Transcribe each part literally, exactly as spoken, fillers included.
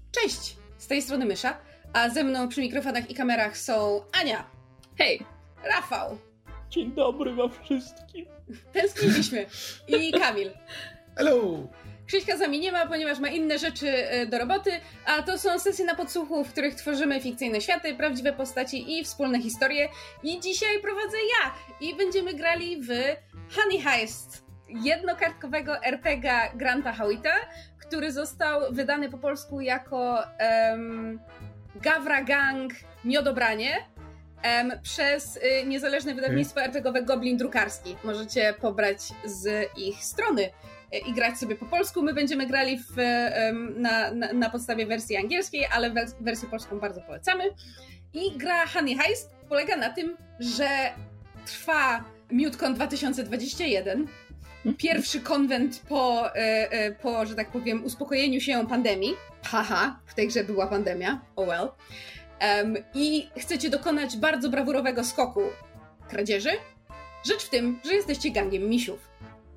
Cześć, z tej strony Mysza, a ze mną przy mikrofonach i kamerach są Ania. Hej. Rafał. Dzień dobry wam wszystkim. Tęskniliśmy. I Kamil. Hello. Krzyśka z nami nie ma, ponieważ ma inne rzeczy do roboty, a to są sesje na podsłuchu, w których tworzymy fikcyjne światy, prawdziwe postaci i wspólne historie. I dzisiaj prowadzę ja i będziemy grali w Honey Heist, jednokartkowego er pe gie a Granta Howitta, który został wydany po polsku jako um, Gawra Gang Miodobranie um, przez y, niezależne wydawnictwo er pe gie owe Goblin Drukarski. Możecie pobrać z ich strony y, i grać sobie po polsku. My będziemy grali w, um, na, na, na podstawie wersji angielskiej, ale wers- wersję polską bardzo polecamy. I gra Honey Heist polega na tym, że trwa MuteCon dwa tysiące dwudziesty pierwszy. Pierwszy konwent po, po, że tak powiem, uspokojeniu się pandemii. Haha, w tej grze była pandemia. Oh well. Um, I chcecie dokonać bardzo brawurowego skoku kradzieży. Rzecz w tym, że jesteście gangiem misiów.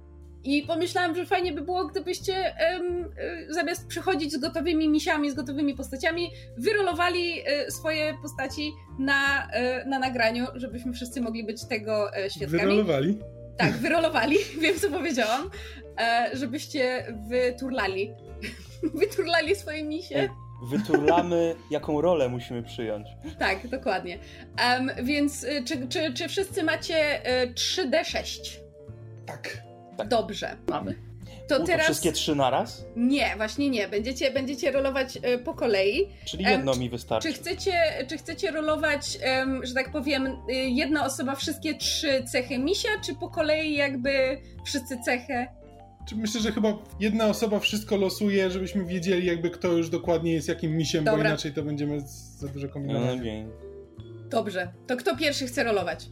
I pomyślałam, że fajnie by było, gdybyście um, zamiast przychodzić z gotowymi misiami, z gotowymi postaciami, wyrolowali y, swoje postaci na, y, na nagraniu, żebyśmy wszyscy mogli być tego y, świadkami. Wyrolowali? Tak, wyrolowali, wiem co powiedziałam, e, żebyście wyturlali. Wyturlali swoje misie. Wyturlamy, jaką rolę musimy przyjąć. Tak, dokładnie. Um, więc czy, czy, czy wszyscy macie y, trzy D sześć? Tak. tak. Dobrze. Mamy. To, U, to teraz... wszystkie trzy naraz? Nie, właśnie nie. Będziecie, będziecie rolować y, po kolei. Czyli jedno um, mi wystarczy. Czy chcecie, czy chcecie rolować, um, że tak powiem, y, jedna osoba wszystkie trzy cechy misia, czy po kolei jakby wszyscy cechy? Myślę, że chyba jedna osoba wszystko losuje, żebyśmy wiedzieli jakby kto już dokładnie jest jakim misiem, Dobra. bo inaczej to będziemy za dużo kombinować. No, nie. Dobrze. To kto pierwszy chce rolować?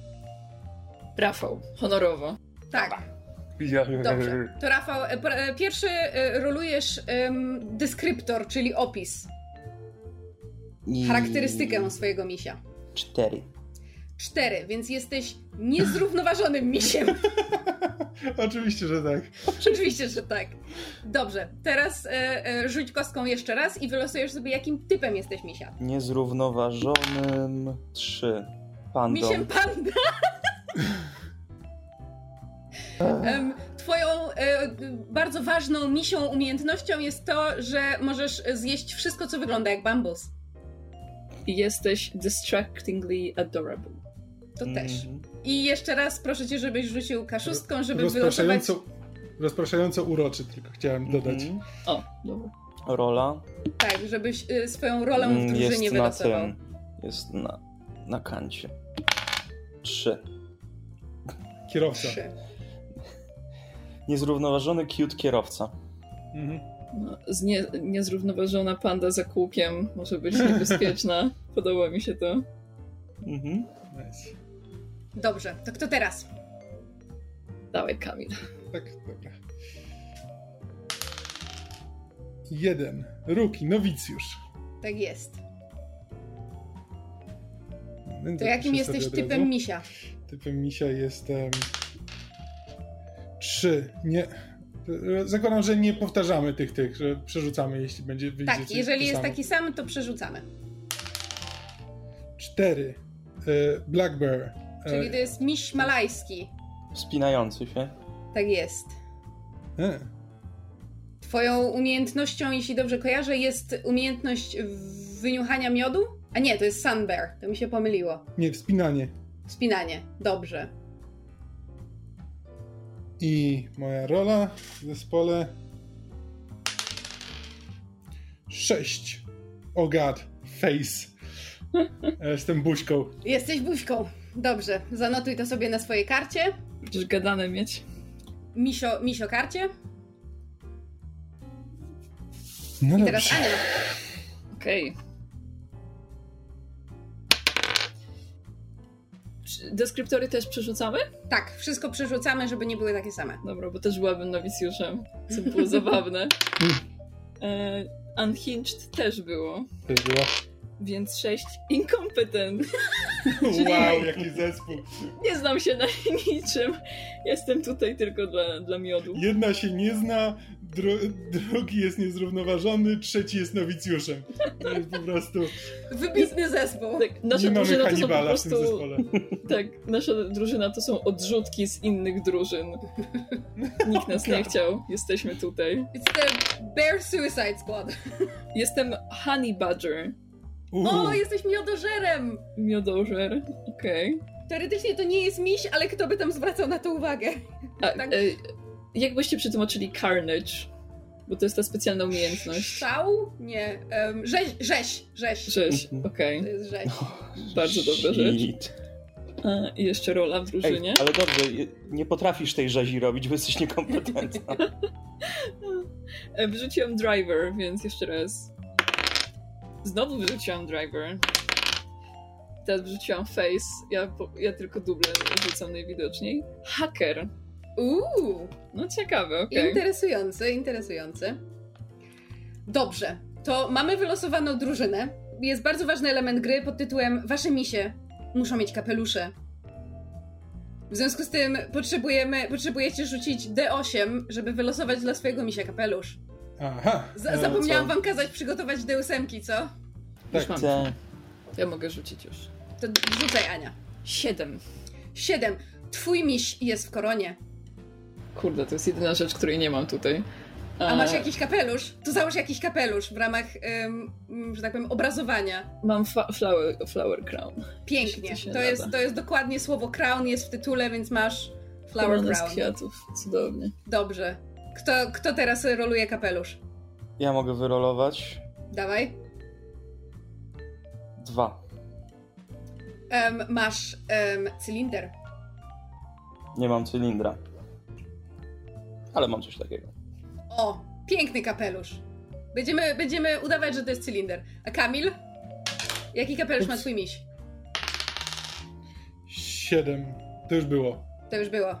Rafał, honorowo. Tak. Dobrze. To Rafał, pierwszy rolujesz um, deskryptor, czyli opis. I... Charakterystykę swojego misia. Cztery. Cztery, więc jesteś niezrównoważonym misiem. Oczywiście, że tak. Oczywiście, że tak. Dobrze, teraz e, e, rzuć kostką jeszcze raz i wylosujesz sobie, jakim typem jesteś misia. Niezrównoważonym trzy. Pandą. Misiem panda. um, twoją e, bardzo ważną misią umiejętnością jest to, że możesz zjeść wszystko, co wygląda jak bambus. I jesteś distractingly adorable. To Mm. też. I jeszcze raz proszę cię, żebyś rzucił kaszustką, żeby wylosować... Rozpraszająco, rozpraszająco uroczy, tylko chciałem dodać. Mhm. O, dobra. Rola. Tak, żebyś y, swoją rolę w Mm, drużynie jest na wylosował. tym. Jest na, na kancie. Trzy. Kierowca. Trzy. Niezrównoważony cute kierowca. Mhm. No, z nie, niezrównoważona panda za kółkiem może być niebezpieczna. Podoba mi się to. Mhm. Nice. Dobrze, to kto teraz? Dawaj, Kamil. Tak, dobra. Jeden. Rookie, nowicjusz. Tak jest. Będę To jakim piszę sobie jesteś od razu. typem misia? Typem misia jestem... Trzy. Nie... Zakładam, że nie powtarzamy tych, tych, że przerzucamy, jeśli będzie wyjdzie Tak, coś jeżeli to jest samo. taki sam, to przerzucamy. Cztery. E, Black Bear. Czyli to jest miś malajski. Wspinający się. Tak jest. E. Twoją umiejętnością, jeśli dobrze kojarzę, jest umiejętność wyniuchania miodu? A nie, to jest Sun Bear. To mi się pomyliło. Nie, wspinanie. Spinanie. Dobrze. I moja rola w zespole... Sześć. Oh god. Face. Ja jestem buźką. Jesteś buźką. Dobrze. Zanotuj to sobie na swojej karcie. Będziesz gadane mieć. Misio, misio karcie. No I dobrze. teraz Ania. Okej. Okay. Deskryptory też przerzucamy? Tak, wszystko przerzucamy, żeby nie były takie same. Dobra, bo też byłabym nowicjuszem, co było zabawne. E, unhinged też było, Też było. więc sześć. Incompetent. Wow, jaki zespół. Nie znam się na niczym. Jestem tutaj tylko dla, dla miodu. Jedna się nie zna, dru- drugi jest niezrównoważony, trzeci jest nowicjuszem. To jest po prostu... Wybitny zespół. Tak, nasza Nie mamy drużyna to są po Hannibala prostu... w tym zespole. Tak, nasza drużyna to są odrzutki z innych drużyn. Nikt nas nie chciał. Jesteśmy tutaj. It's the Bear Suicide Squad. Jestem Honey Badger. Uuu. O, jesteś miodożerem! Miodożer. Okej. Teoretycznie to nie jest miś, ale kto by tam zwracał na to uwagę? A Tak. e, jak byście przetłumaczyli Carnage? Bo to jest ta specjalna umiejętność. Szał? Nie. Um, rzeź, rzeź, rzeź. Rzeź, Mhm. okej. To jest rzeź. Bardzo dobra rzecz. Shit. A, I jeszcze rola w drużynie. Ej, ale dobrze, je- nie potrafisz tej rzezi robić, bo jesteś niekompetentna. E, Wyrzuciłam driver, więc jeszcze raz. Znowu wyrzuciłam driver. Teraz wyrzuciłam face. Ja, po- ja tylko duble rzucam najwidoczniej. Hacker. Uuu, No ciekawe, okej. interesujące, interesujące. Dobrze, to mamy wylosowaną drużynę. Jest bardzo ważny element gry pod tytułem Wasze misie muszą mieć kapelusze. W związku z tym potrzebujemy, potrzebujecie rzucić D osiem, żeby wylosować dla swojego misia kapelusz. Aha. Z- e, zapomniałam co? wam kazać przygotować D osiem, co? Już Tak. mam. Te... Ja mogę rzucić już. To rzucaj, Ania. Siedem. Siedem. Twój miś jest w koronie. Kurde, to jest jedyna rzecz, której nie mam tutaj. A masz jakiś kapelusz? To załóż jakiś kapelusz w ramach, ym, że tak powiem, obrazowania. Mam fa- flower, flower crown. Pięknie. To się To nada. jest, to jest dokładnie słowo crown, jest w tytule, więc masz flower Korona z crown. kwiatów. Cudownie. Dobrze. Kto, kto teraz roluje kapelusz? Ja mogę wyrolować Dawaj. dwa. Em, masz em, cylinder. Nie mam cylindra. Ale mam coś takiego. O, piękny kapelusz. Będziemy, będziemy udawać, że to jest cylinder. A Kamil? Jaki kapelusz ma twój miś? Siedem. To już było. To już było.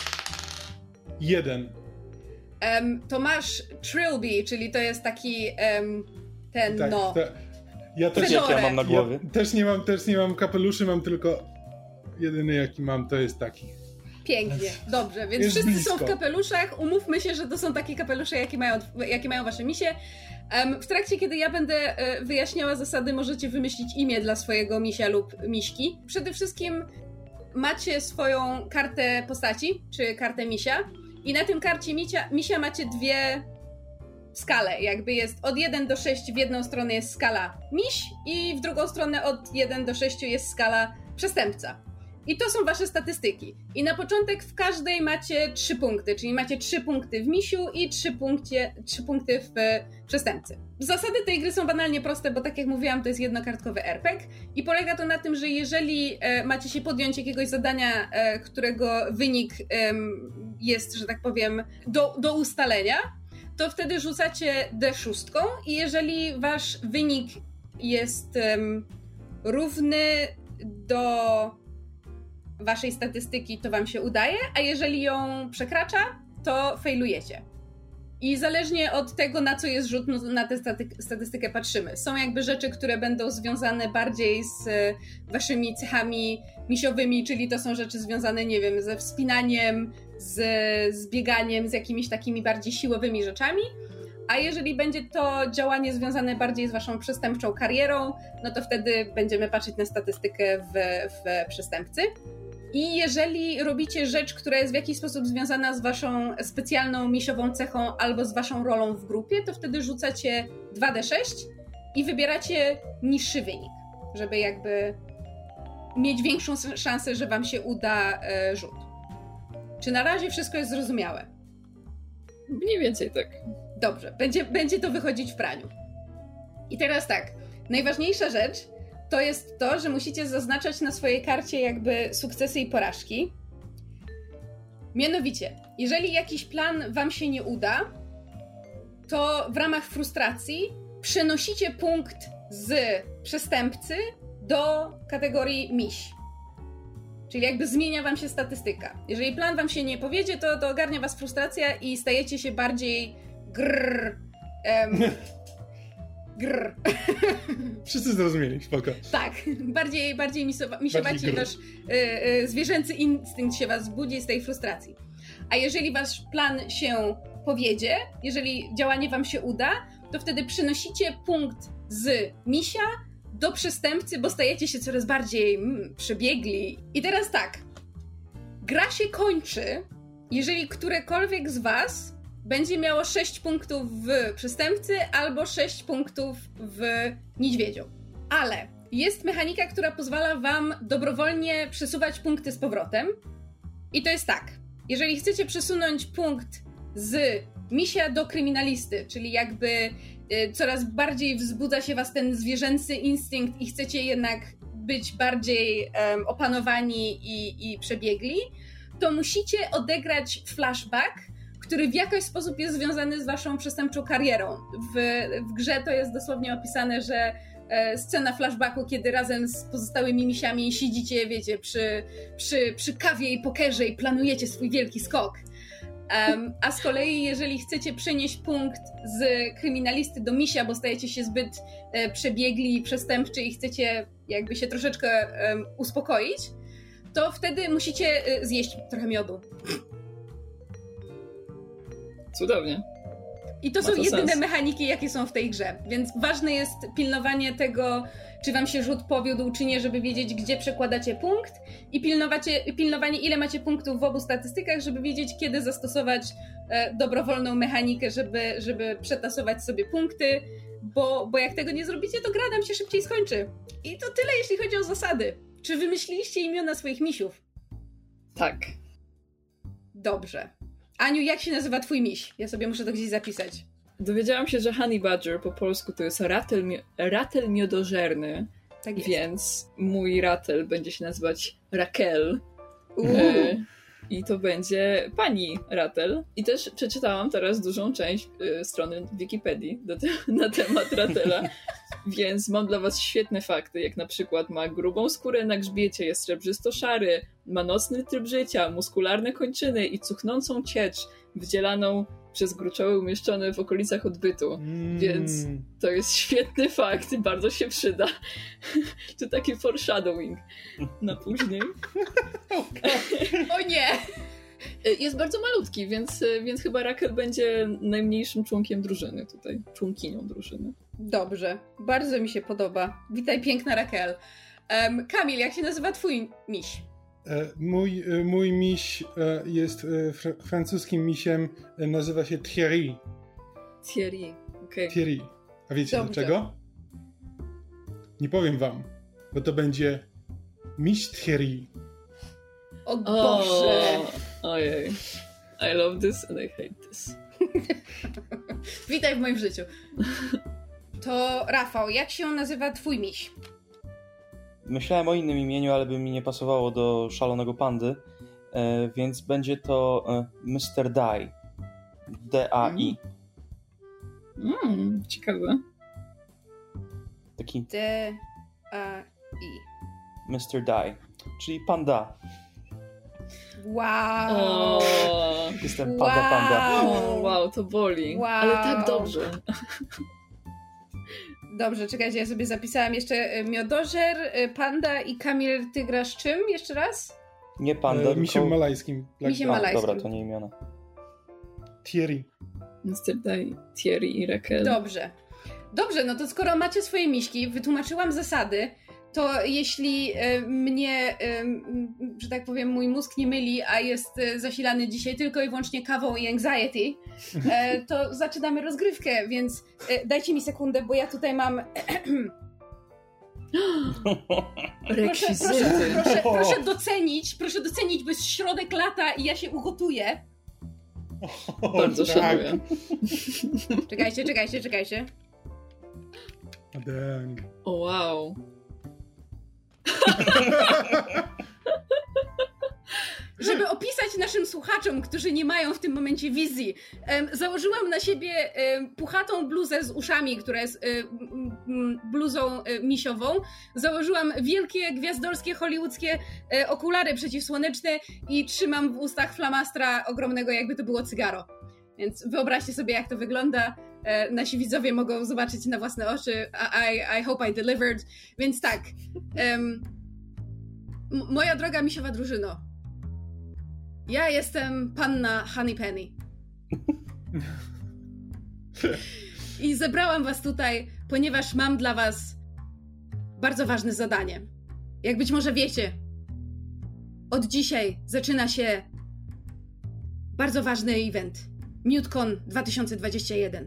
Jeden. Em, to masz trilby, czyli to jest taki em, ten, Tak. no... To, ja też, Fedorę. Jak ja mam na głowie? ja też nie mam, też nie mam kapeluszy, mam tylko jedyny jaki mam, to jest taki. Pięknie, dobrze, więc Jest wszyscy blisko. są w kapeluszach. Umówmy się, że to są takie kapelusze, jakie mają, jakie mają wasze misie. Um, w trakcie, kiedy ja będę e, wyjaśniała zasady, możecie wymyślić imię dla swojego misia lub miśki. Przede wszystkim macie swoją kartę postaci, czy kartę misia i na tym karcie misia, misia macie dwie skale. Jakby jest od jeden do sześciu, w jedną stronę jest skala miś i w drugą stronę od jeden do sześciu jest skala przestępca. I to są wasze statystyki. I na początek w każdej macie trzy punkty, czyli macie trzy punkty w misiu i trzy, punkcie, trzy punkty w e, przestępcy. Zasady tej gry są banalnie proste, bo tak jak mówiłam, to jest jednokartkowy er pe gie i polega to na tym, że jeżeli e, macie się podjąć jakiegoś zadania, e, którego wynik e, jest, że tak powiem, do, do ustalenia, to wtedy rzucacie D sześć i jeżeli wasz wynik jest e, równy do waszej statystyki, to wam się udaje, a jeżeli ją przekracza, to failujecie. I zależnie od tego, na co jest rzut, no, na tę staty- statystykę patrzymy. Są jakby rzeczy, które będą związane bardziej z e, waszymi cechami misiowymi, czyli to są rzeczy związane, nie wiem, ze wspinaniem, z, z bieganiem, z jakimiś takimi bardziej siłowymi rzeczami. A jeżeli będzie to działanie związane bardziej z waszą przestępczą karierą, no to wtedy będziemy patrzeć na statystykę w, w przestępcy. I jeżeli robicie rzecz, która jest w jakiś sposób związana z waszą specjalną misiową cechą albo z waszą rolą w grupie, to wtedy rzucacie dwa D sześć i wybieracie niższy wynik, żeby jakby mieć większą szansę, że wam się uda e, rzut. Czy na razie wszystko jest zrozumiałe? Mniej więcej tak. Dobrze, będzie, będzie to wychodzić w praniu. I teraz tak, najważniejsza rzecz to jest to, że musicie zaznaczać na swojej karcie jakby sukcesy i porażki. Mianowicie, jeżeli jakiś plan wam się nie uda, to w ramach frustracji przenosicie punkt z przestępcy do kategorii miś. Czyli jakby zmienia wam się statystyka. Jeżeli plan wam się nie powiedzie, to, to ogarnia was frustracja i stajecie się bardziej grrr. Um, grrr. Wszyscy zrozumieli, spoko. Tak, bardziej, bardziej misowa, misiowaci, Bardziej wasz y, y, zwierzęcy instynkt się was budzi z tej frustracji. A jeżeli wasz plan się powiedzie, jeżeli działanie wam się uda, to wtedy przynosicie punkt z misia do przestępcy, bo stajecie się coraz bardziej mm, przebiegli. I teraz tak, gra się kończy, jeżeli którekolwiek z was będzie miało sześć punktów w przestępcy albo sześć punktów w niedźwiedziu. Ale jest mechanika, która pozwala wam dobrowolnie przesuwać punkty z powrotem. I to jest tak, jeżeli chcecie przesunąć punkt z misia do kryminalisty, czyli jakby y, coraz bardziej wzbudza się was ten zwierzęcy instynkt i chcecie jednak być bardziej um, opanowani i, i przebiegli, to musicie odegrać flashback, który w jakiś sposób jest związany z waszą przestępczą karierą. W, w grze to jest dosłownie opisane, że e, scena flashbacku, kiedy razem z pozostałymi misiami siedzicie, wiecie, przy, przy, przy kawie i pokerze i planujecie swój wielki skok. Um, a z kolei, jeżeli chcecie przenieść punkt z kryminalisty do misia, bo stajecie się zbyt e, przebiegli i przestępczy i chcecie jakby się troszeczkę e, uspokoić, to wtedy musicie e, zjeść trochę miodu. Cudownie. I to Ma są to jedyne sens. mechaniki, jakie są w tej grze. Więc ważne jest pilnowanie tego, czy wam się rzut powiódł, czy nie, żeby wiedzieć, gdzie przekładacie punkt i pilnowacie, pilnowanie, ile macie punktów w obu statystykach, żeby wiedzieć, kiedy zastosować e, dobrowolną mechanikę, żeby, żeby przetasować sobie punkty, bo, bo jak tego nie zrobicie, to gra nam się szybciej skończy. I to tyle, jeśli chodzi o zasady. Czy wymyśliliście imiona swoich misiów? Tak. Dobrze. Aniu, jak się nazywa twój miś? Ja sobie muszę to gdzieś zapisać. Dowiedziałam się, że honey badger po polsku to jest ratel, mi- ratel miodożerny, Tak jest. więc mój ratel będzie się nazywać Raquel. Uuu. E, I to będzie pani Ratel. I też przeczytałam teraz dużą część e, strony Wikipedii do te- na temat Ratela, więc mam dla was świetne fakty, jak na przykład ma grubą skórę na grzbiecie, jest srebrzysto-szary, ma nocny tryb życia, muskularne kończyny i cuchnącą ciecz wydzielaną przez gruczoły umieszczone w okolicach odbytu. Mm. Więc to jest świetny fakt, bardzo się przyda. To taki foreshadowing na później. O nie! Jest bardzo malutki, więc, więc chyba Raquel będzie najmniejszym członkiem drużyny tutaj. Członkinią drużyny. Dobrze, bardzo mi się podoba. Witaj, piękna Raquel. Um, Kamil, jak się nazywa twój miś? E, Mój, e, mój miś e, jest e, fr- francuskim misiem, e, nazywa się Thierry. Thierry, okej. Thierry. A wiecie Dobrze. dlaczego? Nie powiem wam, bo to będzie miś Thierry. O Boże! Ojej. I love this and I hate this. Witaj w moim życiu. To Rafał, jak się nazywa twój miś? Myślałem o innym imieniu, ale by mi nie pasowało do szalonego pandy, e, więc będzie to e, mister Die. D A I. Mm, ciekawe. Taki D A I. mister Die, czyli panda. Wow! O, Jestem panda panda. o, wow, to boli. Wow. Ale tak dobrze. Dobrze, czekajcie, ja sobie zapisałam jeszcze e, miodożer, e, panda i Kamil, ty grasz czym? Jeszcze raz? Nie panda, E, misiem tylko... malajskim. Dla- Misiem A, malajskim. dobra, to nie imiona. Thierry. mister Die, Thierry i Raquel. Dobrze. Dobrze, no to skoro macie swoje miśki, wytłumaczyłam zasady, to jeśli e, mnie, e, m, że tak powiem, mój mózg nie myli, a jest e, zasilany dzisiaj tylko i wyłącznie kawą i anxiety, e, to zaczynamy rozgrywkę, więc e, dajcie mi sekundę, bo ja tutaj mam... Proszę, Rekwizyty. proszę, proszę, proszę docenić, proszę docenić, bo jest środek lata i ja się ugotuję. O, Bardzo tak. szanuję. Czekajcie, czekajcie, czekajcie. Dang. O wow. Żeby opisać naszym słuchaczom, którzy nie mają w tym momencie wizji, em, założyłam na siebie em, puchatą bluzę z uszami, która jest em, m, bluzą em, misiową. Założyłam wielkie, gwiazdorskie, hollywoodzkie e, okulary przeciwsłoneczne i trzymam w ustach flamastra ogromnego, jakby to było cygaro. Więc wyobraźcie sobie, jak to wygląda. E, nasi widzowie mogą zobaczyć na własne oczy. I, I hope I delivered. Więc tak. em, m- moja droga misiowa drużyno. Ja jestem panna Honeypenny. I zebrałam was tutaj, ponieważ mam dla was bardzo ważne zadanie. Jak być może wiecie, od dzisiaj zaczyna się bardzo ważny event. MuteCon dwa tysiące dwudziesty pierwszy.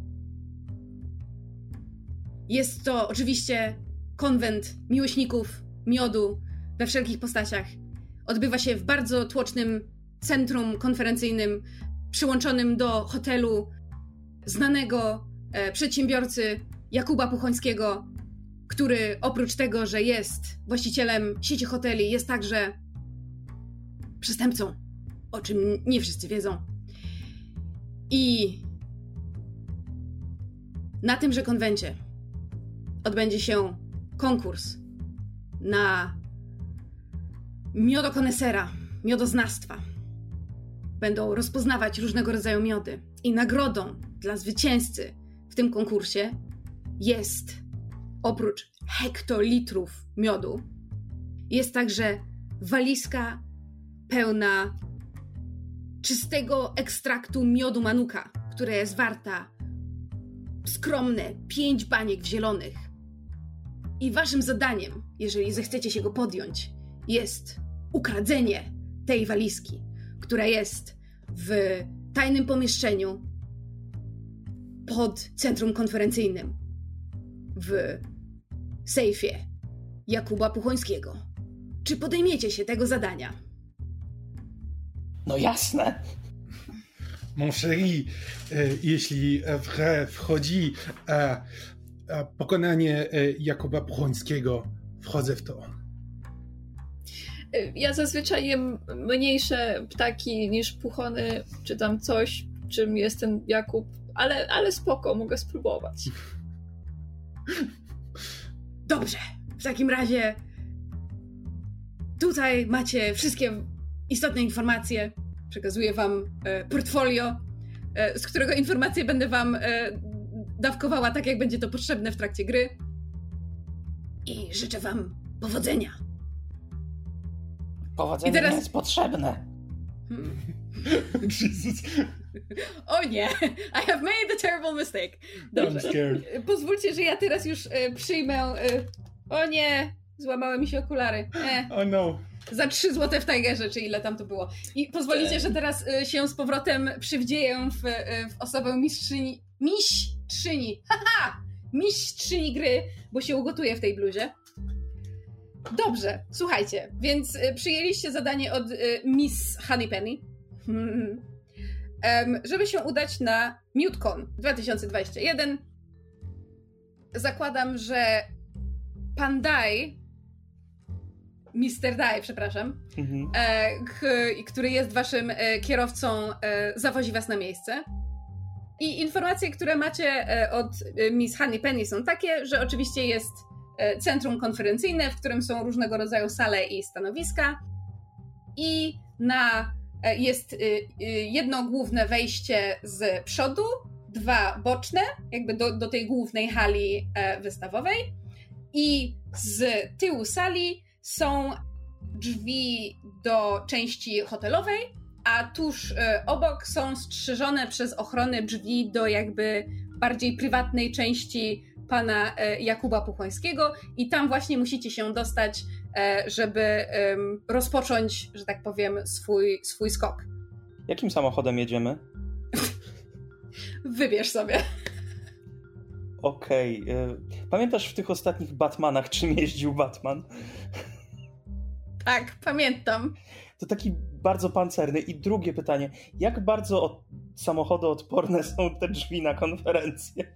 Jest to oczywiście konwent miłośników miodu we wszelkich postaciach. Odbywa się w bardzo tłocznym centrum konferencyjnym przyłączonym do hotelu znanego e, przedsiębiorcy Jakuba Puchońskiego, który oprócz tego, że jest właścicielem sieci hoteli, jest także przestępcą, o czym nie wszyscy wiedzą. I na tymże konwencie odbędzie się konkurs na miodokonesera, miodoznawstwa. Będą rozpoznawać różnego rodzaju miody. I nagrodą dla zwycięzcy w tym konkursie jest, oprócz hektolitrów miodu, jest także walizka pełna czystego ekstraktu miodu manuka, która jest warta skromne pięć baniek w zielonych. I waszym zadaniem, jeżeli zechcecie się go podjąć, jest ukradzenie tej walizki, która jest w tajnym pomieszczeniu pod centrum konferencyjnym w sejfie Jakuba Puchońskiego. Czy podejmiecie się tego zadania? No jasne. Mon chéri, jeśli w grę wchodzi a, a pokonanie Jakuba Puchońskiego, wchodzę w to. Ja zazwyczaj jem mniejsze ptaki niż puchony, czy tam coś, czym jest ten Jakub, ale, ale spoko, mogę spróbować. Dobrze, w takim razie tutaj macie wszystkie istotne informacje. Przekazuję wam e, portfolio, e, z którego informacje będę wam e, dawkowała tak, jak będzie to potrzebne w trakcie gry. I życzę wam powodzenia. Powodzenie teraz... nie jest potrzebne. Hmm. Jesus. O nie! I have made a terrible mistake. Dobrze. I'm scared. Pozwólcie, że ja teraz już e, przyjmę... E, o nie! Złamały mi się okulary. E. Oh no. Za trzy złote w Tigerze, czy ile tam to było. I pozwolicie, że teraz y, się z powrotem przywdzieję w, y, w osobę mistrzyni... Mistrzyni! Haha! Mistrzyni gry, bo się ugotuję w tej bluzie. Dobrze, słuchajcie, więc y, przyjęliście zadanie od y, Miss Honeypenny, hmm. um, żeby się udać na MuteCon dwa tysiące dwudziesty pierwszy. Zakładam, że pan Dai, mister Dai, przepraszam, mhm. e, k, który jest waszym e, kierowcą, e, zawozi was na miejsce. I informacje, które macie e, od e, Miss Honeypenny są takie, że oczywiście jest e, centrum konferencyjne, w którym są różnego rodzaju sale i stanowiska. I na, e, jest e, jedno główne wejście z przodu, dwa boczne, jakby do, do tej głównej hali e, wystawowej. I z tyłu sali są drzwi do części hotelowej, a tuż y, obok są strzeżone przez ochronę drzwi do jakby bardziej prywatnej części pana y, Jakuba Puchońskiego i tam właśnie musicie się dostać, y, żeby y, rozpocząć, że tak powiem, swój, swój skok. Jakim samochodem jedziemy? Wybierz sobie. Okej. Okay. Pamiętasz w tych ostatnich Batmanach, czym jeździł Batman? Tak, pamiętam. To taki bardzo pancerny. I drugie pytanie. Jak bardzo od... samochody odporne są te drzwi na konferencję?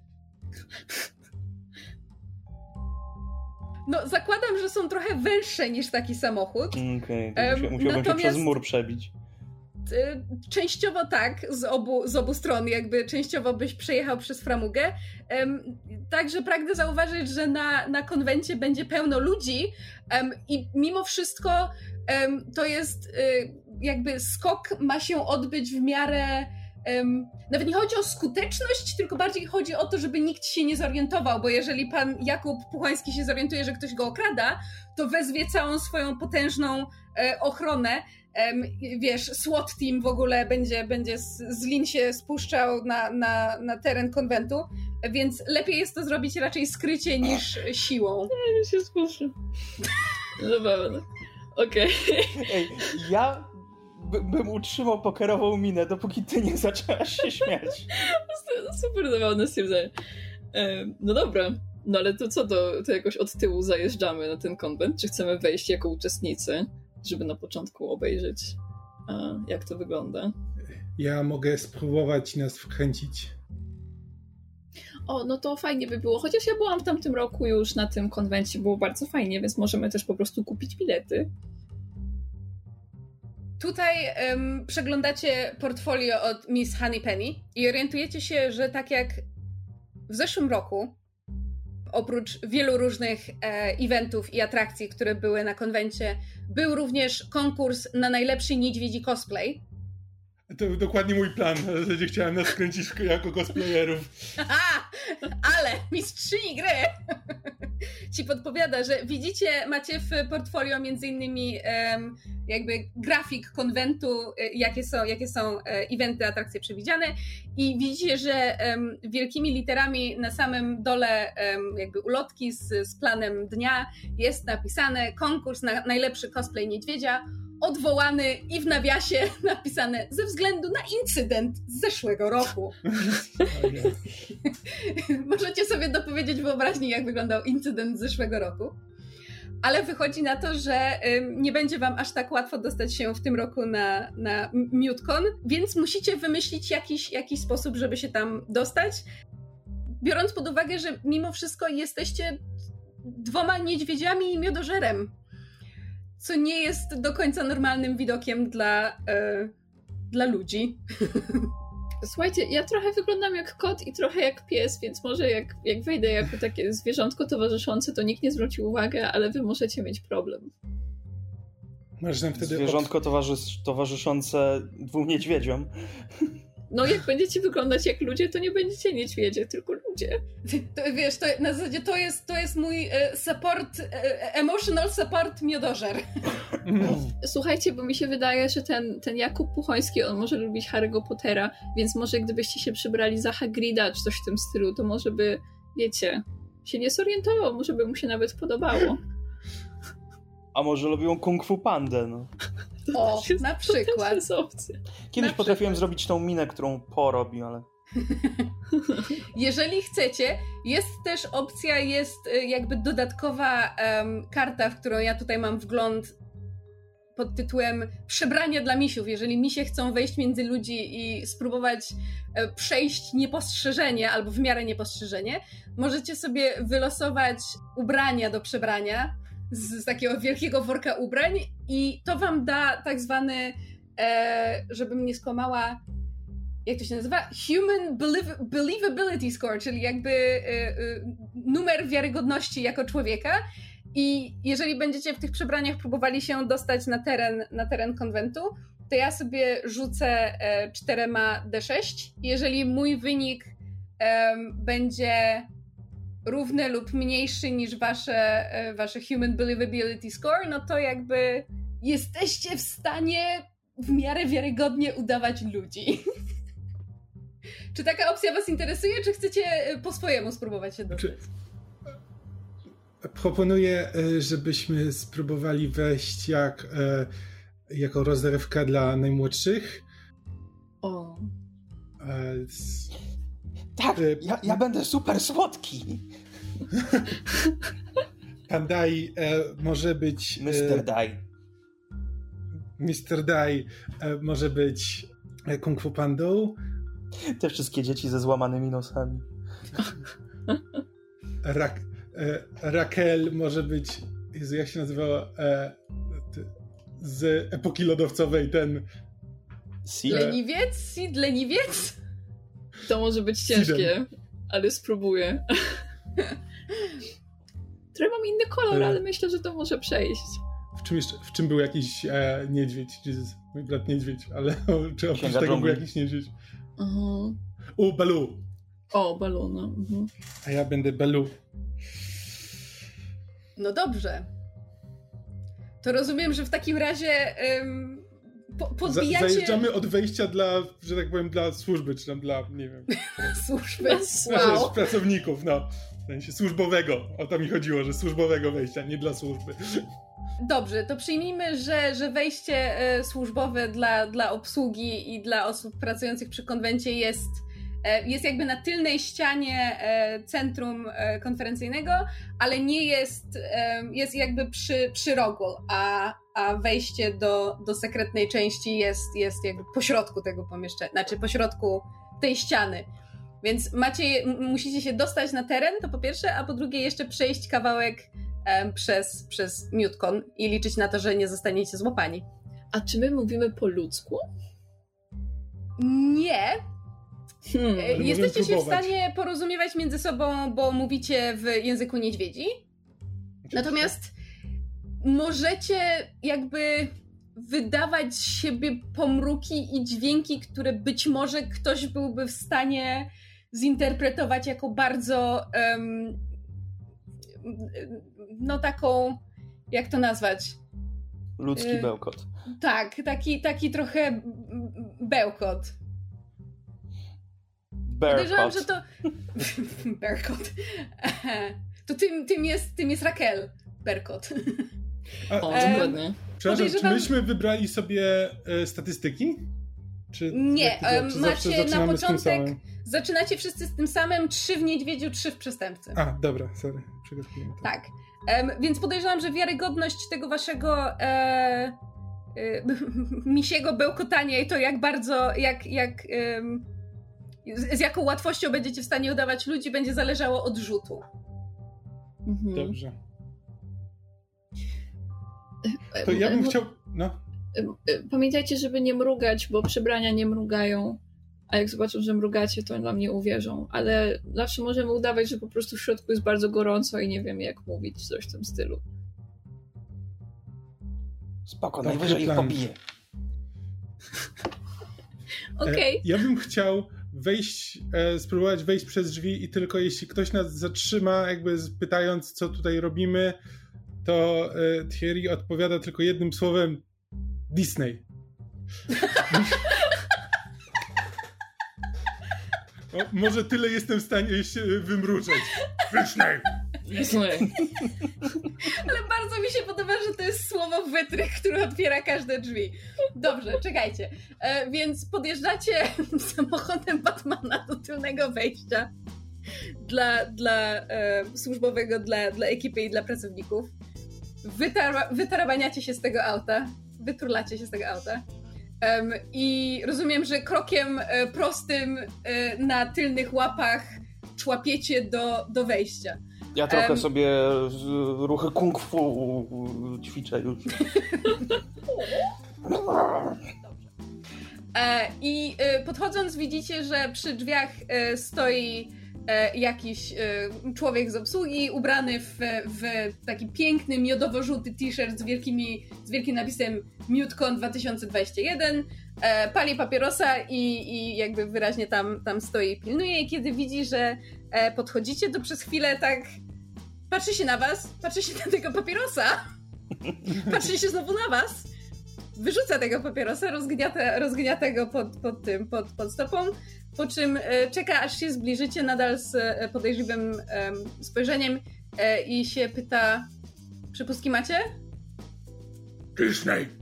No, zakładam, że są trochę węższe niż taki samochód. Okej, okay, musiałbym Natomiast... się przez mur przebić. Częściowo tak, z obu, z obu stron, jakby częściowo byś przejechał przez framugę. Um, także pragnę zauważyć, że na, na konwencie będzie pełno ludzi um, i mimo wszystko um, to jest um, jakby skok ma się odbyć w miarę um, nawet nie chodzi o skuteczność, tylko bardziej chodzi o to, żeby nikt się nie zorientował, bo jeżeli pan Jakub Puchoński się zorientuje, że ktoś go okrada, to wezwie całą swoją potężną e, ochronę um, wiesz, SWAT team w ogóle będzie, będzie z, z lin się spuszczał na, na, na teren konwentu, więc lepiej jest to zrobić raczej skrycie niż siłą. Ja się spuszczę. Zabawne. Okej. Okay. Ej, ja by, bym utrzymał pokerową minę, dopóki ty nie zaczęłaś się śmiać. Super zabawne stwierdzenie. No dobra, no ale to co, to, to jakoś od tyłu zajeżdżamy na ten konwent? Czy chcemy wejść jako uczestnicy, żeby na początku obejrzeć, jak to wygląda? Ja mogę spróbować nas wkręcić. O, no to fajnie by było. Chociaż ja byłam w tamtym roku już na tym konwencie, było bardzo fajnie, więc możemy też po prostu kupić bilety. Tutaj um, przeglądacie portfolio od Miss Honeypenny i orientujecie się, że tak jak w zeszłym roku, oprócz wielu różnych e, eventów i atrakcji, które były na konwencie, był również konkurs na najlepszy niedźwiedzi cosplay. To był dokładnie mój plan, w zasadzie chciałem nas kręcić jako cosplayerów. Aha, ale mistrzyni gry ci podpowiada, że widzicie, macie w portfolio między innymi um, jakby grafik konwentu, jakie są, jakie są eventy, atrakcje przewidziane i widzicie, że um, wielkimi literami na samym dole um, jakby ulotki z, z planem dnia jest napisane konkurs na najlepszy cosplay niedźwiedzia, odwołany i w nawiasie napisane ze względu na incydent z zeszłego roku. Możecie sobie dopowiedzieć wyobraźni, jak wyglądał incydent z zeszłego roku. Ale wychodzi na to, że ym, nie będzie wam aż tak łatwo dostać się w tym roku na, na MuteCon, więc musicie wymyślić jakiś, jakiś sposób, żeby się tam dostać. Biorąc pod uwagę, że mimo wszystko jesteście dwoma niedźwiedziami i miodożerem, co nie jest do końca normalnym widokiem dla, e, dla ludzi. Słuchajcie, ja trochę wyglądam jak kot i trochę jak pies, więc może jak, jak wejdę jako takie zwierzątko towarzyszące, to nikt nie zwróci uwagi, ale wy możecie mieć problem. Możesz nam wtedy Zwierzątko towarzysz, towarzyszące dwóm niedźwiedziom. No jak będziecie wyglądać jak ludzie, to nie będziecie niedźwiedzie, tylko ludzie. To, wiesz, to, na zasadzie to jest, to jest mój e, support, e, emotional support miodożer. Słuchajcie, bo mi się wydaje, że ten, ten Jakub Puchoński, on może lubić Harry'ego Pottera, więc może gdybyście się przybrali za Hagrida czy coś w tym stylu, to może by, wiecie, się nie zorientował, może by mu się nawet podobało. A może lubią Kung Fu Pandę, no. O, jest, na przykład. To jest opcja. Kiedyś na potrafiłem przykład. zrobić tą minę, którą Po robi, ale... Jeżeli chcecie, jest też opcja, jest jakby dodatkowa um, karta, w którą ja tutaj mam wgląd pod tytułem przebrania dla misiów. Jeżeli misie chcą wejść między ludzi i spróbować e, przejść niepostrzeżenie albo w miarę niepostrzeżenie, możecie sobie wylosować ubrania do przebrania z, z takiego wielkiego worka ubrań i to wam da tak zwany, e, żebym nie skłamała, jak to się nazywa? Human Believ- Believability Score, czyli jakby y, y, numer wiarygodności jako człowieka. I jeżeli będziecie w tych przebraniach próbowali się dostać na teren, na teren konwentu, to ja sobie rzucę e, czterema D sześć. Jeżeli mój wynik e, będzie równy lub mniejszy niż wasze, e, wasze Human Believability Score, no to jakby jesteście w stanie w miarę wiarygodnie udawać ludzi. Czy taka opcja was interesuje, czy chcecie po swojemu spróbować się dostać? Proponuję, żebyśmy spróbowali wejść jak, jako rozrywka dla najmłodszych. O. Z... Tak, ja, ja będę super słodki. Pan Dai może być... mister Dai. mister Dai może być Kung Fu Pandą. Te wszystkie dzieci ze złamanymi nosami. Rak, e, Raquel może być... Jezu, jak się nazywała? E, z epoki lodowcowej ten... Sid? Leniwiec? Sid Leniwiec? To może być ciężkie, ale spróbuję. Trochę mam inny kolor, ale myślę, że to może przejść. W czym, jeszcze, w czym był jakiś e, niedźwiedź? Jesus, mój brat niedźwiedź, ale czy oprócz Księga tego dżungli. był jakiś niedźwiedź? Uh-huh. U, Balu. O, balona. Uh-huh. A ja będę Balu. No dobrze. To rozumiem, że w takim razie ym, po, podbijacie... Zajeżdżamy od wejścia dla, że tak powiem, dla służby, czy tam dla, nie wiem... służby, wow. Pracowników, no. W sensie służbowego. O to mi chodziło, że służbowego wejścia, nie dla służby. Dobrze, to przyjmijmy, że, że wejście e, służbowe dla, dla obsługi i dla osób pracujących przy konwencie jest, e, jest jakby na tylnej ścianie e, centrum e, konferencyjnego, ale nie jest, e, jest jakby przy, przy rogu, a, a wejście do, do sekretnej części jest, jest jakby pośrodku tego pomieszczenia, znaczy pośrodku tej ściany. Więc macie, musicie się dostać na teren, to po pierwsze, a po drugie jeszcze przejść kawałek um, przez, przez Mutcon i liczyć na to, że nie zostaniecie złapani. A czy my mówimy po ludzku? Nie. Hmm, Jesteście się w stanie porozumiewać między sobą, bo mówicie w języku niedźwiedzi. Natomiast możecie jakby wydawać z siebie pomruki i dźwięki, które być może ktoś byłby w stanie zinterpretować jako bardzo um, no taką, jak to nazwać? Ludzki bełkot. Yy, tak, taki, taki trochę bełkot. Podejrzewam, że to... Bearcot. To tym, tym, jest, tym jest Raquel. Bearcot. A, o, dokładnie. Przepraszam, podejrzewam... czy myśmy wybrali sobie e, statystyki? Czy nie, czy macie na początek, zaczynacie wszyscy z tym samym, trzy w niedźwiedziu, trzy w przestępcy. A, dobra, sorry, przegapiłem to. Tak, um, więc podejrzewam, że wiarygodność tego waszego e, e, misiego bełkotania i to jak bardzo, jak, jak um, z, z jaką łatwością będziecie w stanie udawać ludzi, będzie zależało od rzutu. Mhm. Dobrze. To ja bym chciał... No. Pamiętajcie, żeby nie mrugać, bo przebrania nie mrugają, a jak zobaczą, że mrugacie, to nam nie uwierzą. Ale zawsze możemy udawać, że po prostu w środku jest bardzo gorąco i nie wiemy, jak mówić, coś w tym stylu. Spoko, najwyżej ich pobiję. Okej. Okay. Ja bym chciał wejść, e, spróbować wejść przez drzwi i tylko jeśli ktoś nas zatrzyma, jakby pytając, co tutaj robimy, to e, Thierry odpowiada tylko jednym słowem: Disney. O, może tyle jestem w stanie się wymruczeć. Disney! Disney. Ale bardzo mi się podoba, że to jest słowo wytrych, które otwiera każde drzwi. Dobrze, czekajcie. E, więc podjeżdżacie samochodem Batmana do tylnego wejścia dla, dla e, służbowego, dla, dla ekipy i dla pracowników. Wytar- wytarabaniacie się z tego auta. Wyturlacie się z tego auta. Um, I rozumiem, że krokiem e, prostym e, na tylnych łapach człapiecie do, do wejścia. Ja trochę um, sobie ruchy kung fu ćwiczę już. Dobrze. E, I e, podchodząc widzicie, że przy drzwiach e, stoi e, jakiś e, człowiek z obsługi ubrany w, w taki piękny, miodowo-żółty t-shirt z, wielkimi, z wielkim napisem Mutcon dwa tysiące dwadzieścia jeden. E, pali papierosa i, i jakby wyraźnie tam, tam stoi i pilnuje. I kiedy widzi, że e, podchodzicie, to przez chwilę tak patrzy się na was, patrzy się na tego papierosa, patrzy się znowu na was, wyrzuca tego papierosa, rozgniata, rozgniata go pod, pod tym, pod, pod stopą, po czym e, czeka, aż się zbliżycie nadal z e, podejrzliwym e, spojrzeniem e, i się pyta: przypustki macie? Disney!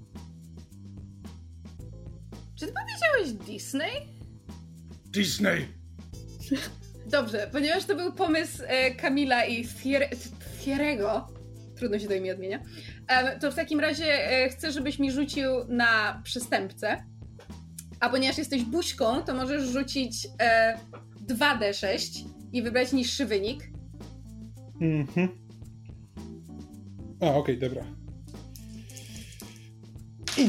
Czy ty powiedziałeś Disney? Disney! Dobrze, ponieważ to był pomysł e, Kamila i Thierry'ego, trudno się to imię odmienia, e, to w takim razie e, chcę, żebyś mi rzucił na przestępcę, a ponieważ jesteś buźką, to możesz rzucić e, dwa D sześć i wybrać niższy wynik. Mhm. A, okej, okay, dobra. I...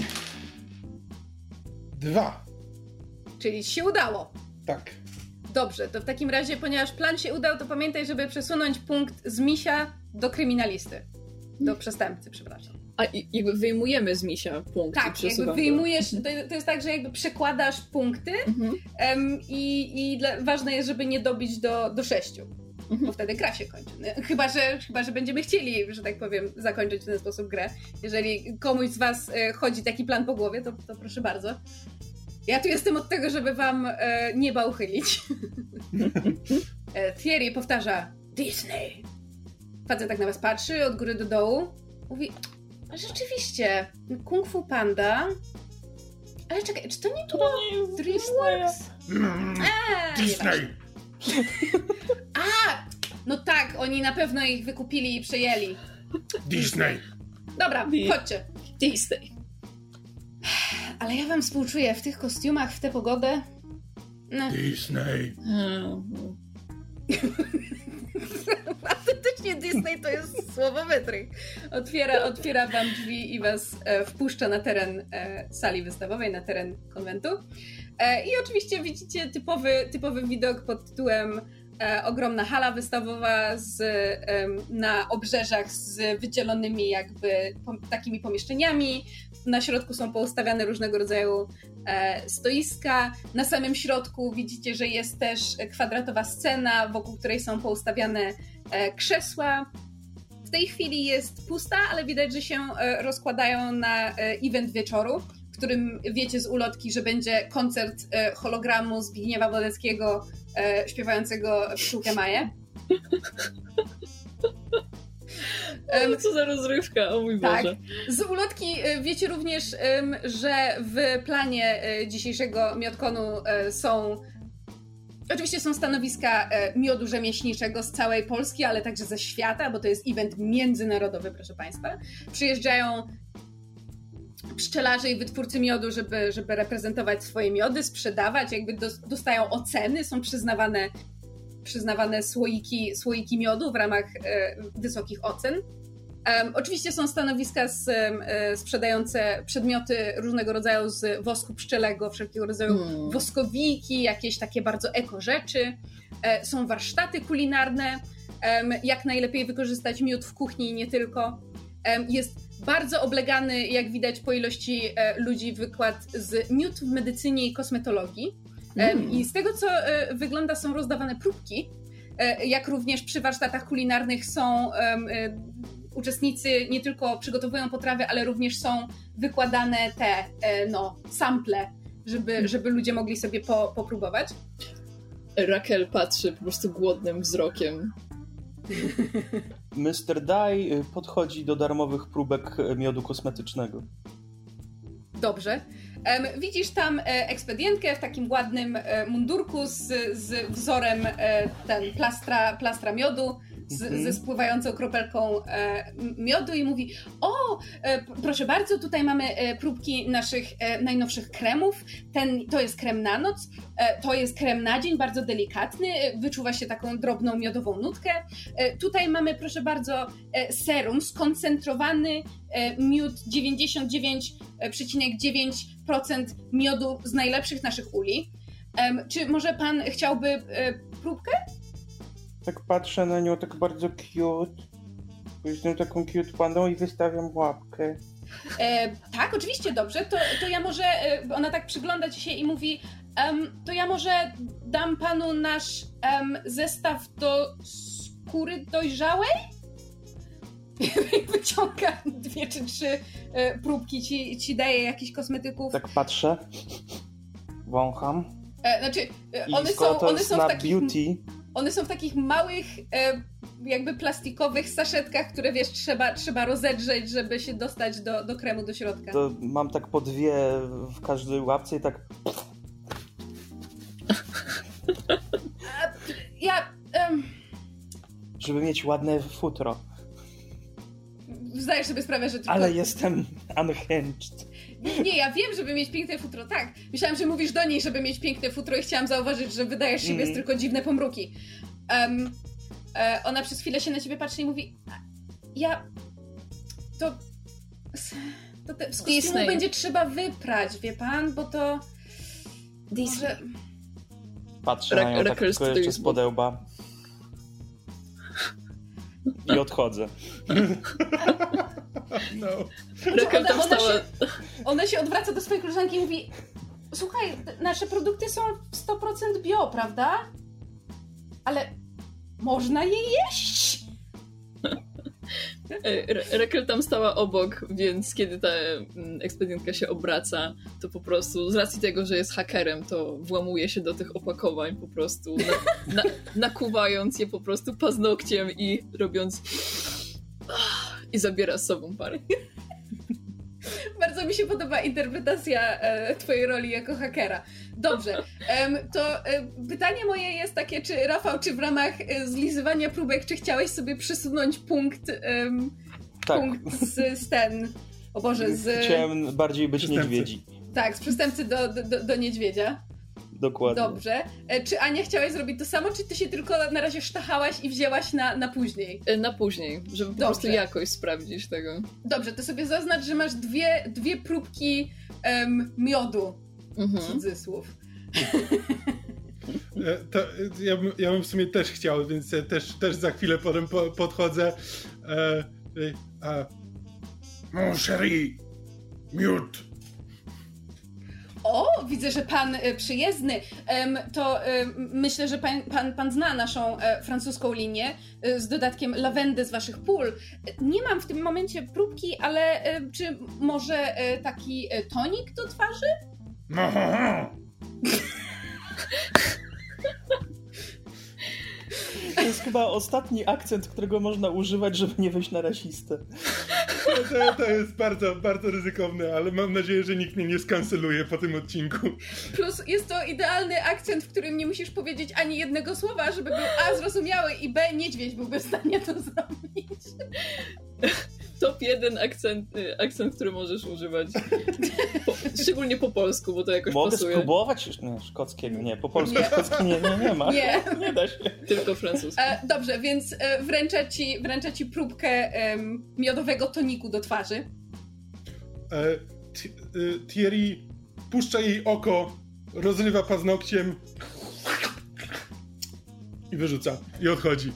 Dwa. Czyli się udało. Tak. Dobrze, to w takim razie, ponieważ plan się udał, to pamiętaj, żeby przesunąć punkt z misia do kryminalisty. Do przestępcy, przepraszam. A jakby wyjmujemy z misia punkty. Tak, jakby wyjmujesz, to, to jest tak, że jakby przekładasz punkty mhm. um, i, i dla, ważne jest, żeby nie dobić do, do sześciu. bo wtedy gra się kończy. Chyba że, chyba, że będziemy chcieli, że tak powiem, zakończyć w ten sposób grę. Jeżeli komuś z was chodzi taki plan po głowie, to, to proszę bardzo. Ja tu jestem od tego, żeby wam e, nieba uchylić. e, Thierry powtarza Disney. Facet tak na was patrzy od góry do dołu. Mówi, a rzeczywiście, Kung Fu Panda. Ale czekaj, czy to nie było DreamWorks? A, Disney! A, no tak, oni na pewno ich wykupili i przejęli. Disney! Dobra, chodźcie. Disney. Ale ja wam współczuję w tych kostiumach, w tę pogodę. No. Disney! Autentycznie Disney to jest słowo wytrych. Otwiera, otwiera wam drzwi i was e, wpuszcza na teren e, sali wystawowej, na teren konwentu. E, I oczywiście widzicie typowy, typowy widok pod tytułem e, ogromna hala wystawowa z, e, na obrzeżach z wydzielonymi jakby po, takimi pomieszczeniami. Na środku są poustawiane różnego rodzaju e, stoiska. Na samym środku widzicie, że jest też kwadratowa scena, wokół której są poustawiane e, krzesła. W tej chwili jest pusta, ale widać, że się e, rozkładają na e, event wieczoru, w którym wiecie z ulotki, że będzie koncert e, hologramu Zbigniewa Wodeckiego e, śpiewającego Pszczółkę Maję. Um, co za rozrywka, o mój tak. Boże. Z ulotki wiecie również, że w planie dzisiejszego Miotkonu są oczywiście są stanowiska miodu rzemieślniczego z całej Polski, ale także ze świata, bo to jest event międzynarodowy, proszę Państwa. Przyjeżdżają pszczelarze i wytwórcy miodu, żeby, żeby reprezentować swoje miody, sprzedawać, jakby dostają oceny, są przyznawane przyznawane słoiki, słoiki miodu w ramach e, wysokich ocen. Um, oczywiście są stanowiska z, e, sprzedające przedmioty różnego rodzaju z wosku pszczelego, wszelkiego rodzaju mm. woskowiki, jakieś takie bardzo eko rzeczy. E, są warsztaty kulinarne, um, jak najlepiej wykorzystać miód w kuchni i nie tylko. Um, jest bardzo oblegany, jak widać po ilości e, ludzi, wykład z miód w medycynie i kosmetologii. Mm. I z tego, co wygląda, są rozdawane próbki, jak również przy warsztatach kulinarnych są um, uczestnicy nie tylko przygotowują potrawy, ale również są wykładane te no, sample, żeby, żeby ludzie mogli sobie po, popróbować. Raquel patrzy po prostu głodnym wzrokiem. mister Dai podchodzi do darmowych próbek miodu kosmetycznego. Dobrze. Um, widzisz tam e, ekspedientkę w takim ładnym e, mundurku z, z wzorem e, ten plastra, plastra miodu, z, mm-hmm. ze spływającą kropelką e, miodu i mówi: o, e, proszę bardzo, tutaj mamy e, próbki naszych e, najnowszych kremów. Ten, to jest krem na noc, e, to jest krem na dzień, bardzo delikatny, e, wyczuwa się taką drobną miodową nutkę. E, tutaj mamy, proszę bardzo, e, serum, skoncentrowany e, miód dziewięćdziesiąt dziewięć przecinek dziewięć procent miodu z najlepszych naszych uli. Um, czy może pan chciałby e, próbkę? Tak patrzę na nią, tak bardzo cute. Jestem taką cute pandą i wystawiam łapkę. E, tak, oczywiście, dobrze. To, to ja może, e, ona tak przygląda ci się i mówi, um, to ja może dam panu nasz um, zestaw do skóry dojrzałej? Wyciąga dwie czy trzy e, próbki, ci, ci daje jakichś kosmetyków. Tak patrzę, wącham. E, znaczy, e, one I skoro są, to one jest są na w takich, beauty, one są w takich małych, e, jakby plastikowych saszetkach, które wiesz, trzeba, trzeba rozedrzeć, żeby się dostać do, do kremu do środka. to mam tak po dwie w każdej łapce i tak... A, ja... Um, żeby mieć ładne futro. zdajesz sobie sprawę, że... Tylko... Ale jestem unhinged. Nie, ja wiem, żeby mieć piękne futro, tak. Myślałam, że mówisz do niej, żeby mieć piękne futro i chciałam zauważyć, że wydajesz siebie mm. z tylko dziwne pomruki. Um, e, ona przez chwilę się na ciebie patrzy i mówi: ja... To... to te, z kostiumu Disney. będzie trzeba wyprać, wie pan, bo to... Disney. Może... Patrzę Ra- na nią tak Raquel tylko jeszcze z podełba. I odchodzę. No. Raquel ona, tam ona, stała... się, ona się odwraca do swojej koleżanki i mówi: słuchaj, nasze produkty są sto procent bio, prawda? Ale można je jeść? Raquel tam stała obok, więc kiedy ta ekspedientka się obraca, to po prostu z racji tego, że jest hakerem, to włamuje się do tych opakowań po prostu, na, na, nakuwając je po prostu paznokciem i robiąc i zabiera z sobą parę. Bardzo mi się podoba interpretacja e, twojej roli jako hakera. Dobrze, em, to e, pytanie moje jest takie, czy Rafał, czy w ramach e, zlizywania próbek, czy chciałeś sobie przesunąć punkt, em, tak. punkt z, z ten, o Boże, z... Chciałem bardziej być Przestępcy. niedźwiedzi. Tak, z przestępcy do, do, do niedźwiedzia. Dokładnie. Dobrze. E, czy Ania chciałaś zrobić to samo, czy ty się tylko na razie sztachałaś i wzięłaś na, na później? Na później, żeby po Dobrze. prostu jakoś sprawdzić tego. Dobrze, to sobie zaznacz, że masz dwie, dwie próbki em, miodu, Mhm. cudzysłów. E, To ja, bym, ja bym w sumie też chciał, więc ja też, też za chwilę potem po, podchodzę. E, e, a, mon chéri, miód. O, widzę, że pan e, przyjezdny. Em, to e, myślę, że pan, pan, pan zna naszą e, francuską linię e, z dodatkiem lawendy z waszych pól. E, nie mam w tym momencie próbki, ale e, czy może e, taki e, tonik do twarzy? No, ho, ho. To jest chyba ostatni akcent, którego można używać, żeby nie wejść na rasistę. To, to jest bardzo, bardzo ryzykowne, ale mam nadzieję, że nikt mnie nie skanceluje po tym odcinku. Plus jest to idealny akcent, w którym nie musisz powiedzieć ani jednego słowa, żeby był A zrozumiały i B niedźwiedź byłby w stanie to zrobić. Top jeden akcent, akcent, który możesz używać. Po, szczególnie po polsku, bo to jakoś Mogę pasuje. spróbować? Nie, szkockiego, nie, po polsku Nie. szkocki nie, nie, nie ma. Nie. Nie da się. Tylko francuski. E, dobrze, więc e, wręczę ci, wręczę ci próbkę em, miodowego toniku do twarzy. E, t, e, Thierry puszcza jej oko, rozrywa paznokciem i wyrzuca. I odchodzi.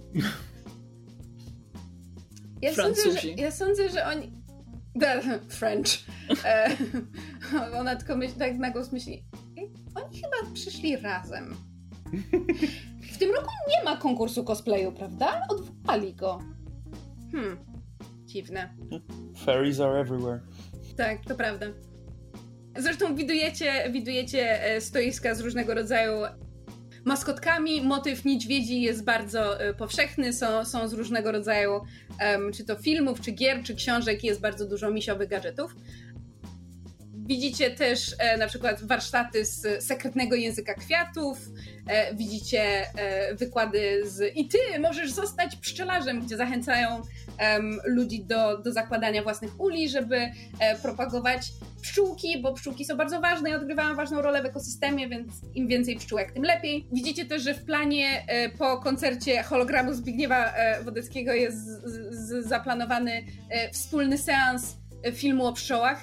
Ja sądzę, że, Francuzi. ja sądzę, że oni... The French. E, ona tylko myśli, tak na głos myśli, oni chyba przyszli razem. W tym roku nie ma konkursu cosplayu, prawda? Odwołali go. Hmm, dziwne. Fairies are everywhere. Tak, to prawda. Zresztą widujecie, widujecie e, stoiska z różnego rodzaju maskotkami. Motyw niedźwiedzi jest bardzo e, powszechny. Są, są z różnego rodzaju, em, czy to filmów, czy gier, czy książek. Jest bardzo dużo misiowych gadżetów. Widzicie też e, na przykład warsztaty z sekretnego języka kwiatów. E, widzicie e, wykłady z i ty możesz zostać pszczelarzem, gdzie zachęcają em, ludzi do, do zakładania własnych uli, żeby e, propagować pszczółki, bo pszczółki są bardzo ważne i odgrywają ważną rolę w ekosystemie, więc im więcej pszczółek, tym lepiej. Widzicie też, że w planie e, po koncercie hologramu Zbigniewa e, Wodeckiego jest z, z, zaplanowany e, wspólny seans e, filmu o pszczołach.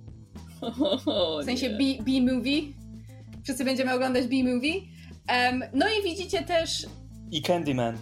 W sensie B- B-movie. Wszyscy będziemy oglądać B-movie. Um, no i widzicie też... I Candyman.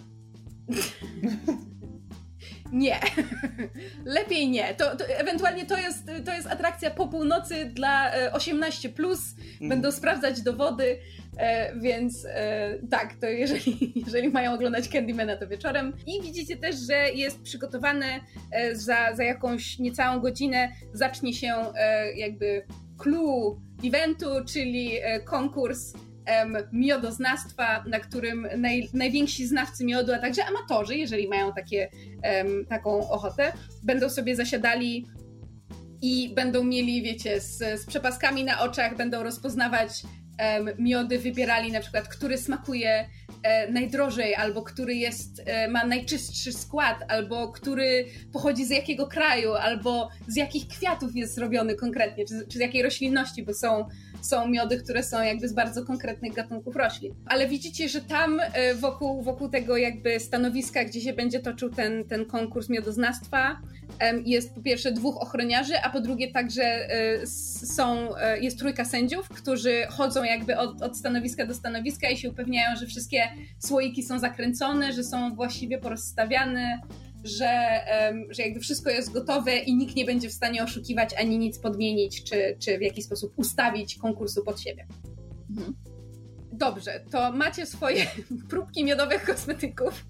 Nie. Lepiej nie. To, to, ewentualnie to jest, to jest atrakcja po północy dla e, osiemnaście plus. Będą sprawdzać dowody, e, więc e, tak, to jeżeli, jeżeli mają oglądać Candymana, to wieczorem. I widzicie też, że jest przygotowany e, za, za jakąś niecałą godzinę zacznie się e, jakby clue eventu, czyli e, konkurs em, miodoznawstwa, na którym naj, najwięksi znawcy miodu, a także amatorzy, jeżeli mają takie, em, taką ochotę, będą sobie zasiadali i będą mieli, wiecie, z, z przepaskami na oczach, będą rozpoznawać um, miody, wybierali na przykład, który smakuje e, najdrożej, albo który jest, e, ma najczystszy skład, albo który pochodzi z jakiego kraju, albo z jakich kwiatów jest zrobiony konkretnie, czy, czy z jakiej roślinności, bo są, są miody, które są jakby z bardzo konkretnych gatunków roślin. Ale widzicie, że tam e, wokół, wokół tego jakby stanowiska, gdzie się będzie toczył ten, ten konkurs miodoznawstwa, jest po pierwsze dwóch ochroniarzy, a po drugie także są, jest trójka sędziów, którzy chodzą jakby od, od stanowiska do stanowiska i się upewniają, że wszystkie słoiki są zakręcone, że są właściwie porozstawiane, że, że jakby wszystko jest gotowe i nikt nie będzie w stanie oszukiwać ani nic podmienić, czy, czy w jakiś sposób ustawić konkursu pod siebie. Mhm. dobrze, to macie swoje próbki miodowych kosmetyków.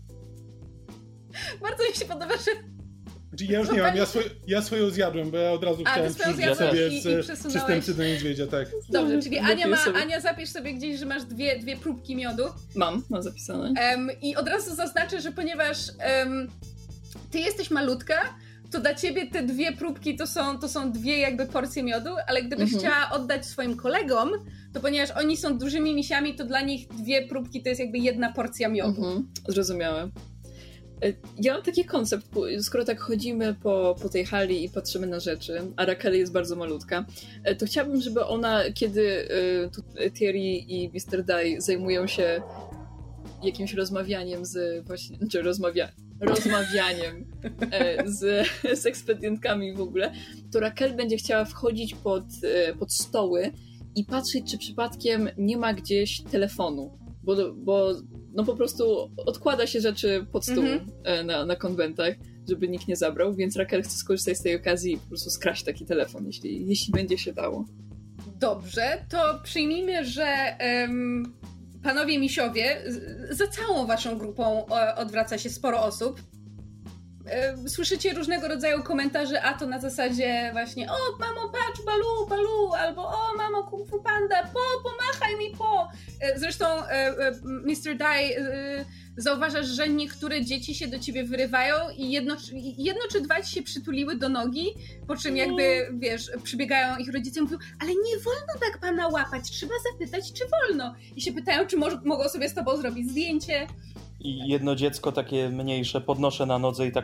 Bardzo mi się podoba, że... Ja już nie mam, ja, swoj, ja swoją zjadłem, bo ja od razu A, chciałem przyrzucić sobie i, z i przystępcy do niedźwiedzia, tak. Dobrze, czyli Ania, ma, sobie. Ania zapisz sobie gdzieś, że masz dwie, dwie próbki miodu. Mam, mam zapisane. Um, I od razu zaznaczę, że ponieważ um, ty jesteś malutka, to dla ciebie te dwie próbki to są, to są dwie jakby porcje miodu, ale gdybyś mhm. chciała oddać swoim kolegom, to ponieważ oni są dużymi misiami, to dla nich dwie próbki to jest jakby jedna porcja miodu. Mhm. Zrozumiałem. Ja mam taki koncept, skoro tak chodzimy po, po tej hali i patrzymy na rzeczy, a Raquel jest bardzo malutka, to chciałabym, żeby ona, kiedy Thierry i mister Dai zajmują się jakimś rozmawianiem z właśnie, czy rozmawia, rozmawianiem z, z ekspedientkami w ogóle, to Raquel będzie chciała wchodzić pod, pod stoły i patrzeć, czy przypadkiem nie ma gdzieś telefonu, bo, bo no po prostu odkłada się rzeczy pod stół mm-hmm. na, na konwentach, żeby nikt nie zabrał, więc Raquel chce skorzystać z tej okazji i po prostu skraść taki telefon, jeśli, jeśli będzie się dało. Dobrze, to przyjmijmy, że um, panowie misiowie, z, za całą waszą grupą o, odwraca się sporo osób. E, słyszycie różnego rodzaju komentarze, a to na zasadzie właśnie o, mamo, patrz, Balu, Balu, albo o, mamo, Kung Fu Panda, po, pomachaj mi, po. E, zresztą e, e, mister Dai e, zauważasz, że niektóre dzieci się do ciebie wyrywają i jedno, jedno czy dwa ci się przytuliły do nogi, po czym jakby, wiesz, przybiegają ich rodzice i mówią, ale nie wolno tak pana łapać, trzeba zapytać, czy wolno. I się pytają, czy mo- mogą sobie z tobą zrobić zdjęcie. I jedno dziecko takie mniejsze podnoszę na nodze i tak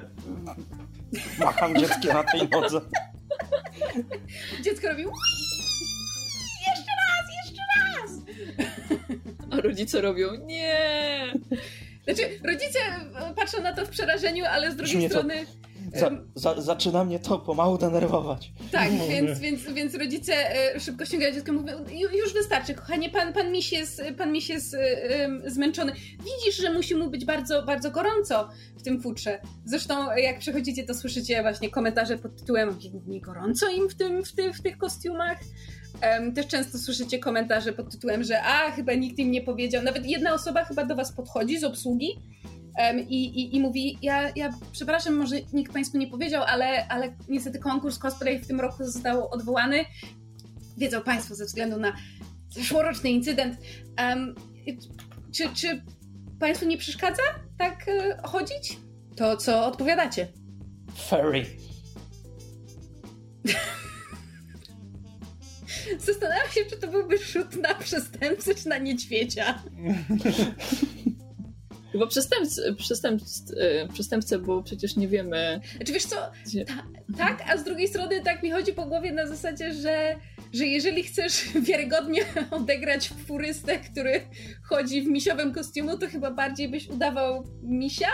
macham dzieckiem na tej nodze. Dziecko robi jeszcze raz, jeszcze raz! A rodzice robią nie! Znaczy, rodzice patrzą na to w przerażeniu, ale z drugiej Mnie strony... To, za, za, zaczyna mnie to pomału denerwować. Tak, więc, więc, więc rodzice szybko ściągają dziecko i mówią, już wystarczy, kochanie, pan, pan miś jest, pan miś jest um, zmęczony. Widzisz, że musi mu być bardzo, bardzo gorąco w tym futrze. Zresztą jak przechodzicie, to słyszycie właśnie komentarze pod tytułem nie gorąco im w, tym, w, ty, w tych kostiumach. Um, też często słyszycie komentarze pod tytułem, że a, chyba nikt im nie powiedział. Nawet jedna osoba chyba do was podchodzi z obsługi um, i, i, i mówi, ja, ja przepraszam, może nikt państwu nie powiedział, ale, ale niestety konkurs cosplay w tym roku został odwołany. Wiedzą państwo ze względu na zeszłoroczny incydent. Um, czy, czy państwu nie przeszkadza tak uh, chodzić? To co odpowiadacie? Furry. Zastanawiam się, czy to byłby rzut na przestępcę, czy na niedźwiedzia. Chyba przestępcy, przestępcy, przestępcę, bo przecież nie wiemy... Czy wiesz co, ta, tak, a z drugiej strony tak mi chodzi po głowie na zasadzie, że, że jeżeli chcesz wiarygodnie odegrać furystę, który chodzi w misiowym kostiumu, to chyba bardziej byś udawał misia?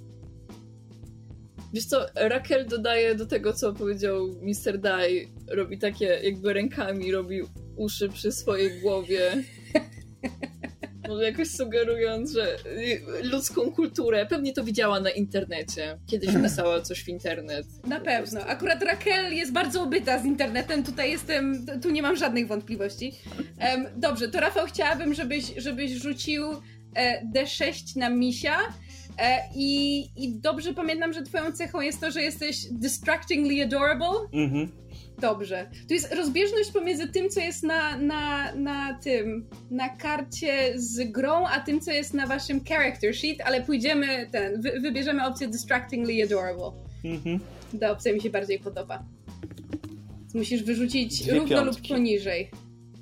Wiesz co, Raquel dodaje do tego, co powiedział mister Dai, robi takie jakby rękami, robi uszy przy swojej głowie. Może jakoś sugerując, że ludzką kulturę, pewnie to widziała na internecie. Kiedyś pisała coś w internet. Na pewno. Akurat Raquel jest bardzo obyta z internetem, tutaj jestem, tu nie mam żadnych wątpliwości. Um, dobrze, to Rafał, chciałabym, żebyś, żebyś rzucił e, D sześć na misia. I, I dobrze pamiętam, że twoją cechą jest to, że jesteś distractingly adorable? Mhm. Dobrze. Tu jest rozbieżność pomiędzy tym, co jest na, na, na tym, na karcie z grą, a tym, co jest na waszym character sheet, ale pójdziemy ten, wy, wybierzemy opcję distractingly adorable. Mhm. Ta opcja mi się bardziej podoba. Musisz wyrzucić Dwie równo piątki. lub poniżej.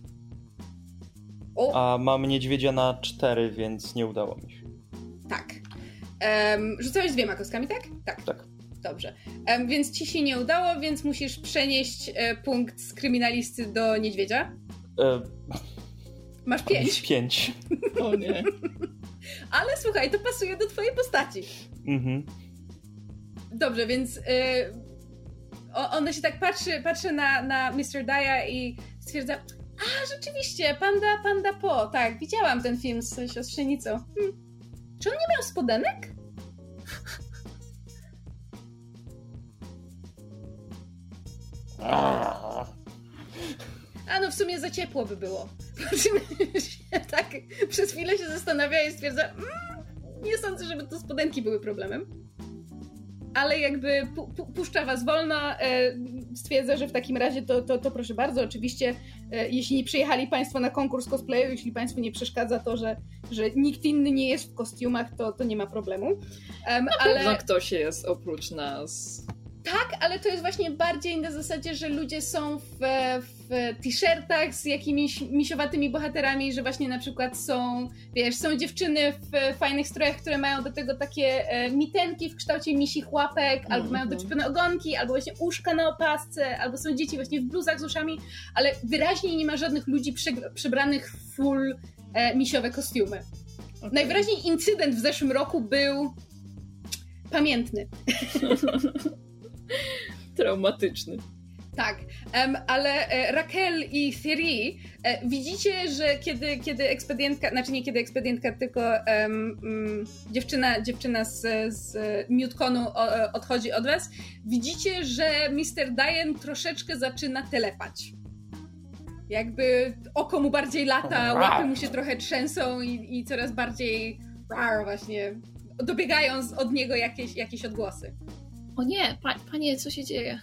O. A mam niedźwiedzia na cztery, więc nie udało mi się. Tak. Um, rzucałeś dwiema kostkami, tak? Tak. Tak. Dobrze. Um, więc ci się nie udało, więc musisz przenieść e, punkt z kryminalisty do niedźwiedzia. E... Masz pięć. Pięć. O nie. Ale słuchaj, to pasuje do twojej postaci. Mhm. Dobrze, więc e, ona się tak patrzy, patrzy na, na mister Dai'a i stwierdza, a rzeczywiście, Panda, Panda Po, tak, widziałam ten film z siostrzenicą. Hm. Czy on nie miał spodenek? A no w sumie za ciepło by było. tak przez chwilę się zastanawia i stwierdza, mm, nie sądzę, żeby to spodenki były problemem. Ale jakby pu- pu- puszcza was wolno, e, stwierdza, że w takim razie to, to, to proszę bardzo, oczywiście e, jeśli nie przyjechali państwo na konkurs cosplayu, jeśli państwu nie przeszkadza to, że, że nikt inny nie jest w kostiumach, to, to nie ma problemu. Um, Na ale... pewno ktoś jest oprócz nas. Tak, ale to jest właśnie bardziej na zasadzie, że ludzie są w, w t-shirtach z jakimiś misiowatymi bohaterami, że właśnie na przykład są, wiesz, są dziewczyny w fajnych strojach, które mają do tego takie e, mitenki w kształcie misich łapek, mm-hmm. albo mają doczepione ogonki, albo właśnie uszka na opasce, albo są dzieci właśnie w bluzach z uszami, ale wyraźnie nie ma żadnych ludzi przy, przybranych w full e, misiowe kostiumy. Okay. Najwyraźniej incydent w zeszłym roku był pamiętny. Traumatyczny. Tak, um, ale e, Raquel i Thierry e, widzicie, że kiedy, kiedy ekspedientka, znaczy nie kiedy ekspedientka, tylko um, um, dziewczyna, dziewczyna z, z Muteconu o, odchodzi od was, widzicie, że mister Diane troszeczkę zaczyna telepać. Jakby oko mu bardziej lata, łapy mu się trochę trzęsą i, i coraz bardziej właśnie dobiegają od niego jakieś, jakieś odgłosy. O nie, pa, panie, co się dzieje?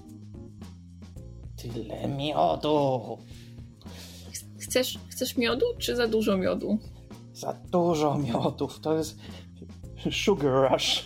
Tyle miodu. Chcesz, chcesz miodu, czy za dużo miodu? Za dużo miodów. To jest sugar rush.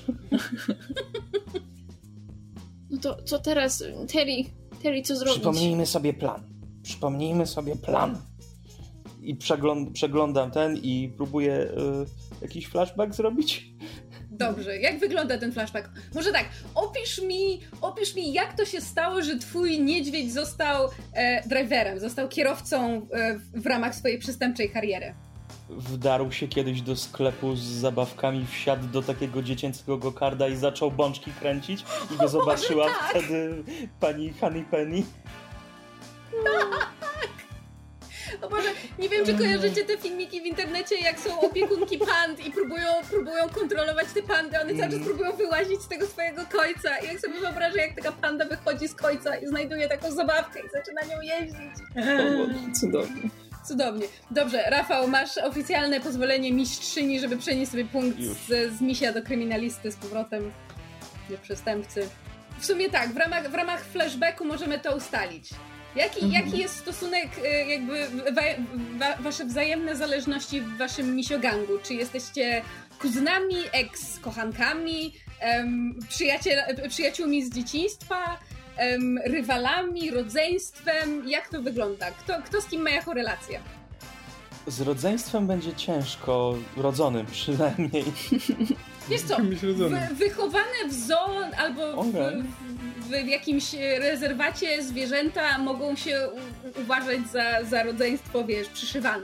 No to co teraz? Terry, Terry, co zrobić? Przypomnijmy sobie plan. Przypomnijmy sobie plan. I przegląd- przeglądam ten i próbuję y, jakiś flashback zrobić. Dobrze, jak wygląda ten flashback? Może tak, opisz mi, opisz mi, jak to się stało, że twój niedźwiedź został e, driverem, został kierowcą e, w ramach swojej przestępczej kariery. Wdarł się kiedyś do sklepu z zabawkami, wsiadł do takiego dziecięcego gokarda i zaczął bączki kręcić i go zobaczyła tak. wtedy pani Honeypenny. O Boże, nie wiem, czy kojarzycie te filmiki w internecie, jak są opiekunki pand i próbują, próbują kontrolować te pandy, one cały czas próbują wyłazić z tego swojego kojca i jak sobie wyobrażę, jak taka panda wychodzi z kojca i znajduje taką zabawkę i zaczyna nią jeździć. Cudownie. Cudownie. Dobrze, Rafał, masz oficjalne pozwolenie mistrzyni, żeby przenieść sobie punkt z, z misia do kryminalisty z powrotem do przestępcy. W sumie tak, w ramach, w ramach flashbacku możemy to ustalić. Jaki, mhm. jaki jest stosunek, jakby wa, wa, wasze wzajemne zależności w waszym misiogangu? Czy jesteście kuzynami, ex-kochankami, um, przyjaciel, przyjaciółmi z dzieciństwa, um, rywalami, rodzeństwem? Jak to wygląda? Kto, kto z kim ma jaką relację? Z rodzeństwem będzie ciężko, rodzonym przynajmniej. Wiesz co, wy, wychowane w zoo albo okay. w, w, w jakimś rezerwacie zwierzęta mogą się u, uważać za, za rodzeństwo, wiesz, przyszywane.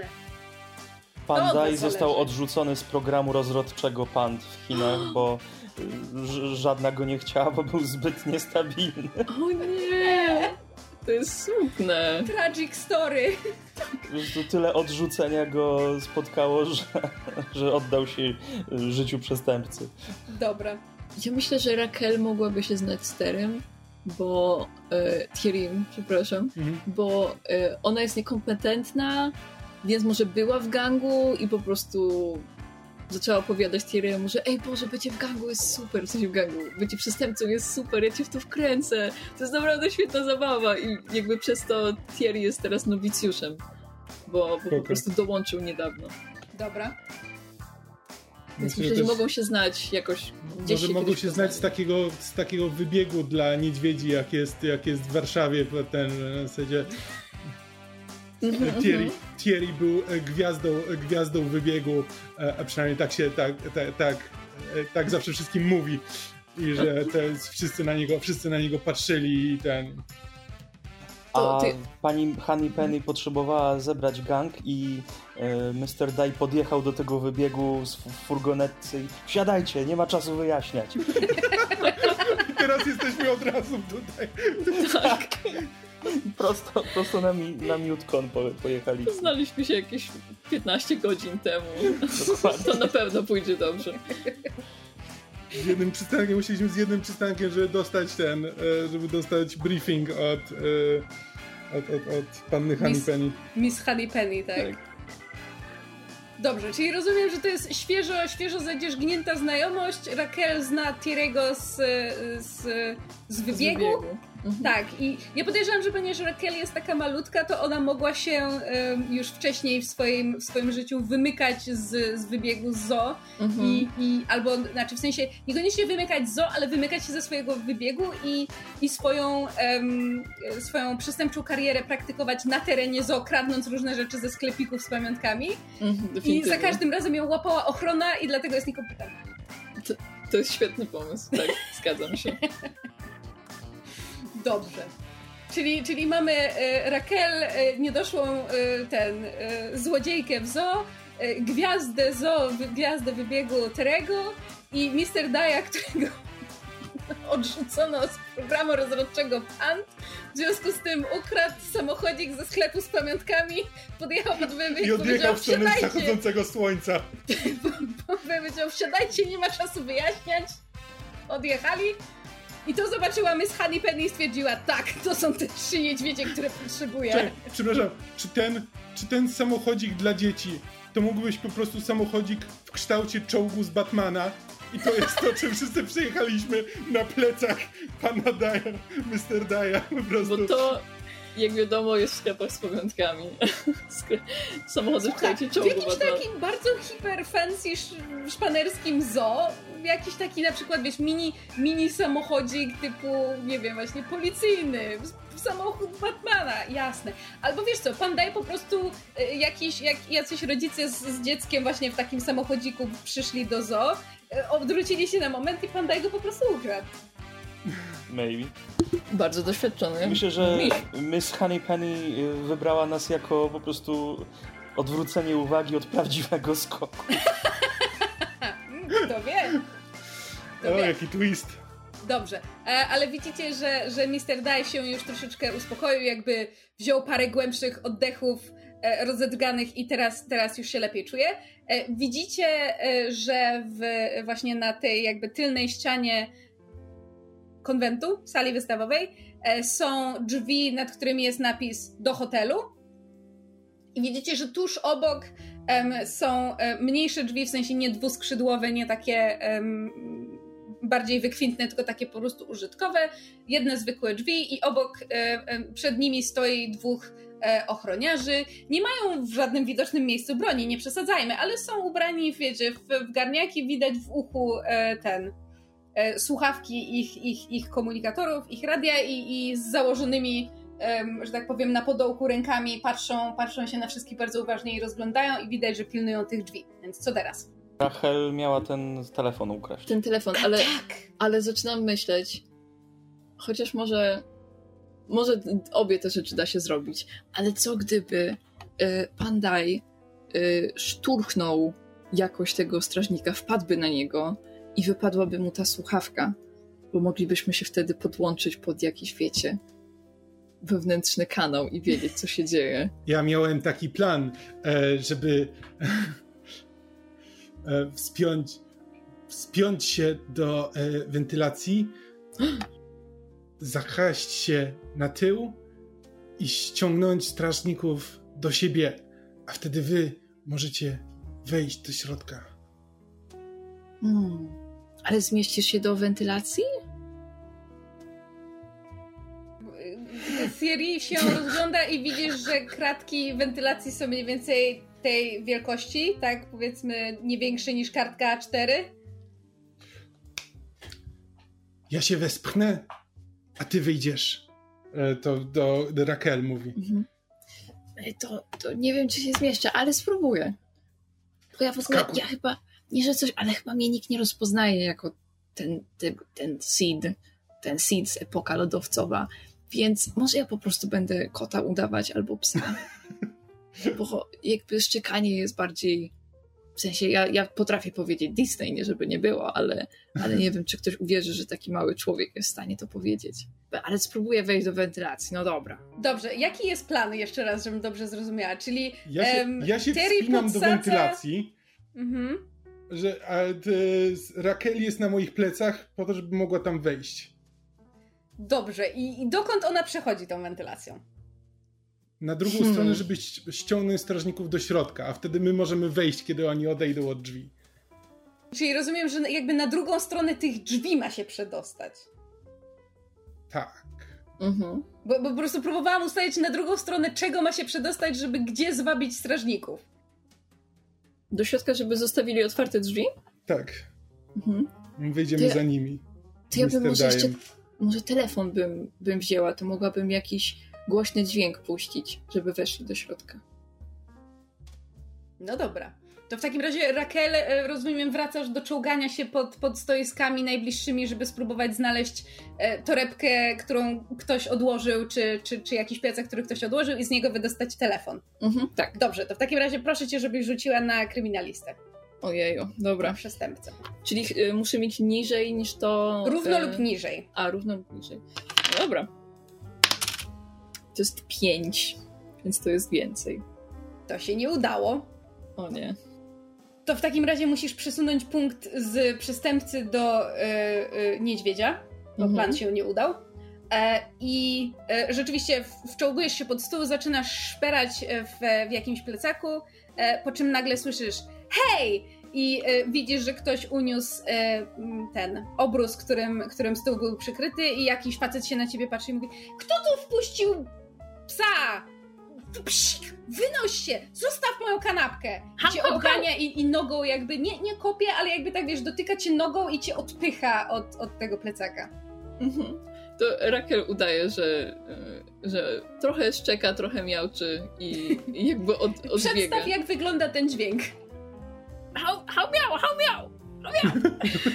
Pandai został odrzucony z programu rozrodczego pand w Chinach, bo ż- żadna go nie chciała, bo był zbyt niestabilny. O nie! To jest smutne. Tragic story. To tyle odrzucenia go spotkało, że, że oddał się życiu przestępcy. Dobra. Ja myślę, że Raquel mogłaby się znać z Terem, bo... E, Thierry, przepraszam. Mhm. Bo e, ona jest niekompetentna, więc może była w gangu i po prostu zaczęła opowiadać Thierry'emu, że ej Boże, bycie w gangu jest super, w sensie w gangu, bycie przestępcą jest super, ja cię w to wkręcę, to jest naprawdę świetna zabawa i jakby przez to Thierry jest teraz nowicjuszem, bo, bo po prostu dołączył niedawno. Dobra. Więc myślę, że też mogą się znać jakoś gdzieś. Może mogą się znać z takiego, z takiego wybiegu dla niedźwiedzi, jak jest, jak jest w Warszawie, ten w zasadzie Thierry, Thierry był gwiazdą, gwiazdą wybiegu, a przynajmniej tak się tak, tak, tak, tak zawsze wszystkim mówi i że to jest, wszyscy na niego, wszyscy na niego patrzyli i ten. A ty... pani Honeypenny potrzebowała zebrać gang i e, mister Dai podjechał do tego wybiegu z furgonetcy i wsiadajcie, nie ma czasu wyjaśniać. I teraz jesteśmy od razu tutaj. Tak. Prosto, prosto na, mi, na Mutecon po, pojechali. Znaliśmy się jakieś piętnaście godzin temu. To na pewno pójdzie dobrze. Z jednym przystankiem, musieliśmy z jednym przystankiem, żeby dostać ten, żeby dostać briefing od, od, od, od panny Honeypenny. Miss Honeypenny, tak. tak. Dobrze, czyli rozumiem, że to jest świeżo, świeżo zadzierzgnięta znajomość. Raquel zna Thierry'ego z, z, z wybiegu. Z wybiegu. Mhm. Tak, i ja podejrzewam, że ponieważ Raquel jest taka malutka, to ona mogła się um, już wcześniej w swoim, w swoim życiu wymykać z, z wybiegu z zoo mhm. i, i albo, znaczy w sensie niekoniecznie wymykać z zoo, ale wymykać się ze swojego wybiegu i, i swoją, um, swoją przestępczą karierę praktykować na terenie zoo, kradnąc różne rzeczy ze sklepików z pamiątkami mhm, i za każdym razem ją łapała ochrona i dlatego jest niekompetentna. To, to jest świetny pomysł, tak, zgadzam się. Dobrze. Czyli, czyli mamy e, Raquel, e, niedoszłą e, ten, e, złodziejkę w zoo, e, gwiazdę zoo, wy, gwiazdę wybiegu Thierry'ego i mister Daya, którego odrzucono z programu rozrodczego Pant. W związku z tym ukradł samochodzik ze sklepu z pamiątkami, podjechał pod wybieg i odjechał w stronę zachodzącego słońca. Powiedział, wsiadajcie, nie ma czasu wyjaśniać. Odjechali. I to zobaczyła Miss Honeypenny i stwierdziła, tak, to są te trzy niedźwiedzie, które potrzebuję. Czekaj, przepraszam, czy ten, czy ten samochodzik dla dzieci to mógł być po prostu samochodzik w kształcie czołgu z Batmana i to jest to, czym wszyscy przyjechaliśmy na plecach pana Daya, mister Daya, po prostu. Bo to, jak wiadomo, jest w sklepach z pamiątkami. Samochody w kształcie czołgu Batmana. W jakimś takim bardzo hiper fancy szpanerskim zoo, jakiś taki na przykład, wiesz, mini, mini samochodzik typu, nie wiem, właśnie policyjny, samochód Batmana, jasne. Albo wiesz co, pan daje po prostu y, jakiś, jak, jacyś rodzice z, z dzieckiem właśnie w takim samochodziku przyszli do zoo, y, odwrócili się na moment i pan daje go po prostu ukradł. Maybe. Bardzo doświadczony. Myślę, że Miss Honeypenny wybrała nas jako po prostu odwrócenie uwagi od prawdziwego skoku. Kto wie? Kto o, wie? jaki twist. Dobrze, ale widzicie, że, że mister Dye się już troszeczkę uspokoił, jakby wziął parę głębszych oddechów rozedrganych i teraz, teraz już się lepiej czuje. Widzicie, że w, właśnie na tej jakby tylnej ścianie konwentu, sali wystawowej, są drzwi, nad którymi jest napis do hotelu. I widzicie, że tuż obok um, są um, mniejsze drzwi, w sensie nie dwuskrzydłowe, nie takie um, bardziej wykwintne, tylko takie po prostu użytkowe. Jedne zwykłe drzwi i obok um, przed nimi stoi dwóch um, ochroniarzy. Nie mają w żadnym widocznym miejscu broni, nie przesadzajmy, ale są ubrani, wiecie, w, w garniaki, widać w uchu um, ten słuchawki ich, ich, ich komunikatorów, ich radia i, i z założonymi, um, że tak powiem, na podołku rękami patrzą, patrzą się na wszystkich bardzo uważnie i rozglądają i widać, że pilnują tych drzwi. Więc co teraz? Rachel miała ten telefon ukraść. Ten telefon, ale, tak. ale zaczynam myśleć, chociaż może może obie te rzeczy da się zrobić, ale co gdyby y, pan Daj y, szturchnął jakoś tego strażnika, wpadłby na niego i wypadłaby mu ta słuchawka, bo moglibyśmy się wtedy podłączyć pod jakiś, wiecie, wewnętrzny kanał i wiedzieć, co się dzieje. Ja miałem taki plan, żeby wspiąć, wspiąć się do wentylacji, zakraść się na tył i ściągnąć strażników do siebie, a wtedy wy możecie wejść do środka. Hmm. Ale zmieścisz się do wentylacji? Siri się rozgląda i widzisz, że kratki wentylacji są mniej więcej tej wielkości, tak powiedzmy nie większe niż kartka A cztery. Ja się wespchnę, a ty wyjdziesz. To do, do Raquel mówi. Mhm. To, to nie wiem, czy się zmieszczę, ale spróbuję. Bo ja w ogóle, ja chyba, nie że coś, ale chyba mnie nikt nie rozpoznaje jako ten, ten, ten seed, ten seed z epoka lodowcowa. Więc może ja po prostu będę kota udawać albo psa. Bo jakby szczekanie jest bardziej... W sensie ja, ja potrafię powiedzieć Disney, nie żeby nie było, ale, ale nie wiem, czy ktoś uwierzy, że taki mały człowiek jest w stanie to powiedzieć. Ale spróbuję wejść do wentylacji, no dobra. Dobrze, jaki jest plan jeszcze raz, żebym dobrze zrozumiała? Czyli ja się, um, ja się wspinam podsadza... do wentylacji, mhm. że a, Raquel jest na moich plecach po to, żeby mogła tam wejść. Dobrze, i, i dokąd ona przechodzi tą wentylacją? na drugą hmm. stronę, żeby ściągnąć strażników do środka, a wtedy my możemy wejść, kiedy oni odejdą od drzwi. Czyli rozumiem, że jakby na drugą stronę tych drzwi ma się przedostać. Tak. Mhm. Bo, bo po prostu próbowałam ustalić na drugą stronę, czego ma się przedostać, żeby gdzie zwabić strażników. Do środka, żeby zostawili otwarte drzwi? Tak. Mhm. Wyjdziemy to ja, za nimi. To ja bym może jeszcze... Może telefon bym, bym wzięła, to mogłabym jakiś głośny dźwięk puścić, żeby weszli do środka. No dobra. To w takim razie, Raquel, rozumiem, wracasz do czołgania się pod, pod stoiskami najbliższymi, żeby spróbować znaleźć e, torebkę, którą ktoś odłożył, czy, czy, czy jakiś plecak, który ktoś odłożył i z niego wydostać telefon. Mhm, tak. Dobrze, to w takim razie proszę cię, żebyś rzuciła na kryminalistę. Ojeju, dobra. Przestępcę. Czyli y, muszę mieć niżej niż to... Równo y... lub niżej. A, równo lub niżej. No dobra. To jest pięć, więc to jest więcej. To się nie udało. O nie. To w takim razie musisz przesunąć punkt z przestępcy do y, y, niedźwiedzia, bo mhm. plan się nie udał. E, I e, rzeczywiście wczołgujesz się pod stół, zaczynasz szperać w, w jakimś plecaku, e, po czym nagle słyszysz hej! I e, widzisz, że ktoś uniósł e, ten obrus, którym, którym stół był przykryty i jakiś facet się na ciebie patrzy i mówi: kto tu wpuścił psa? Psik, wynoś się! Zostaw moją kanapkę! I cię odgania i, i nogą jakby, nie, nie kopie, ale jakby tak wiesz, dotyka cię nogą i cię odpycha od, od tego plecaka. Mhm. To Raquel udaje, że, że trochę szczeka, trochę miauczy i, i jakby od, odbiega. Przedstaw, jak wygląda ten dźwięk. Hał, hał miał, hał miał! Hał miał!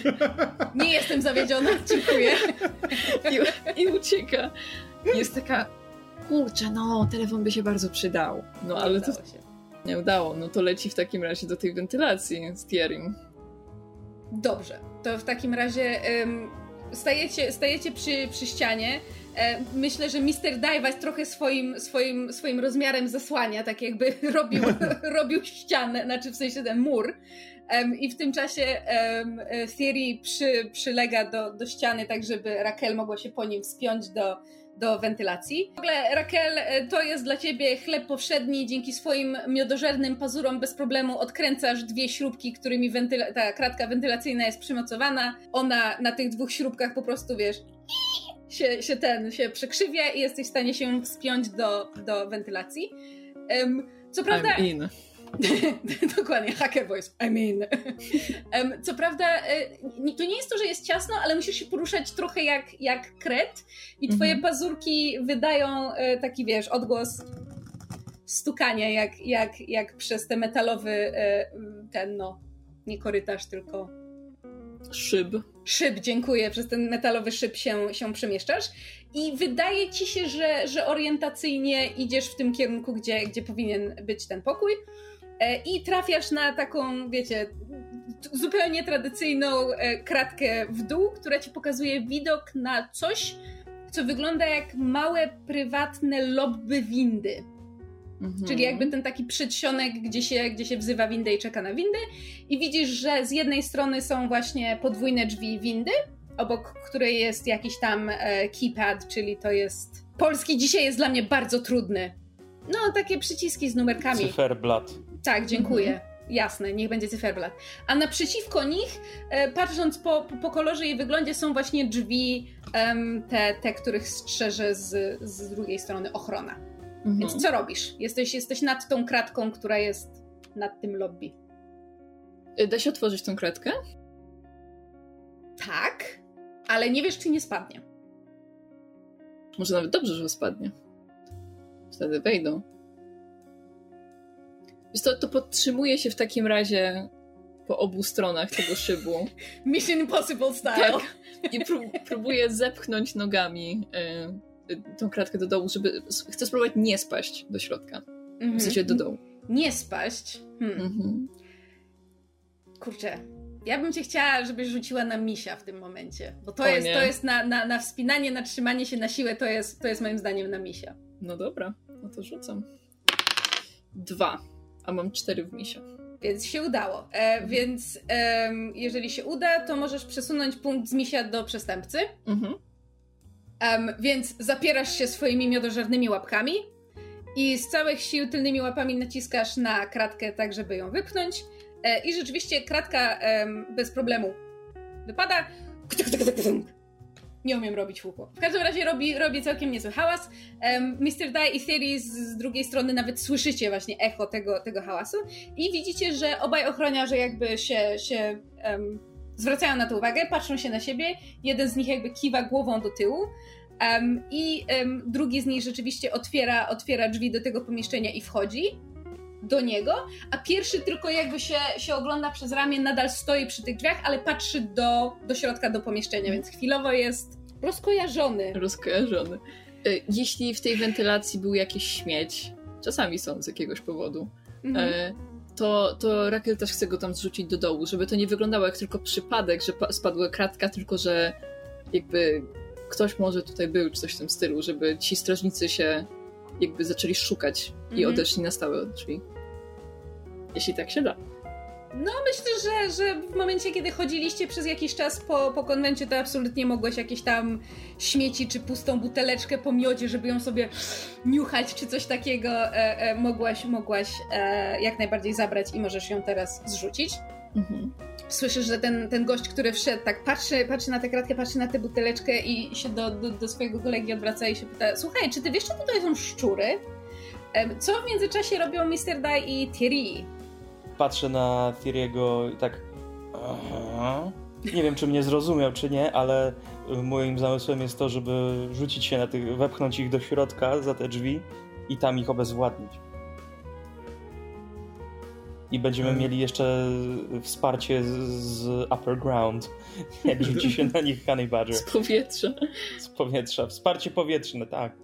Nie jestem zawiedziona, dziękuję. I, I ucieka. Jest taka, kurczę, no, telefon by się bardzo przydał. No, ale to się. nie udało. No to leci w takim razie do tej wentylacji z Thierrym. Dobrze, to w takim razie um, stajecie, stajecie przy, przy ścianie. E, myślę, że mister Dive trochę swoim, swoim, swoim rozmiarem zasłania, tak jakby robił, robił ścianę, znaczy w sensie ten mur. Um, I w tym czasie um, Thierry przy, przylega do, do ściany, tak żeby Raquel mogła się po nim wspiąć do, do wentylacji. W ogóle, Raquel, to jest dla ciebie chleb powszedni. Dzięki swoim miodożernym pazurom bez problemu odkręcasz dwie śrubki, którymi wentyla- ta kratka wentylacyjna jest przymocowana. Ona na tych dwóch śrubkach po prostu, wiesz, się, się ten, się przekrzywia i jesteś w stanie się wspiąć do, do wentylacji. Um, co prawda... I'm in. Dokładnie, hacker voice, I mean. Um, co prawda, y, to nie jest to, że jest ciasno, ale musisz się poruszać trochę jak, jak kret i twoje mhm. pazurki wydają y, taki, wiesz, odgłos stukania, jak, jak, jak przez te metalowy y, ten, no, nie korytarz, tylko szyb. Szyb, dziękuję, przez ten metalowy szyb się, się przemieszczasz i wydaje ci się, że, że orientacyjnie idziesz w tym kierunku, gdzie, gdzie powinien być ten pokój. I trafiasz na taką, wiecie, zupełnie tradycyjną kratkę w dół, która ci pokazuje widok na coś, co wygląda jak małe, prywatne lobby windy. Mhm. Czyli jakby ten taki przedsionek, gdzie się, gdzie się wzywa windę i czeka na windy. I widzisz, że z jednej strony są właśnie podwójne drzwi windy, obok której jest jakiś tam keypad, czyli to jest... Polski dzisiaj jest dla mnie bardzo trudny. No, takie przyciski z numerkami. Cyferblat. Tak, dziękuję. Mhm. Jasne, niech będzie cyferblat. A naprzeciwko nich, e, patrząc po, po kolorze i wyglądzie, są właśnie drzwi, um, te, te, których strzeże z, z drugiej strony ochrona. Mhm. Więc co robisz? Jesteś, jesteś nad tą kratką, która jest nad tym lobby. Da się otworzyć tą kratkę? Tak, ale nie wiesz, czy nie spadnie. Może nawet dobrze, że spadnie. Wtedy wejdą. Wiesz, to, to podtrzymuje się w takim razie po obu stronach tego szybu. Mission Impossible style. Tak. I prób, próbuję zepchnąć nogami y, y, tą kratkę do dołu, żeby... Chcę spróbować nie spaść do środka. Mm-hmm. W sensie do dołu. Nie spaść? Hmm. Mm-hmm. Kurczę. Ja bym cię chciała, żebyś rzuciła na misia w tym momencie. Bo to o jest, to jest na, na, na wspinanie, na trzymanie się na siłę, to jest, to jest moim zdaniem na misia. No dobra, no to rzucam. Dwa, a mam cztery w misia. Więc się udało. E, mhm. Więc e, jeżeli się uda, to możesz przesunąć punkt z misia do przestępcy. Mhm. Um, więc zapierasz się swoimi miodożernymi łapkami i z całych sił tylnymi łapami naciskasz na kratkę tak, żeby ją wypchnąć i rzeczywiście kratka bez problemu wypada. Nie umiem robić łuku. W każdym razie robi, robi całkiem niezły hałas. Um, mister Die i Theory z, z drugiej strony nawet słyszycie właśnie echo tego, tego hałasu i widzicie, że obaj ochroniarze jakby się, się um, zwracają na to uwagę, patrzą się na siebie, jeden z nich jakby kiwa głową do tyłu um, i um, drugi z nich rzeczywiście otwiera, otwiera drzwi do tego pomieszczenia i wchodzi do niego, a pierwszy tylko jakby się, się ogląda przez ramię, nadal stoi przy tych drzwiach, ale patrzy do, do środka, do pomieszczenia, więc chwilowo jest rozkojarzony. Rozkojarzony. Jeśli w tej wentylacji był jakiś śmieć, czasami są z jakiegoś powodu, mhm. to, to Raquel też chce go tam zrzucić do dołu, żeby to nie wyglądało jak tylko przypadek, że spadła kratka, tylko że jakby ktoś może tutaj był, czy coś w tym stylu, żeby ci strażnicy się jakby zaczęli szukać i mhm. odeszli na stałe od drzwi. Jeśli tak się da. No myślę, że, że w momencie, kiedy chodziliście przez jakiś czas po, po konwencie, to absolutnie mogłeś jakieś tam śmieci czy pustą buteleczkę po miodzie, żeby ją sobie niuchać czy coś takiego, e, e, mogłaś, mogłaś e, jak najbardziej zabrać i możesz ją teraz zrzucić. Mhm. Słyszysz, że ten, ten gość, który wszedł, tak patrzy, patrzy na tę kratkę, patrzy na tę buteleczkę i się do, do, do swojego kolegi odwraca i się pyta: słuchaj, czy ty wiesz, że tutaj są szczury? Co w międzyczasie robią mister Die i Thierry? Patrzę na Thierry'ego i tak... Aha. Nie wiem, czy mnie zrozumiał, czy nie, ale moim zamysłem jest to, żeby rzucić się na tych, wepchnąć ich do środka za te drzwi i tam ich obezwładnić. I będziemy hmm. mieli jeszcze wsparcie z, z upper ground, jak rzuci się na nich Honey Badger. Z powietrza. Z powietrza. Wsparcie powietrzne, tak.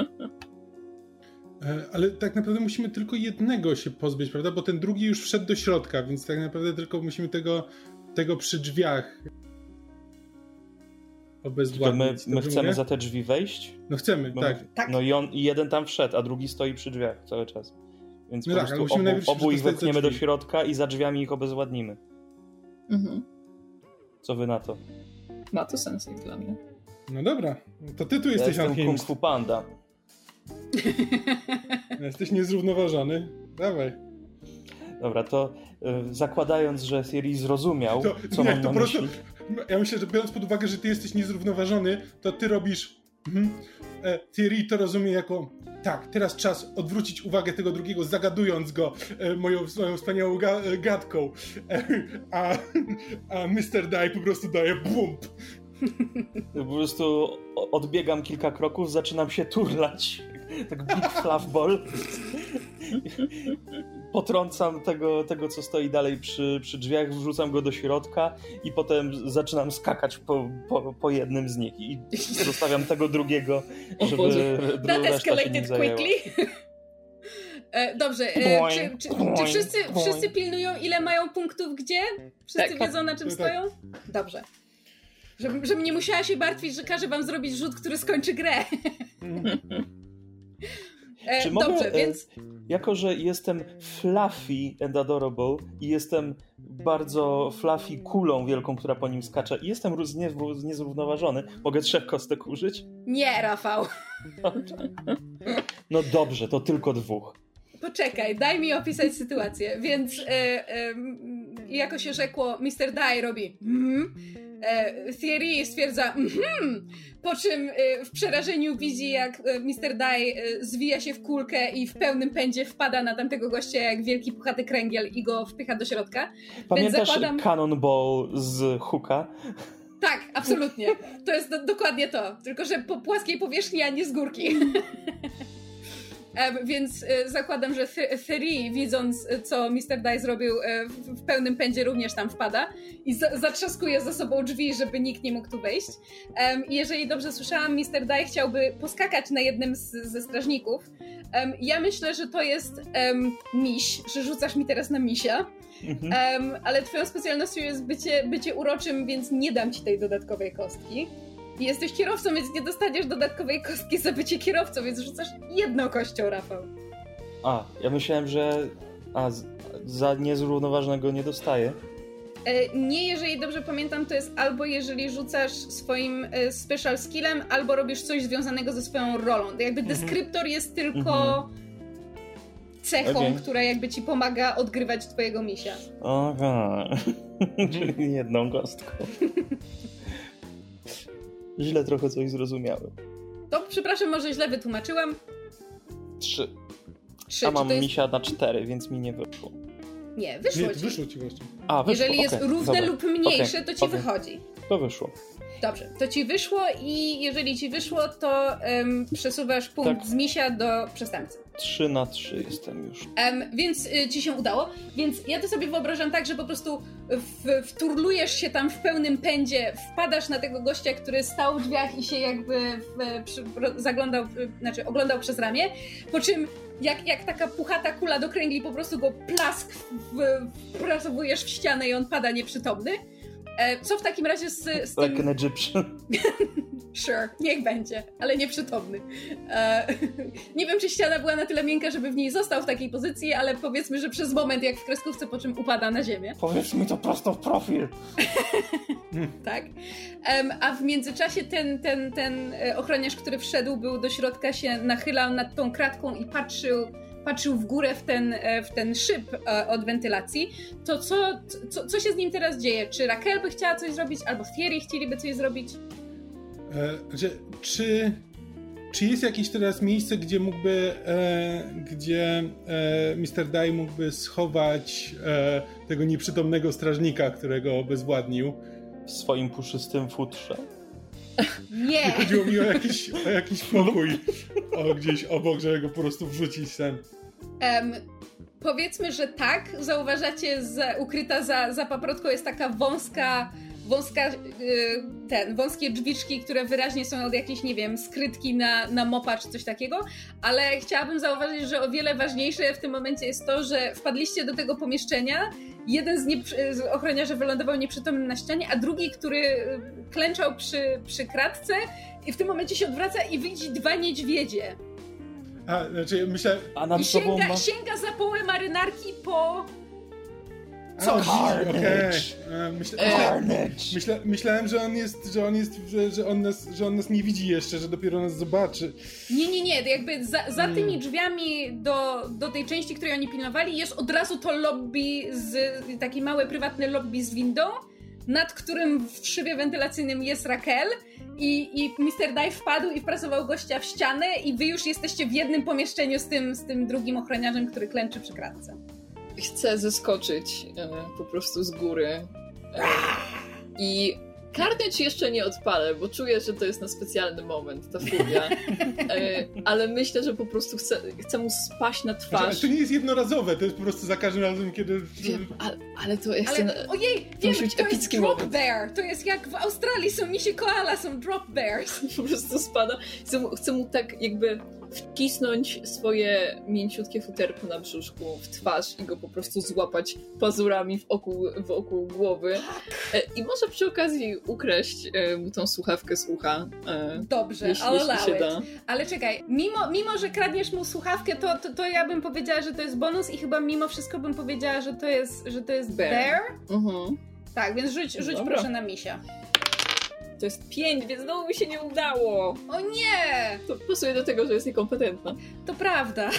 Ale tak naprawdę musimy tylko jednego się pozbyć, prawda? Bo ten drugi już wszedł do środka, więc tak naprawdę tylko musimy tego, tego przy drzwiach obezwładnić. My, my chcemy mówię? Za te drzwi wejść? No chcemy, tak. My, tak. No i on i jeden tam wszedł, a drugi stoi przy drzwiach cały czas. Więc no po tak, prostu obu, obu ich wepchniemy do środka i za drzwiami ich obezwładnimy. Mhm. Co wy na to? Ma to sens jak dla mnie. No dobra, to ty tu ja jesteś alchemist. Kung Fu Panda. Jesteś niezrównoważony. Dawaj. Dobra, to y, zakładając, że Thierry zrozumiał, to, co nie, mam to na myśli... Ja myślę, że biorąc pod uwagę, że ty jesteś niezrównoważony, to ty robisz... Mhm. E, Thierry to rozumie jako... Tak, teraz czas odwrócić uwagę tego drugiego, zagadując go e, moją, moją wspaniałą ga- gadką. E, a, a mister Die po prostu daje bump. Po prostu odbiegam kilka kroków, zaczynam się turlać. Tak big fluff ball. Potrącam tego, tego, co stoi dalej przy, przy drzwiach, wrzucam go do środka i potem zaczynam skakać po, po, po jednym z nich i zostawiam tego drugiego, żeby That escalated quickly. Dobrze, e, czy, czy, czy wszyscy, wszyscy pilnują, ile mają punktów gdzie? Wszyscy tak, wiedzą, na czym tak. stoją? Dobrze. Żeby, żebym nie musiała się martwić, że każe wam zrobić rzut, który skończy grę. E, Czy dobrze, mogę, więc... Jako, że jestem fluffy and adorable i jestem bardzo fluffy kulą wielką, która po nim skacze i jestem niezrównoważony, mogę trzech kostek użyć? Nie, Rafał. No dobrze, to tylko dwóch. Poczekaj, daj mi opisać sytuację. Więc e, e, jako się rzekło, mister Die robi mm, e, Thierry stwierdza mm, po czym e, w przerażeniu widzi, jak mister Die e, zwija się w kulkę i w pełnym pędzie wpada na tamtego gościa jak wielki puchaty kręgiel i go wpycha do środka. Pamiętasz Więc zakładam... Cannonball z Hooka? Tak, absolutnie. To jest do, dokładnie to. Tylko, że po płaskiej powierzchni, a nie z górki. E, więc e, zakładam, że Thierry, widząc co mister Die zrobił, e, w, w pełnym pędzie również tam wpada i za, zatrzaskuje za sobą drzwi, żeby nikt nie mógł tu wejść. E, jeżeli dobrze słyszałam, mister Die chciałby poskakać na jednym z, ze strażników. E, ja myślę, że to jest e, miś, że rzucasz mi teraz na misia. Mhm. Um, ale twoją specjalnością jest bycie, bycie uroczym, więc nie dam ci tej dodatkowej kostki. I jesteś kierowcą, więc nie dostaniesz dodatkowej kostki za bycie kierowcą, więc rzucasz jedną kością, Rafał. A, ja myślałem, że a, z, za niezrównoważonego nie dostaję. E, nie, jeżeli dobrze pamiętam, to jest albo jeżeli rzucasz swoim e, special skillem, albo robisz coś związanego ze swoją rolą. To jakby deskryptor jest tylko... cechą, okay. która jakby ci pomaga odgrywać twojego misia. Aha. Czyli jedną kostką. Źle trochę coś zrozumiałem. To przepraszam, może źle wytłumaczyłam. Trzy. Trzy. A mam jest... misia na cztery, więc mi nie wyszło. Nie, wyszło Nie, ci. wyszło ci właśnie. A, wyszło, Jeżeli jest okay. równe Dobra. lub mniejsze, okay. to ci okay. wychodzi. To wyszło. Dobrze, to ci wyszło i jeżeli ci wyszło, to um, przesuwasz punkt tak. z misia do przestępcy. Trzy na trzy jestem już. Um, więc y, ci się udało. Więc ja to sobie wyobrażam tak, że po prostu w, wturlujesz się tam w pełnym pędzie, wpadasz na tego gościa, który stał w drzwiach i się jakby w, przy, zaglądał, znaczy oglądał przez ramię, po czym jak, jak taka puchata kula do kręgli po prostu go plask wprasowujesz w ścianę i on pada nieprzytomny. Co w takim razie z, z tym... Like an Egyptian. Sure, niech będzie, ale nieprzytomny. E, nie wiem, czy ściana była na tyle miękka, żeby w niej został w takiej pozycji, ale powiedzmy, że przez moment, jak w kreskówce, po czym upada na ziemię. Powiedz mi to prosto w profil. Tak. Um, a w międzyczasie ten, ten, ten ochroniarz, który wszedł, był do środka, się nachylał nad tą kratką i patrzył patrzył w górę w ten, w ten szyb od wentylacji, to co, co, co się z nim teraz dzieje? Czy Raquel by chciała coś zrobić, albo Thierry chcieliby coś zrobić? E, że, czy, czy jest jakieś teraz miejsce, gdzie mógłby, e, gdzie e, mister Dye mógłby schować e, tego nieprzytomnego strażnika, którego obezwładnił? W swoim puszystym futrze. Nie! Chodziło mi o jakiś, o jakiś pokój o, gdzieś obok, żeby go po prostu wrzucić ten. Um, powiedzmy, że tak. Zauważacie, za, ukryta za, za paprotką jest taka wąska, wąska yy, ten, wąskie drzwiczki, które wyraźnie są od jakiejś, nie wiem, skrytki na, na mopa czy coś takiego, ale chciałabym zauważyć, że o wiele ważniejsze w tym momencie jest to, że wpadliście do tego pomieszczenia, jeden z, nieprzy- z ochroniarzy wylądował nieprzytomny na ścianie, a drugi, który klęczał przy, przy kratce i w tym momencie się odwraca i widzi dwa niedźwiedzie. A, znaczy myślę... A nad I sobą sięga, ma... sięga za połę marynarki po... Co? Carnage. Okay. Myśla, myśla, myśla, myślałem, że on jest, że on jest, że, że, on nas, że on nas nie widzi jeszcze, że dopiero nas zobaczy. Nie, nie, nie, jakby za, za Hmm. tymi drzwiami do, do tej części, której oni pilnowali, jest od razu to lobby, z, taki mały prywatny lobby z windą, nad którym w szybie wentylacyjnym jest Raquel i, i mister Dye wpadł i wprasował gościa w ścianę i wy już jesteście w jednym pomieszczeniu z tym, z tym drugim ochroniarzem, który klęczy przy kratce. Chcę zeskoczyć e, po prostu z góry e, i Carnage jeszcze nie odpalę, bo czuję, że to jest na specjalny moment, ta furia. E, ale myślę, że po prostu chcę, chcę mu spaść na twarz. Znaczy, to nie jest jednorazowe, to jest po prostu za każdym razem, kiedy... Wiem, ale, ale to ja chcę... Ale, ojej, wiem, musi być to jest epicki drop moment. bear. To jest jak w Australii są misie koala, są drop bears. Po prostu spada. Chcę mu, chcę mu tak jakby wcisnąć swoje mięciutkie futerko na brzuszku w twarz i go po prostu złapać pazurami wokół, wokół głowy. E, I może przy okazji ukraść e, mu tą słuchawkę z ucha. E, Dobrze, jeśli, I'll jeśli allow się it. da. Ale czekaj, mimo, mimo że kradniesz mu słuchawkę, to, to, to ja bym powiedziała, że to jest bonus i chyba mimo wszystko bym powiedziała, że to jest, że to jest bear. Bear. Mhm. Tak, więc rzuć, rzuć Dobra. proszę na misia. To jest pięć, więc znowu mi się nie udało. O nie! To pasuje do tego, że jest niekompetentna. To prawda.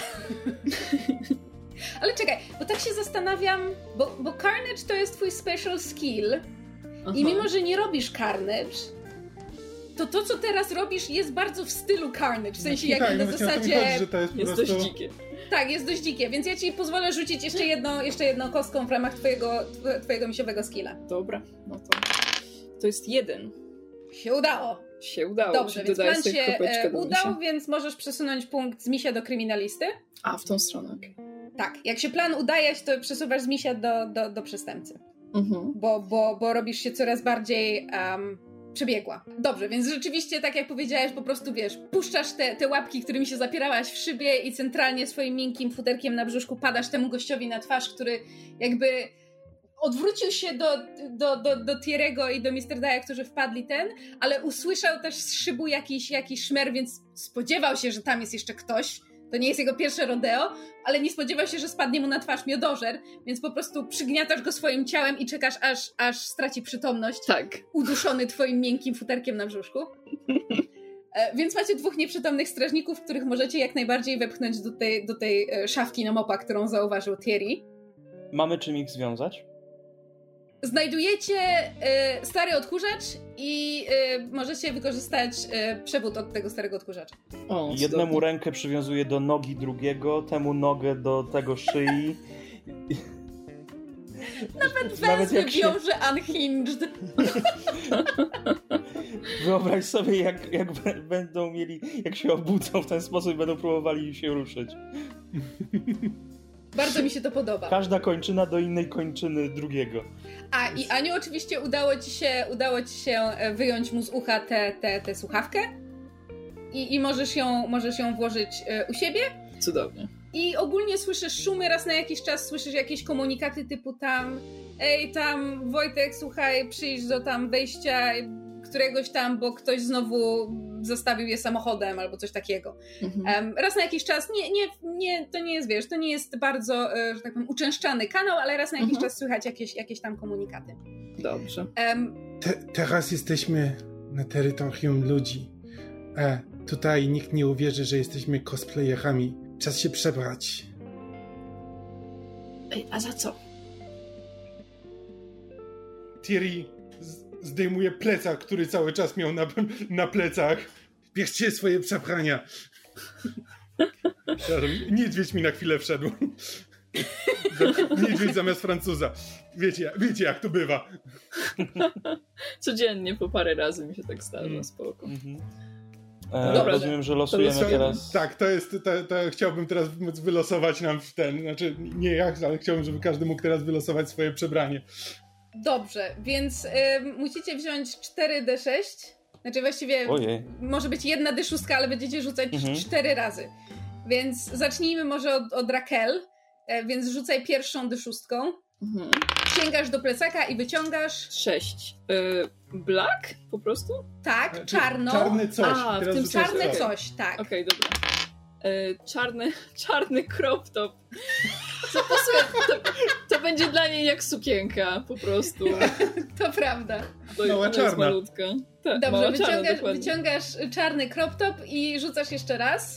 Ale czekaj, bo tak się zastanawiam, bo, bo Carnage to jest twój special skill Aha. i mimo, że nie robisz Carnage, to to, co teraz robisz, jest bardzo w stylu Carnage, w sensie jakby tak, na no właśnie o to mi zasadzie... chodzi, że to jest po Jest prostu... dość dzikie. Tak, jest dość dzikie, więc ja ci pozwolę rzucić jeszcze jedną, jeszcze jedną kostką w ramach twojego, twojego misiowego skilla. Dobra, no to to jest jeden. Się udało. Się udało. Dobrze, Czy więc dodaję plan sobie się kropeczkę e, do udał, misia? więc możesz przesunąć punkt z misia do kryminalisty. A, w tą stronę, okej. Tak, jak się plan udaje, to przesuwasz z misia do, do, do przestępcy. Mhm. Bo, bo, bo robisz się coraz bardziej um, przebiegła. Dobrze, więc rzeczywiście, tak jak powiedziałeś, po prostu wiesz, puszczasz te, te łapki, którymi się zapierałaś w szybie i centralnie swoim miękkim futerkiem na brzuszku padasz temu gościowi na twarz, który jakby odwrócił się do, do, do, do Thierry'ego i do mister Dye'a, którzy wpadli ten, ale usłyszał też z szybu jakiś, jakiś szmer, więc spodziewał się, że tam jest jeszcze ktoś. To nie jest jego pierwsze rodeo, ale nie spodziewał się, że spadnie mu na twarz miodożer, więc po prostu przygniatasz go swoim ciałem i czekasz, aż, aż straci przytomność, Tak. uduszony twoim miękkim futerkiem na brzuszku. E, więc macie dwóch nieprzytomnych strażników, których możecie jak najbardziej wepchnąć do tej, do tej e, szafki na mopa, którą zauważył Thierry. Mamy czym ich związać? Znajdujecie e, stary odkurzacz i e, możecie wykorzystać e, przewód od tego starego odkurzacza. O, Jednemu cudownie. rękę przywiązuję do nogi drugiego, temu nogę do tego szyi. Nawet Nawet węzły jak się- wiąże unhinged. Wyobraź sobie, jak, jak b- będą mieli, jak się obudzą w ten sposób i będą próbowali się ruszyć. Bardzo mi się to podoba. Każda kończyna do innej kończyny drugiego. A i Aniu, oczywiście udało ci się, udało ci się e, wyjąć mu z ucha tę te, te słuchawkę i, i możesz, ją, możesz ją włożyć e, u siebie. Cudownie. I ogólnie słyszysz szumy, raz na jakiś czas słyszysz jakieś komunikaty typu tam ej tam Wojtek, słuchaj, przyjdź do tam wejścia któregoś tam, bo ktoś znowu zostawił je samochodem albo coś takiego. Mhm. Um, raz na jakiś czas, nie, nie, nie, to nie jest, wiesz, to nie jest bardzo, e, że tak powiem, uczęszczany kanał, ale raz na jakiś Mhm. czas słychać jakieś, jakieś tam komunikaty. Dobrze. Um, Te, teraz jesteśmy na terytorium ludzi. E, tutaj nikt nie uwierzy, że jesteśmy cosplayerami. Czas się przebrać. Ej, a za co? Thierry z- zdejmuje plecak, który cały czas miał na, na plecach. Bierzcie swoje przebrania. Przepraszam, niedźwiedź mi na chwilę wszedł. Niedźwiedź zamiast Francuza. Wiecie, wiecie jak to bywa. Codziennie po parę razy mi się tak zdarza, Mm. spoko. Mhm. E, Dobra, rozumiem, że losujemy To- teraz... Tak, to jest, to, to chciałbym teraz móc wylosować nam w ten, znaczy nie ja, ale chciałbym, żeby każdy mógł teraz wylosować swoje przebranie. dobrze, więc ym, musicie wziąć cztery D sześć. Znaczy właściwie Ojej. może być jedna D sześć, ale będziecie rzucać Mhm. cztery razy. Więc zacznijmy może od, od Raquel. E, więc rzucaj pierwszą D sześć. Mhm. Sięgasz do plecaka i wyciągasz Sześć. Y, black? Po prostu? tak, Znaczy, czarną. Czarny coś. A, w Teraz tym rzucasz Czarne coś. coś, tak. Okej, dobra. Y, czarny, czarny crop top. To, pasuje, to, to będzie dla niej jak sukienka, po prostu. To prawda. To, Mała ona jest czarna. malutka. Tak, Dobrze, mała czarna, wyciągasz, dokładnie. wyciągasz czarny crop top i rzucasz jeszcze raz.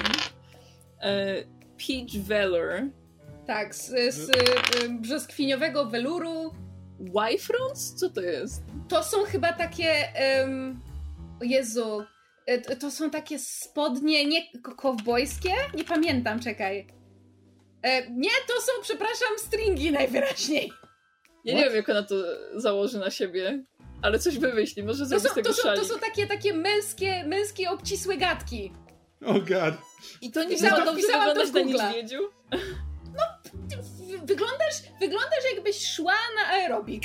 Y, peach velour. Tak, z, z y, brzoskwiniowego weluru. Y-fronts? Co to jest? To są chyba takie... Um, o Jezu... e, To to są takie spodnie, nie ko- kowbojskie? Nie pamiętam, czekaj. E, nie, to są, przepraszam, stringi najwyraźniej. Ja nie wiem, jak ona to założy na siebie, ale coś wymyśli. Może To zrobić są, tego to są, szalik. to są takie, takie męskie, męskie obcisłe gadki. Oh god. I to nie Wpisałam- ma dobrze wpisałam to wyglądać w na Google'a. niedźwiedziu? Ty w- Wyglądasz, wyglądasz jakbyś szła na aerobik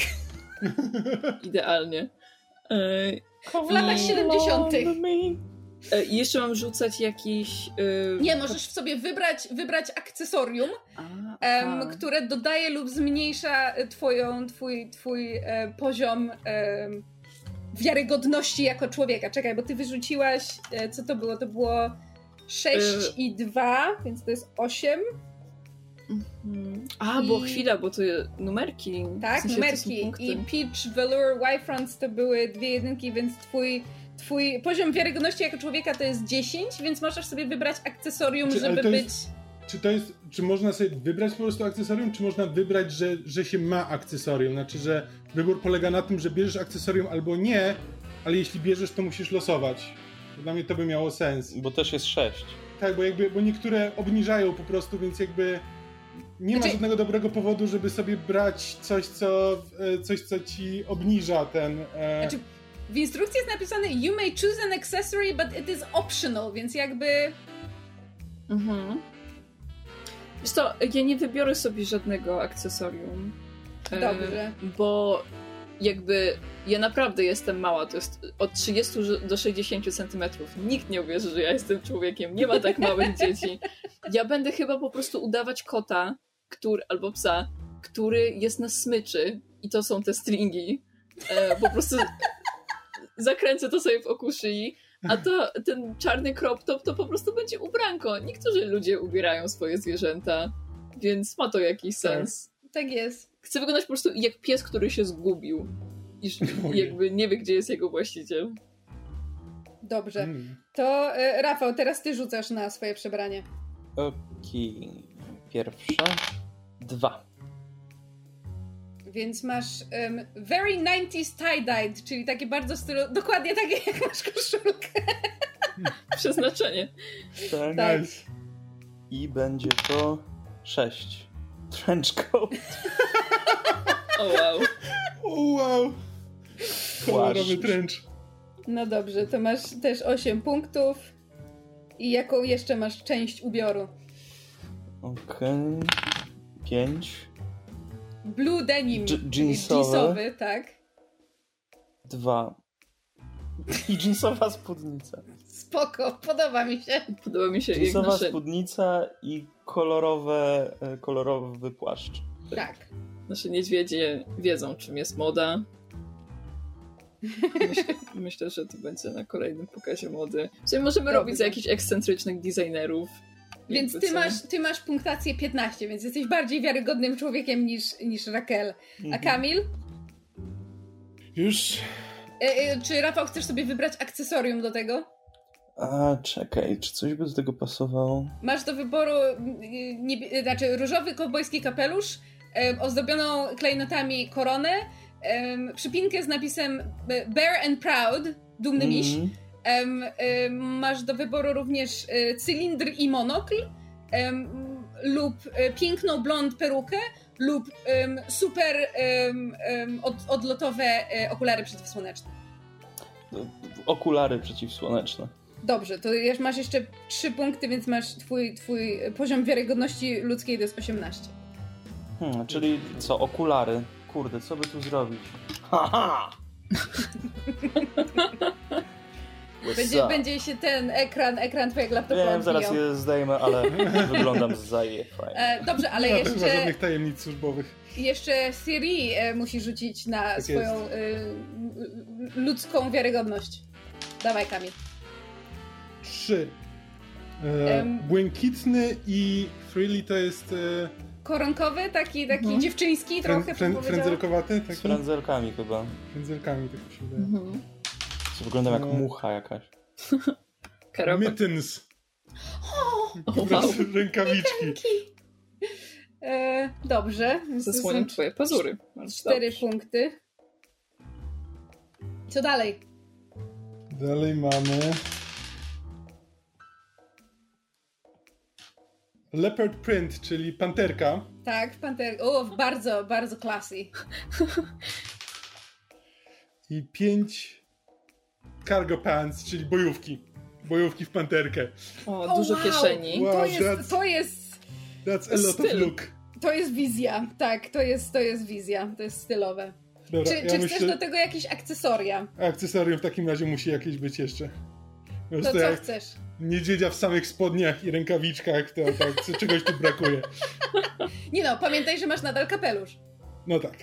Idealnie. E, w latach I- siedemdziesiątych. e, I jeszcze mam rzucać jakiś... E, Nie, możesz sobie wybrać, wybrać akcesorium, A, em, aha. które dodaje lub zmniejsza e, twoją, twój, twój e, poziom em, wiarygodności jako człowieka. Czekaj, bo ty wyrzuciłaś, e, co to było? To było sześć Y- i dwa, więc to jest osiem, Mhm. A, bo I- chwila, bo to je- numerki. tak? W sensie to są Numerki. punkty. I Peach, Velour, Y-Fronts to były dwie jedynki, więc twój, twój poziom wiarygodności jako człowieka to jest dziesięć, więc możesz sobie wybrać akcesorium, Czy- ale żeby to być... jest- Czy to jest, czy można sobie wybrać po prostu akcesorium, czy można wybrać, że, że się ma akcesorium? Znaczy, że wybór polega na tym, że bierzesz akcesorium albo nie, ale jeśli bierzesz, to musisz losować. Dla mnie to by miało sens. Bo też jest sześć. Tak, bo jakby, bo niektóre obniżają po prostu, więc jakby nie ma Znaczy- żadnego dobrego powodu, żeby sobie brać coś, co, e, coś, co ci obniża ten... E... Znaczy, w instrukcji jest napisane you may choose an accessory, but it is optional, więc jakby... Mhm. Wiesz co, ja nie wybiorę sobie żadnego akcesorium. e, Dobrze. Bo jakby ja naprawdę jestem mała, to jest od trzydziestu do sześćdziesięciu centymetrów. Nikt nie uwierzy, że ja jestem człowiekiem. Nie ma tak małych dzieci. Ja będę chyba po prostu udawać kota, który, albo psa, który jest na smyczy i to są te stringi. E, po prostu zakręcę to sobie w oku szyi, a to, ten czarny crop top to po prostu będzie ubranko. Niektórzy ludzie ubierają swoje zwierzęta, więc ma to jakiś sens. Tak jest. Chcę wyglądać po prostu jak pies, który się zgubił i Ojej. jakby nie wie, gdzie jest jego właściciel. Dobrze. Mm. To e, Rafał, teraz ty rzucasz na swoje przebranie. Okej. Pierwsza. Dwa. Więc masz um, very nineties tie-dyed, czyli takie bardzo stylu... Dokładnie takie, jak masz koszulkę. Przeznaczenie. Tak. Tak. Nice. I będzie to sześć. Trenchcoat. O wow. O, wow. Kolorowy Płaszcz. trench. No dobrze, to masz też osiem punktów. I jaką jeszcze masz część ubioru? Okej. Pięć. Blue denim. Dż- jeansowe. Jeansowy, tak. Dwa. I jeansowa spódnica. Spoko, podoba mi się. Podoba mi się jak Jeansowa nasze, spódnica i kolorowe, e, kolorowy płaszcz. Tak. nasze niedźwiedzie wiedzą, czym jest moda. Myślę, myślę, że to będzie na kolejnym pokazie mody. Czyli możemy Dobrze. robić za jakichś ekscentrycznych designerów. Więc Jakby ty co. masz, ty masz punktację piętnaście, więc jesteś bardziej wiarygodnym człowiekiem niż, niż Raquel. A Mhm. Kamil? Już. E, e, czy Rafał chcesz sobie wybrać akcesorium do tego? A, czekaj, czy coś by do tego pasowało? Masz do wyboru mm, niebie- znaczy różowy kowbojski kapelusz, e, ozdobioną klejnotami koronę, e, przypinkę z napisem e, Bear and Proud, dumny miś. Mhm. Em, em, masz do wyboru również e, cylindr i monokl em, lub e, piękną blond perukę lub em, super em, em, od, odlotowe e, okulary przeciwsłoneczne. Okulary przeciwsłoneczne. Dobrze, to już masz jeszcze trzy punkty, więc masz twój, twój poziom wiarygodności ludzkiej to jest osiemnaście. Hmm, czyli co, okulary? Kurde, co by tu zrobić? Haha! Będzie, będzie się ten ekran, ekran twojego laptopa Wiem, zaraz odbijał. je zdejmę, ale wyglądam zaje fajnie. E, dobrze, ale Nie ma, nie ma jeszcze, żadnych tajemnic służbowych. jeszcze Siri e, musi rzucić na Tak swoją e, ludzką wiarygodność. Dawaj, Kamil. Trzy. E, Em. Błękitny i frilly to jest e, Koronkowy, taki, taki Mhm. dziewczyński frę, trochę, frę, bym powiedziała. frędzelkowaty, Z taki? frędzelkami chyba. Frędzelkami, tak mi się wydaje. Mhm. Co wyglądam jak No. mucha jakaś. Karapak. Mittens. O, Po wow. prostu rękawiczki. E, dobrze, więc to Zasłaniam są twoje pazury. Bardzo cztery dobrze. punkty. Co dalej? Dalej mamy... Leopard print, czyli panterka. Tak, panter... O, bardzo, bardzo classy. I pięć cargo pants, czyli bojówki. Bojówki w panterkę. O, dużo wow. kieszeni. Wow, To jest, that's- to jest, That's a lot of Styl. look. to jest wizja. Tak, to jest, to jest wizja. To jest stylowe. Dobra, Czy, ja czy myślę, chcesz do tego jakieś akcesoria? akcesorium w takim razie musi jakieś być jeszcze. Po To prostu co jak chcesz? niedźwiedzia w samych spodniach i rękawiczkach, to tak, co- czegoś tu brakuje. Nie no, pamiętaj, że masz nadal kapelusz. No tak.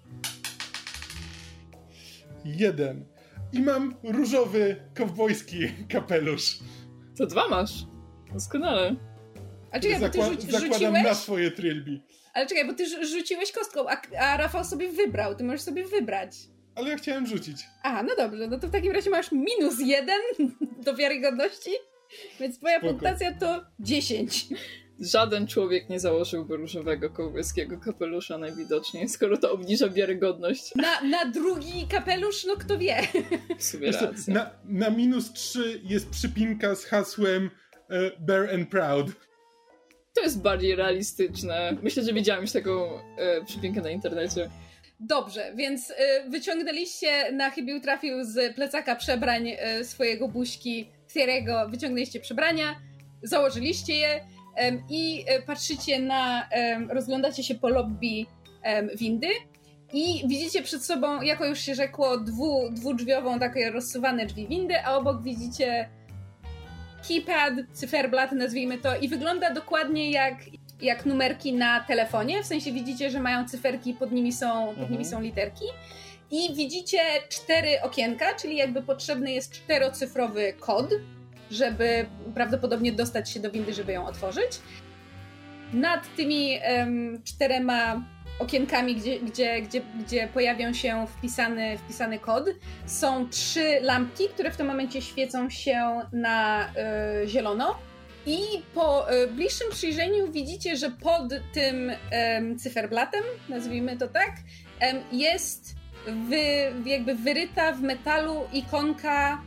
Jeden. I mam różowy, kowbojski kapelusz. To dwa masz. Doskonale. A czekaj, bo ty Zakła- rzuci, zakładam rzuciłeś? na swoje trilby. Ale czekaj, bo ty rzu- rzuciłeś kostką, a, a Rafał sobie wybrał. Ty możesz sobie wybrać. Ale ja chciałem rzucić. A, no dobrze, no to w takim razie masz minus jeden do wiarygodności, więc twoja Spoko. punktacja to dziesięć. Żaden człowiek nie założyłby różowego kołbojskiego kapelusza najwidoczniej, skoro to obniża wiarygodność. Na, na drugi kapelusz, no kto wie. W sumie Wiesz co, racja. na, na minus trzy jest przypinka z hasłem e, Bear and Proud. To jest bardziej realistyczne. Myślę, że widziałam już taką e, przypinkę na internecie. Dobrze, więc y, wyciągnęliście, na chybił trafił z plecaka przebrań y, swojego buźki Thierry'ego, wyciągnęliście przebrania, założyliście je em, i y, patrzycie na, em, rozglądacie się po lobby em, windy i widzicie przed sobą, jako już się rzekło, dwu, dwudrzwiową, takie rozsuwane drzwi windy, a obok widzicie keypad, cyferblat, nazwijmy to, i wygląda dokładnie jak, jak numerki na telefonie, w sensie widzicie, że mają cyferki, pod nimi są, pod Mhm. nimi są literki i widzicie cztery okienka, czyli jakby potrzebny jest czterocyfrowy kod, żeby prawdopodobnie dostać się do windy, żeby ją otworzyć. Nad tymi em, czterema okienkami, gdzie, gdzie, gdzie, gdzie pojawią się wpisany, wpisany kod. Są trzy lampki, które w tym momencie świecą się na y, zielono. I po y, bliższym przyjrzeniu widzicie, że pod tym y, cyferblatem, nazwijmy to tak, y, jest wy, jakby wyryta w metalu ikonka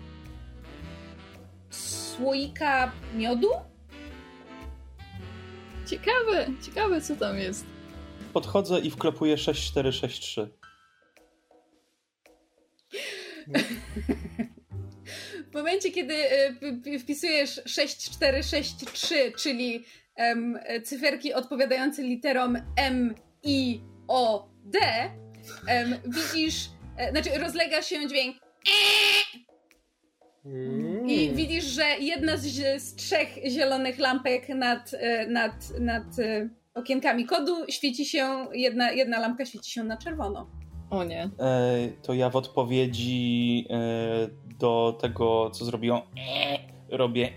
słoika miodu. Ciekawe, ciekawe co tam jest. Podchodzę i wklepuję sześć cztery sześć trzy. W momencie, kiedy wpisujesz sześć cztery sześć trzy, czyli um, cyferki odpowiadające literom M, I, O, D, um, widzisz, znaczy rozlega się dźwięk mm. i widzisz, że jedna z, z trzech zielonych lampek nad, nad, nad okienkami kodu świeci się, jedna, jedna lampka świeci się na czerwono. O nie. E, to ja w odpowiedzi e, do tego, co zrobią, e, robię.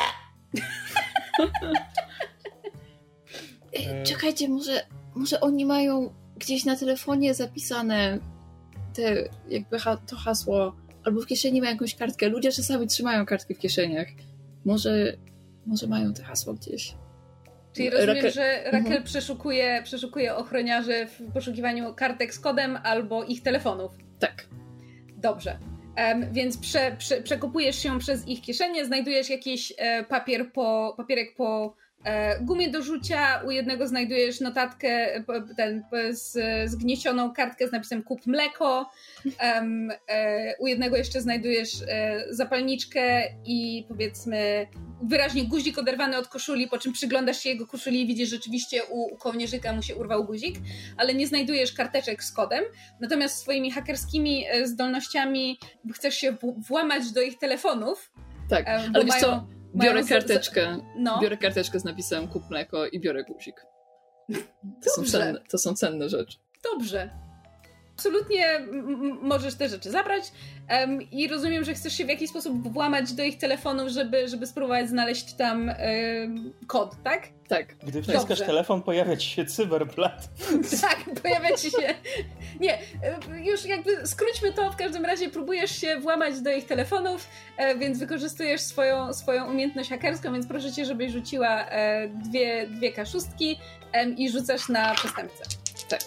Czekajcie, może, może oni mają gdzieś na telefonie zapisane te, jakby ha- to hasło, albo w kieszeni mają jakąś kartkę. Ludzie czasami trzymają kartki w kieszeniach. Może, może mają to hasło gdzieś. Czyli rozumiem, Raquel... że Raquel mhm. przeszukuje, przeszukuje ochroniarzy w poszukiwaniu kartek z kodem albo ich telefonów. Tak. Dobrze. Um, więc prze, prze, przekopujesz się przez ich kieszenie, znajdujesz jakiś e, papier po, papierek po e, gumie do rzucia, u jednego znajdujesz notatkę, ten, z, zgniecioną kartkę z napisem kup mleko, um, e, u jednego jeszcze znajdujesz e, zapalniczkę i powiedzmy wyraźnie guzik oderwany od koszuli, po czym przyglądasz się jego koszuli i widzisz, że rzeczywiście u, u kołnierzyka mu się urwał guzik, ale nie znajdujesz karteczek z kodem, natomiast swoimi hakerskimi zdolnościami chcesz się w- włamać do ich telefonów. Tak, um, ale wiesz mają, co, biorę mają karteczkę, z, z, no. biorę karteczkę z napisem kup mleko i biorę guzik. To są, cenne, to są cenne rzeczy. Dobrze. Absolutnie m- możesz te rzeczy zabrać um, i rozumiem, że chcesz się w jakiś sposób włamać do ich telefonów, żeby, żeby spróbować znaleźć tam um, kod, tak? Tak. Gdy wciskasz telefon, pojawia ci się cyberblat. Tak, pojawia ci się... Nie, już jakby skróćmy to, w każdym razie próbujesz się włamać do ich telefonów, więc wykorzystujesz swoją, swoją umiejętność hakerską, więc proszę cię, żebyś rzuciła dwie, dwie kaszustki i rzucasz na przestępcę. Tak.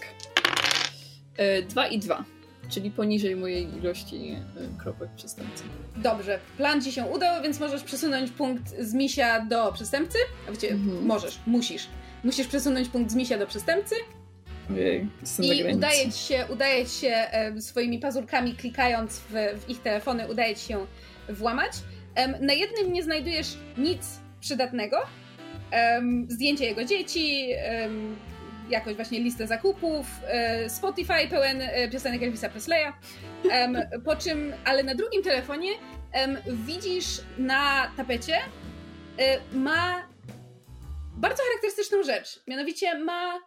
E, dwa i dwa, czyli poniżej mojej ilości e, kropek przestępcy. Dobrze, plan ci się udał, więc możesz przesunąć punkt z misia do przestępcy. A właściwie mhm. możesz, musisz. Musisz przesunąć punkt z misia do przestępcy. Ojej, jestem na I granicy. udaje ci się, udaje ci się e, swoimi pazurkami klikając w, w ich telefony, udaje ci się włamać. E, na jednym nie znajdujesz nic przydatnego. E, zdjęcie jego dzieci, e, jakąś właśnie listę zakupów, e, Spotify pełen e, piosenek Elvisa Presleya. E, po czym, ale na drugim telefonie e, widzisz na tapecie e, ma bardzo charakterystyczną rzecz. Mianowicie ma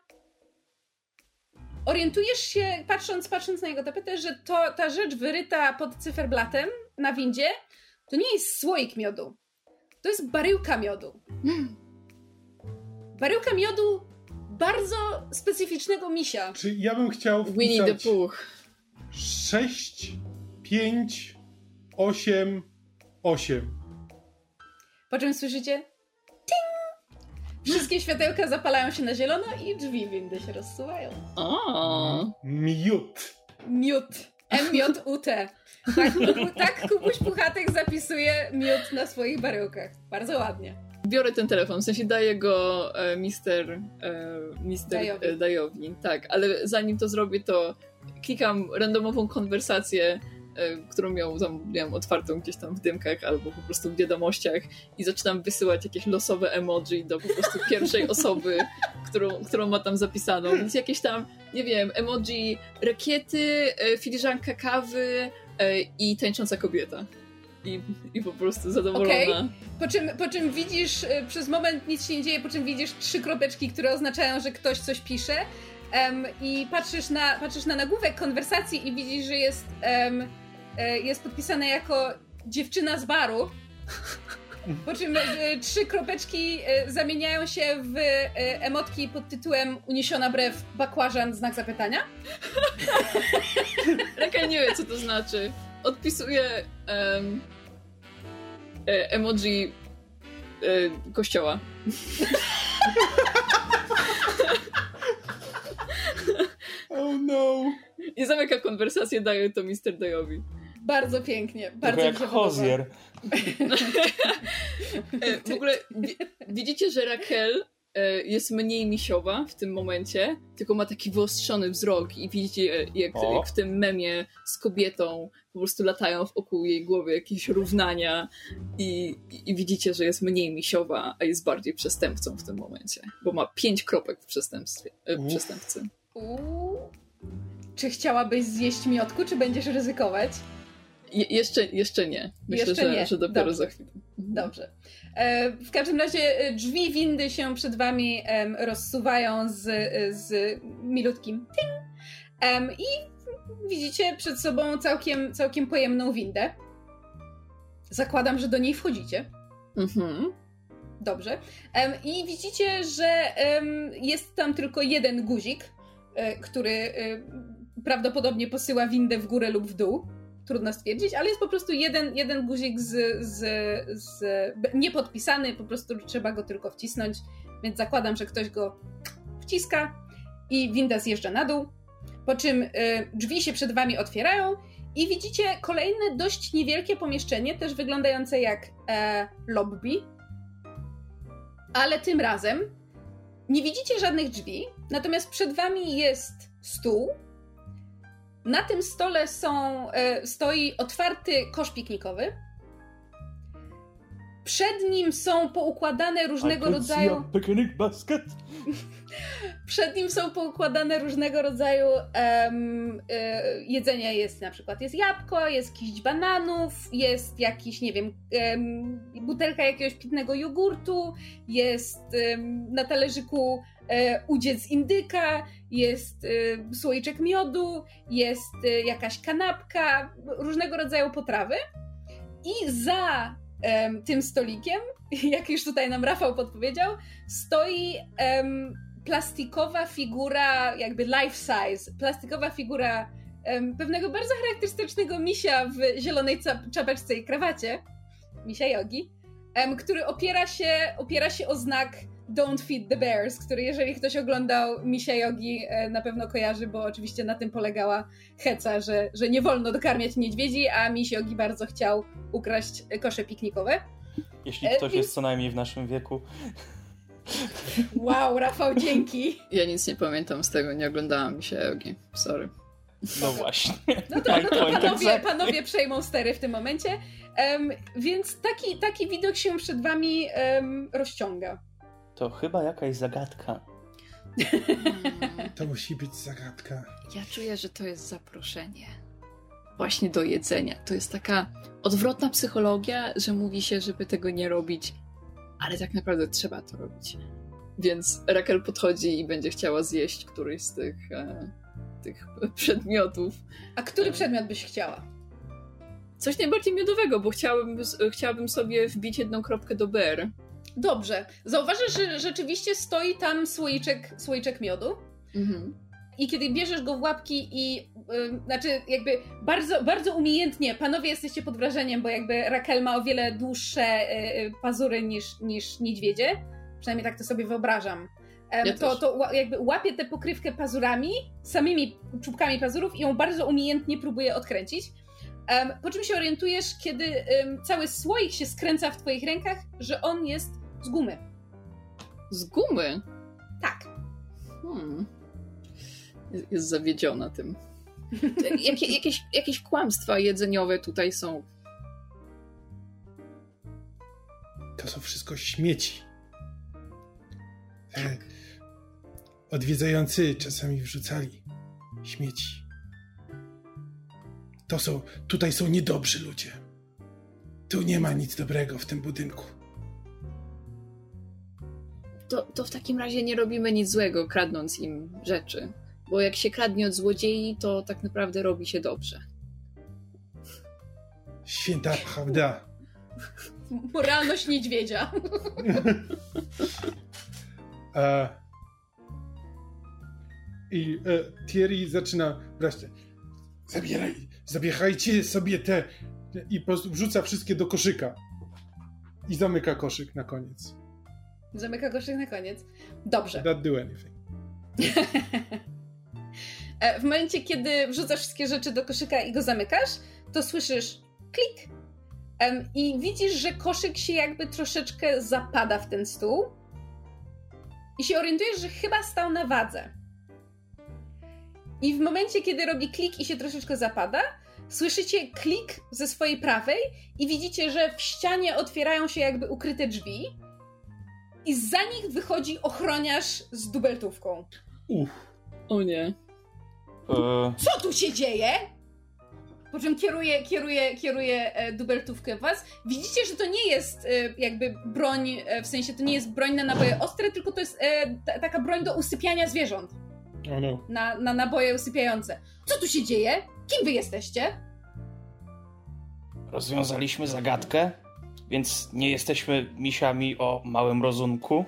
orientujesz się, patrząc, patrząc na jego tapetę, że to, ta rzecz wyryta pod cyferblatem na windzie to nie jest słoik miodu. To jest baryłka miodu. Mm. Baryłka miodu bardzo specyficznego misia. Czy ja bym chciał wpisać Winnie the Pooh. sześć, pięć, osiem, osiem. Po czym słyszycie ting! Wszystkie światełka zapalają się na zielono i drzwi windy się rozsuwają. O. Miód. Miód. M J U T. Tak, tak Kubuś Puchatek zapisuje miód na swoich baryłkach. Bardzo ładnie. Biorę ten telefon, w sensie daję go e, mister, e, mister Dajowi. E, Dajowi. Tak, ale zanim to zrobię, to klikam randomową konwersację, e, którą miał tam, miałam otwartą gdzieś tam w dymkach albo po prostu w wiadomościach i zaczynam wysyłać jakieś losowe emoji do po prostu pierwszej osoby, którą, którą ma tam zapisaną. Więc jakieś tam, nie wiem, emoji rakiety, e, filiżanka kawy e, i tańcząca kobieta. I, I po prostu zadowolona. Okay. Po czym, po czym widzisz, y, przez moment nic się nie dzieje, po czym widzisz trzy kropeczki, które oznaczają, że ktoś coś pisze um, i patrzysz na, patrzysz na nagłówek konwersacji i widzisz, że jest, um, y, jest podpisane jako dziewczyna z baru Po czym e, trzy kropeczki e, zamieniają się w e, emotki pod tytułem uniesiona brew bakłażan, znak zapytania. Rakel nie wie, co to znaczy. Odpisuje um, e, emoji e, kościoła. Oh no. I zamyka konwersację, daje to mister Dayowi. Bardzo pięknie. Bardzo jak Hozier. W ogóle wi- widzicie, że Rakel jest mniej misiowa w tym momencie, tylko ma taki wyostrzony wzrok i widzicie, jak, jak w tym memie z kobietą po prostu latają wokół jej głowy jakieś równania i, i widzicie, że jest mniej misiowa, a jest bardziej przestępcą w tym momencie, bo ma pięć kropek w przestępstwie, e, przestępcy. Uuu. Czy chciałabyś zjeść miotku, czy będziesz ryzykować? Je- jeszcze, jeszcze nie. Myślę, jeszcze że, nie. że dopiero Dobrze. za chwilę. Dobrze. E, w każdym razie drzwi windy się przed wami em, rozsuwają z, z milutkim ting. Em, i widzicie przed sobą całkiem, całkiem pojemną windę. Zakładam, że do niej wchodzicie. Mhm. Dobrze. Um, I widzicie, że um, jest tam tylko jeden guzik, y, który y, prawdopodobnie posyła windę w górę lub w dół. Trudno stwierdzić, ale jest po prostu jeden, jeden guzik z, z, z niepodpisany, po prostu trzeba go tylko wcisnąć, więc zakładam, że ktoś go wciska i winda zjeżdża na dół, po czym y, drzwi się przed wami otwierają i widzicie kolejne dość niewielkie pomieszczenie, też wyglądające jak e, lobby, ale tym razem nie widzicie żadnych drzwi, natomiast przed wami jest stół. Na tym stole są, e, stoi otwarty kosz piknikowy. Przed nim są poukładane różnego rodzaju... Picnic basket. Przed nim są poukładane różnego rodzaju um, y, jedzenia. Jest na przykład jest jabłko, jest kiść bananów, jest jakiś, nie wiem, um, butelka jakiegoś pitnego jogurtu, jest um, na talerzyku e, udziec z indyka, jest e, słoiczek miodu, jest e, jakaś kanapka, różnego rodzaju potrawy. I za em, tym stolikiem, jak już tutaj nam Rafał podpowiedział, stoi em, plastikowa figura, jakby life size, plastikowa figura um, pewnego bardzo charakterystycznego misia w zielonej ca- czapeczce i krawacie, misia Yogi, um, który opiera się, opiera się o znak Don't Feed the Bears, który jeżeli ktoś oglądał misia Yogi, e, na pewno kojarzy, bo oczywiście na tym polegała heca, że, że nie wolno dokarmiać niedźwiedzi, a miś Yogi bardzo chciał ukraść kosze piknikowe. Jeśli E, ktoś więc... jest co najmniej w naszym wieku. Wow, Rafał, dzięki. Ja nic nie pamiętam z tego, nie oglądałam mi się Yogi. Sorry. No właśnie. No to, no to point panowie, exactly. panowie przejmą stery w tym momencie. Um, więc taki, taki widok się przed wami um, rozciąga. To chyba jakaś zagadka. To musi być zagadka. Ja czuję, że to jest zaproszenie. Właśnie do jedzenia. To jest taka odwrotna psychologia, że mówi się, żeby tego nie robić, ale tak naprawdę trzeba to robić. Więc Rakel podchodzi i będzie chciała zjeść któryś z tych, e, tych przedmiotów. A który przedmiot byś chciała? Coś najbardziej miodowego, bo chciałabym, chciałabym sobie wbić jedną kropkę do ber. Dobrze. Zauważysz, że rzeczywiście stoi tam słoiczek, słoiczek miodu. Mhm. I kiedy bierzesz go w łapki i yy, znaczy jakby bardzo, bardzo umiejętnie, panowie jesteście pod wrażeniem, bo jakby Rakel ma o wiele dłuższe yy, pazury niż, niż niedźwiedzie. Przynajmniej tak to sobie wyobrażam. Um, Ja to, to jakby łapie tę pokrywkę pazurami, samymi czubkami pazurów i ją bardzo umiejętnie próbuje odkręcić. Um, po czym się orientujesz, kiedy um, cały słoik się skręca w twoich rękach, że on jest z gumy. Z gumy? Tak. Hmm. Jest, jest zawiedziona tym. Jakie, jakieś, jakieś kłamstwa jedzeniowe tutaj są. To są wszystko śmieci. E, odwiedzający czasami wrzucali śmieci. To są, tutaj są niedobrzy ludzie. Tu nie ma nic dobrego w tym budynku. To, to w takim razie nie robimy nic złego, kradnąc im rzeczy. Bo jak się kradnie od złodziei, to tak naprawdę robi się dobrze. Święta prawda. moralność niedźwiedzia. e, I e, Thierry zaczyna wreszcie zabieraj, zabierajcie sobie te i po prostu wrzuca wszystkie do koszyka i zamyka koszyk na koniec. Zamyka koszyk na koniec. Dobrze. That do anything. W momencie, kiedy wrzucasz wszystkie rzeczy do koszyka i go zamykasz, to słyszysz klik um, i widzisz, że koszyk się jakby troszeczkę zapada w ten stół i się orientujesz, że chyba stał na wadze. I w momencie, kiedy robi klik i się troszeczkę zapada, słyszycie klik ze swojej prawej i widzicie, że w ścianie otwierają się jakby ukryte drzwi i za nich wychodzi ochroniarz z dubeltówką. Uff. O nie. E... Co tu się dzieje? Po czym kieruje, kieruje, kieruje e, dubeltówkę w was. Widzicie, że to nie jest e, jakby broń, e, w sensie to nie jest broń na naboje ostre, tylko to jest e, ta, taka broń do usypiania zwierząt. Oh no. Na, na naboje usypiające. Co tu się dzieje? Kim wy jesteście? Rozwiązaliśmy zagadkę, więc nie jesteśmy misiami o małym rozumku.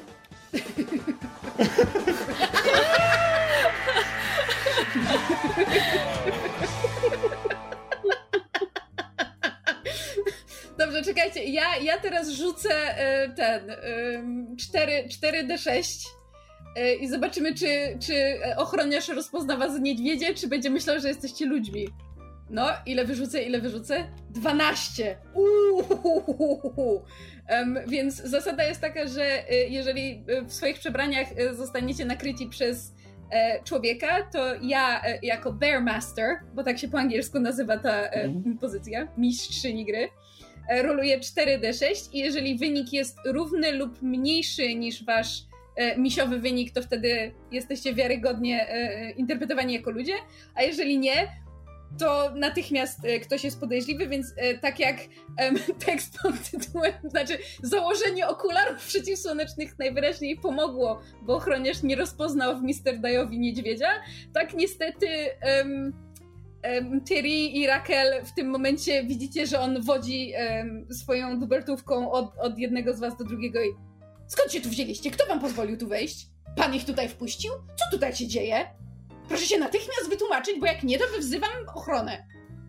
Dobrze, czekajcie, ja, ja teraz rzucę y, ten y, cztery D sześć y, i zobaczymy, czy, czy ochroniarz rozpozna was z niedźwiedzie, czy będzie myślał, że jesteście ludźmi. No, ile wyrzucę, ile wyrzucę? dwanaście! Uuu. Um, więc zasada jest taka, że y, jeżeli w swoich przebraniach y, zostaniecie nakryci przez e, człowieka, to ja e, jako Bear Master, bo tak się po angielsku nazywa ta e, mm. pozycja, mistrzyni gry, e, roluję cztery D sześć i jeżeli wynik jest równy lub mniejszy niż wasz e, misiowy wynik, to wtedy jesteście wiarygodnie e, interpretowani jako ludzie, a jeżeli nie, to natychmiast ktoś jest podejrzliwy, więc e, tak jak em, tekst pod tytułem, znaczy założenie okularów przeciwsłonecznych najwyraźniej pomogło, bo ochroniarz nie rozpoznał w mister Dajowi niedźwiedzia, tak niestety em, em, Thierry i Raquel w tym momencie widzicie, że on wodzi em, swoją dubeltówką od, od jednego z was do drugiego i skąd się tu wzięliście? Kto wam pozwolił tu wejść? Pan ich tutaj wpuścił? Co tutaj się dzieje? Proszę się natychmiast wytłumaczyć, bo jak nie, to wzywam ochronę.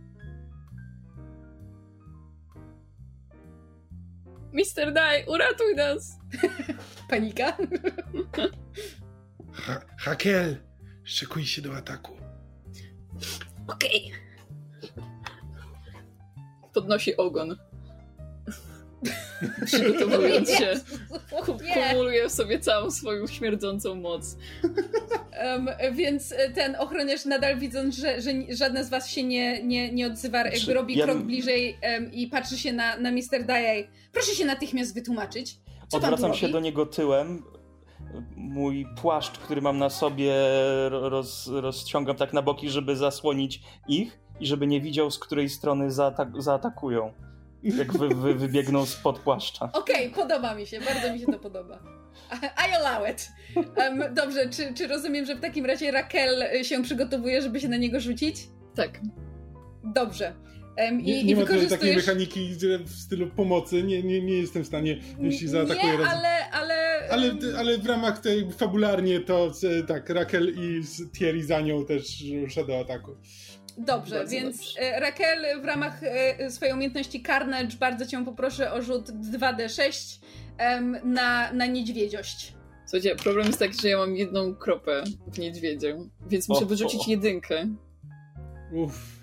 mister Daj, uratuj nas! Panika. Ha- Raquel, szykuj się do ataku. Okej. Okay. Podnosi ogon. Przygotowując się. Kumuluje w sobie całą swoją śmierdzącą moc. Um, więc ten ochroniarz nadal widząc, że, że żadne z was się nie, nie, nie odzywa, jakby Czy robi ja krok bym... bliżej um, i patrzy się na, na mister Dajaj. Proszę się natychmiast wytłumaczyć. Co Odwracam pan się do niego tyłem. Mój płaszcz, który mam na sobie, roz, rozciągam tak na boki, żeby zasłonić ich i żeby nie widział, z której strony zaatak- zaatakują. Jak wy, wy, wybiegną spod płaszcza. Okej, okay, podoba mi się, bardzo mi się to podoba. I allow it. Um, dobrze, czy, czy rozumiem, że w takim razie Raquel się przygotowuje, żeby się na niego rzucić? Tak. Dobrze. Um, Nie, i, nie i ma wykorzystujesz... takiej mechaniki w stylu pomocy, nie, nie, nie jestem w stanie, jeśli zaatakuje Nie, raz. ale... Ale, ale, um... ale w ramach tej fabularnie to tak, Raquel i Thierry za nią też rusza do ataku. Dobrze, bardzo więc dobrze. Raquel w ramach swojej umiejętności Carnage bardzo cię poproszę o rzut dwa D sześć um, na, na niedźwiedziość. Słuchajcie, problem jest taki, że ja mam jedną kropę w niedźwiedziu, więc muszę o, wyrzucić o. jedynkę. Uff.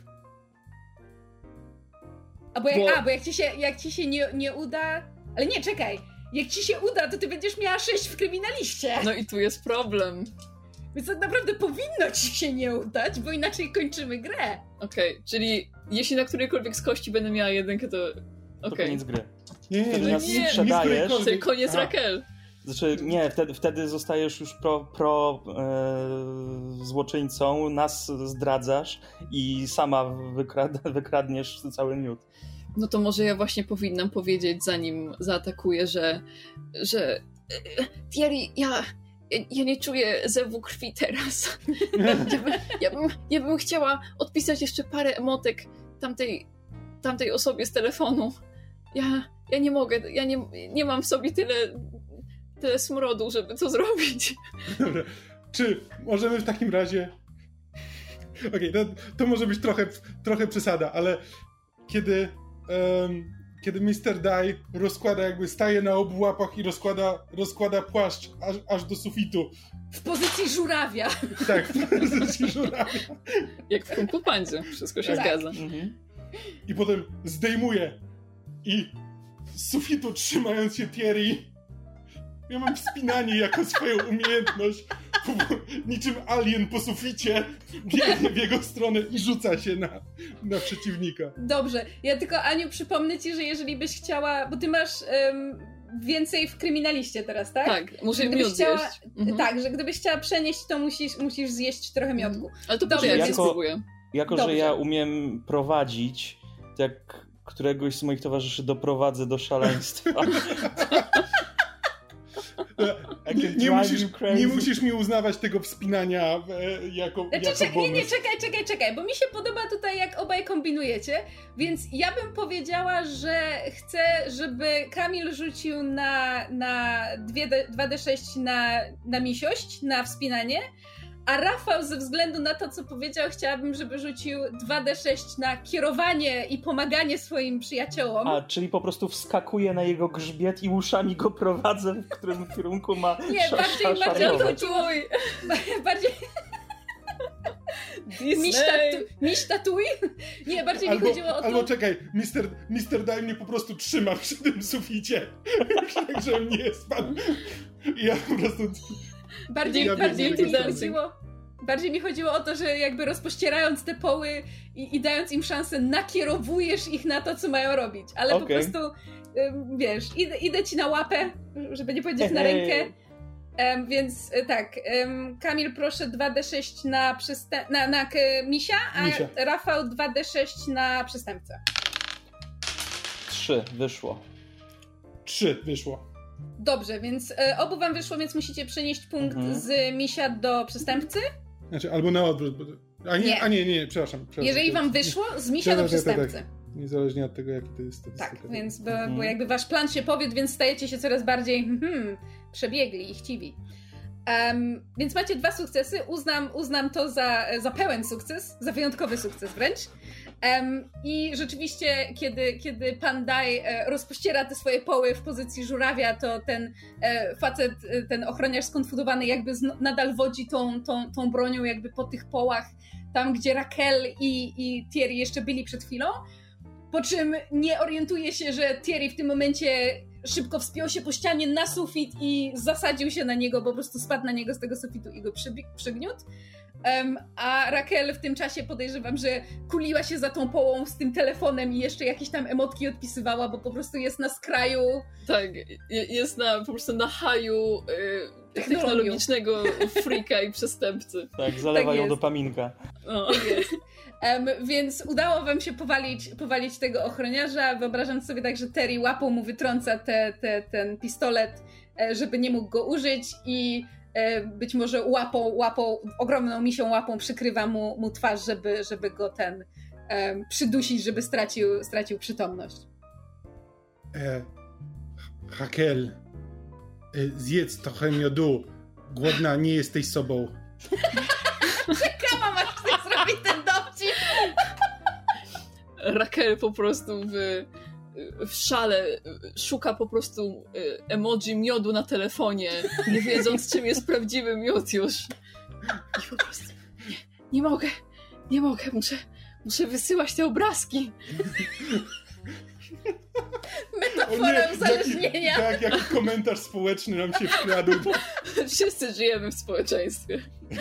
A bo jak, Bo- a, bo jak ci się, jak ci się nie, nie uda... Ale nie, czekaj. Jak ci się uda, to ty będziesz miała sześć w kryminaliście. No i tu jest problem. Więc tak naprawdę powinno ci się nie udać, bo inaczej kończymy grę. Okej, okay, czyli jeśli na którejkolwiek z kości będę miała jedynkę, to... To Okej. koniec gry. Nie, nie, Wtedy nie, nas nie, nie, sprzedajesz. nie, To jest koniec Aha. Raquel. Znaczy, nie, wtedy, wtedy zostajesz już pro, pro e, złoczyńcą, nas zdradzasz i sama wykrad, wykradniesz cały miód. No to może ja właśnie powinnam powiedzieć, zanim zaatakuję, że... że... Thierry, ja... Ja nie czuję zewu krwi teraz. Ja bym, ja, bym, ja bym chciała odpisać jeszcze parę emotek tamtej, tamtej osobie z telefonu. Ja, ja nie mogę, ja nie, nie mam w sobie tyle, tyle smrodu, żeby to zrobić. Dobra. Czy możemy w takim razie... Okej, okay, to, to może być trochę, trochę przesada, ale kiedy, um, kiedy mister Dye rozkłada, jakby staje na obu łapach i rozkłada, rozkłada płaszcz aż, aż do sufitu. W pozycji żurawia. Tak, w pozycji żurawia. Jak w Kung Fu Pandzie, wszystko się tak. zgadza. Mhm. I potem zdejmuje i z sufitu trzymając się Thierry, ja mam wspinanie jako swoją umiejętność, niczym alien po suficie, biegnie w jego stronę i rzuca się na, na przeciwnika. Dobrze, ja tylko Aniu przypomnę ci, że jeżeli byś chciała, bo ty masz um, więcej w kryminaliście teraz, tak? Tak, muszę Gdybyś miód chciała, zjeść. Mhm. Tak, że gdybyś chciała przenieść, to musisz, musisz zjeść trochę miodku. Ale to Dobrze, poczekaj, ja jako- spróbuję. Jako, Dobrze. że ja umiem prowadzić, to jak któregoś z moich towarzyszy doprowadzę do szaleństwa. Nie musisz, nie musisz mi uznawać tego wspinania e, jako, Znaczy, jako czekaj, bonus. nie, nie, czekaj, czekaj, czekaj, bo mi się podoba tutaj, jak obaj kombinujecie, więc ja bym powiedziała, że chcę, żeby Kamil rzucił na, na dwa D sześć na, na misiość, na wspinanie, a Rafał ze względu na to, co powiedział, chciałabym, żeby rzucił dwa D sześć na kierowanie i pomaganie swoim przyjaciołom. A, czyli po prostu wskakuję na jego grzbiet i uszami go prowadzę, w którym kierunku ma Nie, sza- bardziej, sza- bardziej mi szarżować. chodziło... Bardziej... Miś, tatu, miś tatuj? Nie, bardziej Albo, mi chodziło o to... albo czekaj, mister mister Dye mnie po prostu trzyma przy tym suficie, tak żebym nie spadł. I ja po prostu... Bardziej, Ja bardziej, wiem, mi że chodziło, bardziej mi chodziło o to, że jakby rozpościerając te poły i, i dając im szansę, nakierowujesz ich na to, co mają robić. Ale Okay. po prostu, ym, wiesz, idę, idę ci na łapę, żeby nie powiedzieć na Hej. rękę. Um, więc y, tak, um, Kamil proszę dwa D sześć na, przystęp- na, na k- misia, a Misia. Rafał dwa D sześć na przestępcę. Trzy, wyszło. Trzy wyszło. Dobrze, więc y, obu wam wyszło, więc musicie przenieść punkt Mhm. z misia do przestępcy. Znaczy, albo na odwrót. Bo... A, nie, Nie. a nie, nie, nie, przepraszam. przepraszam Jeżeli to wam jest- wyszło, z misia do Tak, tak, tak, tak. przestępcy. Niezależnie od tego, jaki to jest statystyka. Tak, więc bo, Mhm. bo jakby wasz plan się powiódł, więc stajecie się coraz bardziej hmm, przebiegli i chciwi. Um, więc macie dwa sukcesy. Uznam, uznam to za, za pełen sukces, za wyjątkowy sukces wręcz. Um, I rzeczywiście, kiedy, kiedy pan Daj e, rozpościera te swoje poły w pozycji żurawia, to ten e, facet, e, ten ochroniarz skonfudowany jakby z, nadal wodzi tą, tą, tą bronią jakby po tych połach, tam gdzie Raquel i, i Thierry jeszcze byli przed chwilą. Po czym nie orientuje się, że Thierry w tym momencie szybko wspiął się po ścianie na sufit i zasadził się na niego, po prostu spadł na niego z tego sufitu i go przybi- przygniótł. Um, a Raquel w tym czasie podejrzewam, że kuliła się za tą połą z tym telefonem i jeszcze jakieś tam emotki odpisywała, bo po prostu jest na skraju. Tak, je- jest na, po prostu na haju y, Technologią. technologicznego freaka i przestępcy. Tak, zalewa Tak ją jest. dopaminka. No. Jest. Um, więc udało wam się powalić, powalić tego ochroniarza, wyobrażam sobie tak, że Terry łapą mu wytrąca te, te, ten pistolet, e, żeby nie mógł go użyć i e, być może łapą, łapą, ogromną misią łapą przykrywa mu, mu twarz, żeby, żeby go ten e, przydusić, żeby stracił, stracił przytomność. E, Raquel, e, zjedz trochę miodu. Głodna, nie jesteś sobą. Czekałam, aż ktoś zrobi ten dowcip! Raquel po prostu w, w szale szuka po prostu emoji miodu na telefonie, nie wiedząc, czym jest prawdziwy miód już. I po prostu nie, nie mogę, nie mogę, muszę, muszę wysyłać te obrazki. Metaforę uzależnienia. Tak, jaki komentarz społeczny nam się wkradł. Wszyscy żyjemy w społeczeństwie.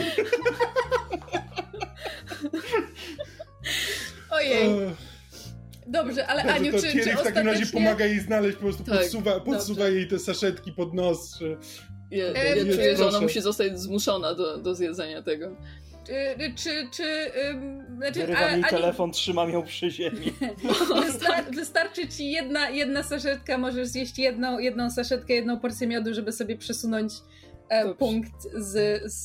Ojej, E, dobrze, ale Dobrze, Aniu, to czy, Thierry czy w takim razie ostatecznie... pomaga jej znaleźć, po prostu Tak, podsuwa, podsuwa dobrze. jej te saszetki pod nos. Że... Ja, E, ja czy- czuję, że ona proszę. musi zostać zmuszona do, do zjedzenia tego. Czy, czy, czy, ym, znaczy, Wyrywa mi Ani- telefon, trzymam ją przy ziemi. Wystar- wystarczy ci jedna, jedna saszetka, możesz zjeść jedną, jedną saszetkę, jedną porcję miodu, żeby sobie przesunąć e, Dobrze. punkt z, z,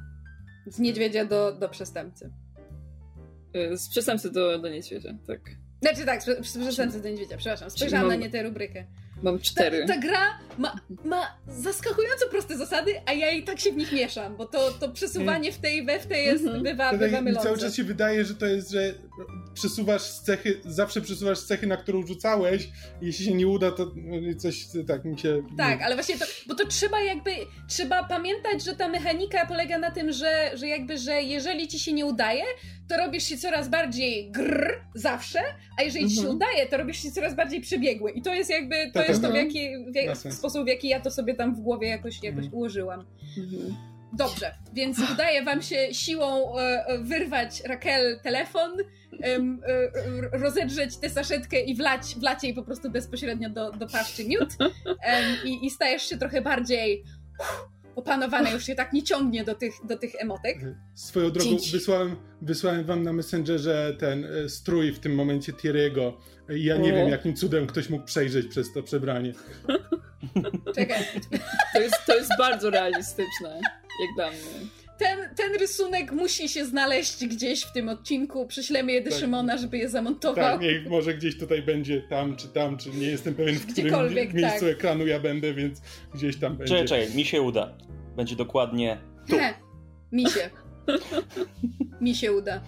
z niedźwiedzia do, do przestępcy. Z przestępcy do, do niedźwiedzia, tak. Znaczy tak, przestępcy do niedźwiedzia, przepraszam, spojrzałam mam... na nie tę rubrykę. Mam cztery. Ta, ta gra ma, ma zaskakująco proste zasady, a ja i tak się w nich mieszam, bo to, to przesuwanie w tej we w tej jest, mm-hmm. bywa, tak, bywa mylące. Cały czas się wydaje, że to jest, że przesuwasz z cechy, zawsze przesuwasz z cechy, na którą rzucałeś, i jeśli się nie uda, to coś tak mi się... Tak, ale właśnie to, bo to trzeba jakby, trzeba pamiętać, że ta mechanika polega na tym, że, że jakby, że jeżeli ci się nie udaje, to robisz się coraz bardziej grrr zawsze, a jeżeli mm-hmm. ci się udaje, to robisz się coraz bardziej przebiegły. I to jest jakby, to tak, jest to w, jaki, w, jak, w sposób, w jaki ja to sobie tam w głowie jakoś, jakoś mm. ułożyłam. Mm-hmm. Dobrze, więc udaje wam się siłą e, wyrwać Raquel telefon, e, e, rozedrzeć tę saszetkę i wlać, wlać jej po prostu bezpośrednio do, do paszczy miód e, i, i stajesz się trochę bardziej uff, opanowane, już się tak nie ciągnie do tych, do tych emotek. Swoją drogą wysłałem, wysłałem wam na Messengerze ten e, strój w tym momencie Thierry'ego i ja nie o. wiem, jakim cudem ktoś mógł przejrzeć przez to przebranie. Czekaj. To jest, to jest bardzo realistyczne, jak dla mnie. Ten, ten rysunek musi się znaleźć gdzieś w tym odcinku. Przyślemy je do tak. Szymona, żeby je zamontował. Tak, niech może gdzieś tutaj będzie, tam czy tam, czy nie jestem pewien, w którym miejscu tak. ekranu ja będę, więc gdzieś tam będzie. Czekaj, czekaj, mi się uda. Będzie dokładnie tu. He, mi się. mi się uda.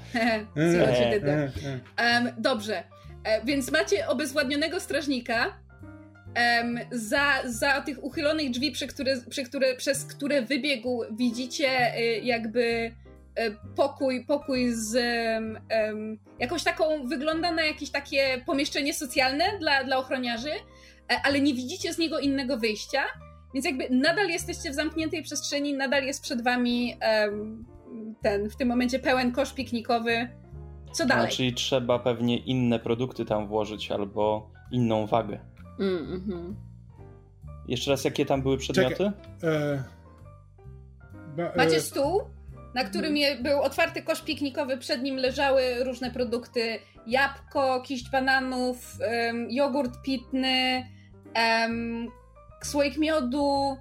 um, dobrze, e, więc macie obezwładnionego strażnika. Um, za, za tych uchylonych drzwi, przy które, przy które, przez które wybiegł, widzicie y, jakby y, pokój, pokój z um, jakąś taką, wygląda na jakieś takie pomieszczenie socjalne dla, dla ochroniarzy, ale nie widzicie z niego innego wyjścia, więc jakby nadal jesteście w zamkniętej przestrzeni, nadal jest przed wami um, ten w tym momencie pełen kosz piknikowy. Co dalej? No, czyli trzeba pewnie inne produkty tam włożyć albo inną wagę. Mm-hmm. Jeszcze raz, jakie tam były przedmioty? E, ba, e... Macie stół, na którym je, był otwarty kosz piknikowy, przed nim leżały różne produkty, jabłko, kiść bananów, um, jogurt pitny, um, słoik miodu,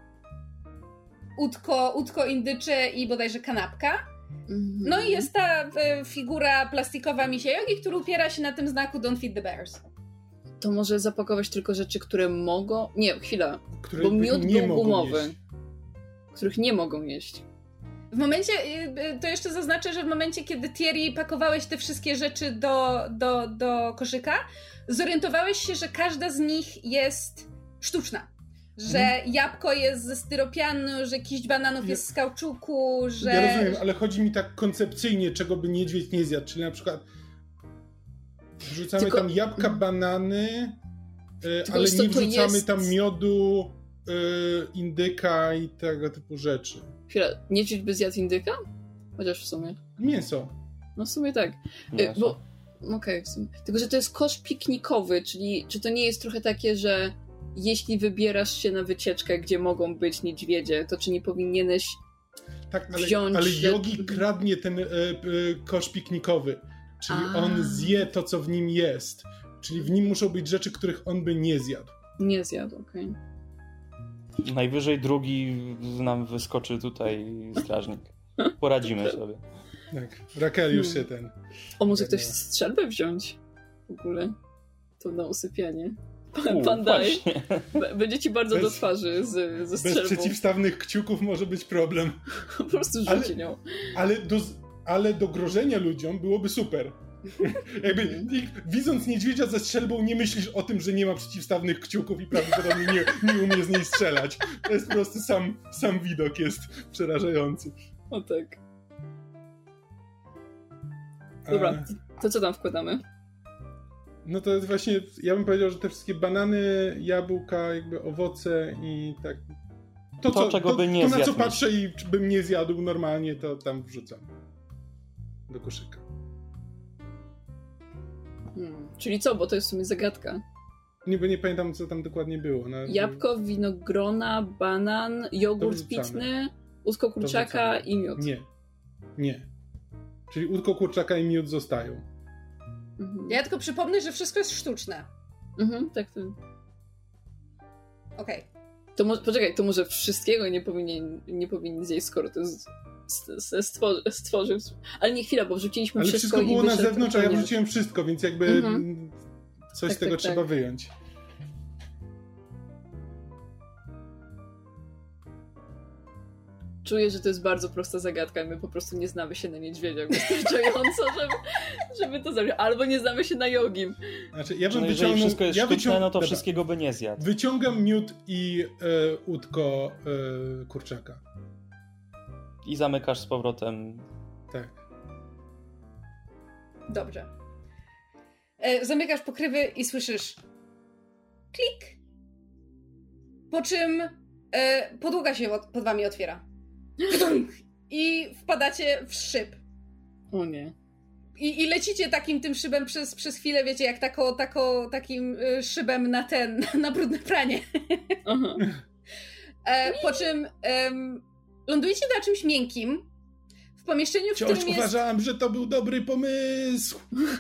udko, udko indycze i bodajże kanapka. Mm-hmm. No i jest ta e, figura plastikowa misia jogi, która upiera się na tym znaku Don't Feed the Bears. To może zapakować tylko rzeczy, które mogą... Nie, chwila. Które bo miód nie był gumowy. Jeść. Których nie mogą jeść. W momencie, to jeszcze zaznaczę, że w momencie, kiedy Thierry pakowałeś te wszystkie rzeczy do, do, do koszyka, zorientowałeś się, że każda z nich jest sztuczna. Że mhm. jabłko jest ze styropianu, że kiść bananów ja... jest z kauczuku, że... Ja rozumiem, ale chodzi mi tak koncepcyjnie, czego by niedźwiedź nie zjadł. Czyli na przykład wrzucamy Tylko... tam jabłka, banany, y, ale nie wrzucamy jest... tam miodu, y, indyka i tego typu rzeczy. Chwila, niedźwiedź by zjadł indyka? Chociaż w sumie. Mięso. No w sumie tak. Y, bo Okej, okay, w sumie. Tylko, że to jest kosz piknikowy, czyli czy to nie jest trochę takie, że jeśli wybierasz się na wycieczkę, gdzie mogą być niedźwiedzie, to czy nie powinieneś tak, ale, wziąć... ale Yogi kradnie ten e, e, kosz piknikowy. Czyli A. on zje to, co w nim jest. Czyli w nim muszą być rzeczy, których on by nie zjadł. Nie zjadł, okej. Okay. Najwyżej drugi nam wyskoczy tutaj strażnik. Poradzimy sobie. Tak, Raquel już się ten... O, może ktoś strzelbę wziąć? W ogóle. To na usypianie. Pan, pan daj. Będzie ci bardzo bez, do twarzy z, ze strzelbą. Bez przeciwstawnych kciuków może być problem. Po prostu rzuci nią. Ale do, ale do grożenia ludziom byłoby super. Jakby widząc niedźwiedzia ze strzelbą nie myślisz o tym, że nie ma przeciwstawnych kciuków i prawdopodobnie nie, nie umie z niej strzelać. To jest po prostu sam, sam widok jest przerażający. O tak. Dobra, to co tam wkładamy? No to jest właśnie, ja bym powiedział, że te wszystkie banany, jabłka, jakby owoce i tak. To, to co, czego to, by nie to zjadł. na co patrzę i bym nie zjadł normalnie, to tam wrzucam do koszyka. Hmm. Czyli co, bo to jest w sumie zagadka. Niby nie pamiętam, co tam dokładnie było. No, jabłko, winogrona, banan, jogurt pitny, udko kurczaka i miód. Nie. Nie. Czyli udko kurczaka i miód zostają. Mhm. Ja tylko przypomnę, że wszystko jest sztuczne. Mhm, tak to. Okej. To mo- poczekaj, to może wszystkiego nie powinien, nie powinien zjeść, skoro to jest stworzy, stworzył. Ale nie chwila, bo wrzuciliśmy Ale wszystko. wszystko było i na zewnątrz, a ja nie. wrzuciłem wszystko, więc jakby mhm. coś tak, z tego tak, trzeba tak. wyjąć. Czuję, że to jest bardzo prosta zagadka i my po prostu nie znamy się na niedźwiedziach wystarczająco, żeby, żeby to zrobić. Albo nie znamy się na jogim. Znaczy, ja bym No jeżeli wyciągnął... wszystko jest ja sztuczne, wyciąg... no to Dobra. wszystkiego by nie zjadł. Wyciągam miód i e, łódko e, kurczaka. I zamykasz z powrotem. Tak. Dobrze. E, zamykasz pokrywy i słyszysz klik. Po czym e, podłoga się od, pod wami otwiera. I wpadacie w szyb. O nie. I, I lecicie takim tym szybem przez, przez chwilę, wiecie, jak tako, tako, takim y, szybem na ten, na brudne pranie. Aha. E, po czym em, lądujecie na czymś miękkim, w pomieszczeniu, w Wciąż którym jest... uważałam, że to był dobry pomysł.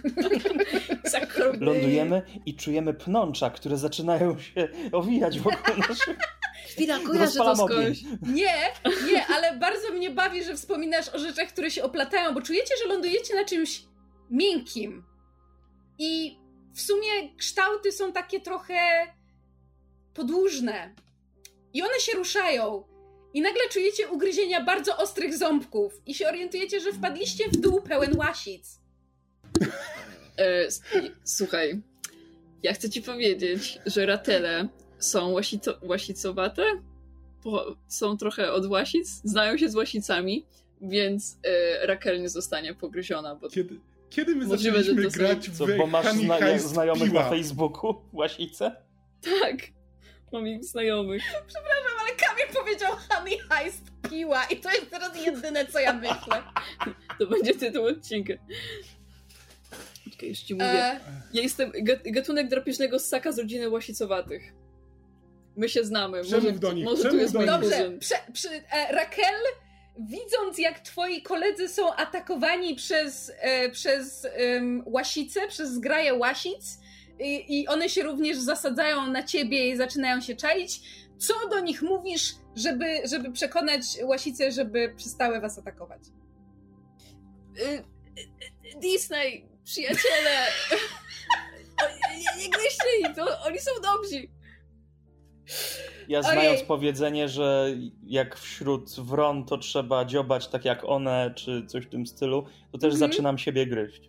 Lądujemy i czujemy pnącza, które zaczynają się owijać wokół naszych... Chwila, kojarzę to Rozpalam ogień. skądś. Nie, nie, ale bardzo mnie bawi, że wspominasz o rzeczach, które się oplatają, bo czujecie, że lądujecie na czymś miękkim. I w sumie kształty są takie trochę podłużne. I one się ruszają. I nagle czujecie ugryzienia bardzo ostrych ząbków. I się orientujecie, że wpadliście w dół pełen łasic. E, s- słuchaj, ja chcę ci powiedzieć, że ratele są łasito- łasicowate, po, są trochę od łasic, znają się z łasicami, więc e, Raquel nie zostanie pogryziona, bo Kiedy, kiedy my Możliwe, zaczęliśmy że to są- grać w Co, bo masz Honey zna- Heist znajomych piła? na Facebooku? Łasice? tak, mam ich znajomych. Ale Kamil powiedział Honey Heist piła i to jest teraz jedyne, co ja myślę. To będzie tytuł odcinka. Czekaj, już ci mówię. E, Ja jestem gat- gatunek drapieżnego ssaka z rodziny łasicowatych. My się znamy. Przemów może do nich, może tu przemów jest do mój nich. Dobrze, kuzyn. prze, przy, e, Raquel, widząc jak twoi koledzy są atakowani przez, e, przez em, łasice, przez zgraję łasic i, i one się również zasadzają na ciebie i zaczynają się czaić, co do nich mówisz, żeby, żeby przekonać łasice, żeby przestały was atakować? Y, y, y, Disney, przyjaciele! O, nie, nie gryźcie ich, to oni są dobrzy. Ja Ojej. znając powiedzenie, że jak wśród wron to trzeba dziobać tak jak one, czy coś w tym stylu, to też Mhm. zaczynam siebie gryźć.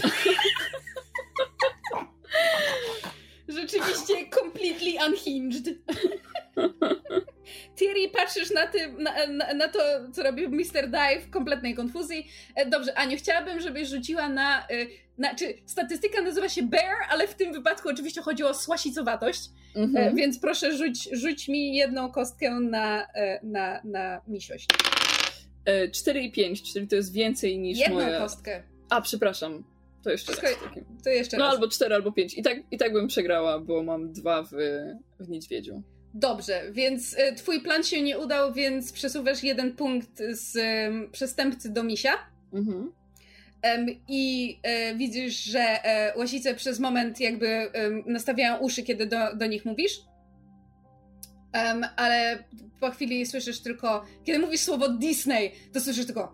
Rzeczywiście completely unhinged. Thierry, patrzysz na, tym, na, na, na to, co robi mister Dive w kompletnej konfuzji. E, Dobrze, Aniu, chciałabym, żebyś rzuciła na, e, na... Czy statystyka nazywa się bear, ale w tym wypadku oczywiście chodzi o słasicowatość, e, Mhm. więc proszę rzuć, rzuć mi jedną kostkę na, e, na, na misiość. E, cztery i pięć, czyli to jest więcej niż Jedną moje... kostkę. A, przepraszam. To jeszcze raz. Wszystko- Takim. To jeszcze No raz. albo cztery, albo pięć. I tak, I tak bym przegrała, bo mam dwa w, w niedźwiedziu. Dobrze, więc e, twój plan się nie udał, więc przesuwasz jeden punkt z em, przestępcy do misia. Mhm. Em, I e, widzisz, że e, łasice przez moment jakby em, nastawiają uszy, kiedy do, do nich mówisz. Em, ale po chwili słyszysz tylko, kiedy mówisz słowo Disney, to słyszysz tylko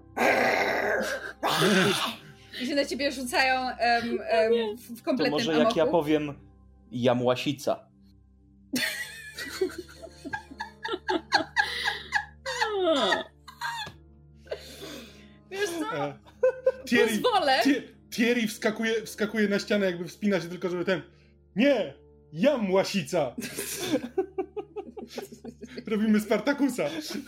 i się na ciebie rzucają em, em, w, w To kompletnym może amoku. jak ja powiem jam łasica. A, Wiesz co? E, Thierry, Pozwolę. Thie- Thierry wskakuje, wskakuje na ścianę, jakby wspina się tylko, żeby ten... Nie! Jam łasica! Robimy Spartakusa.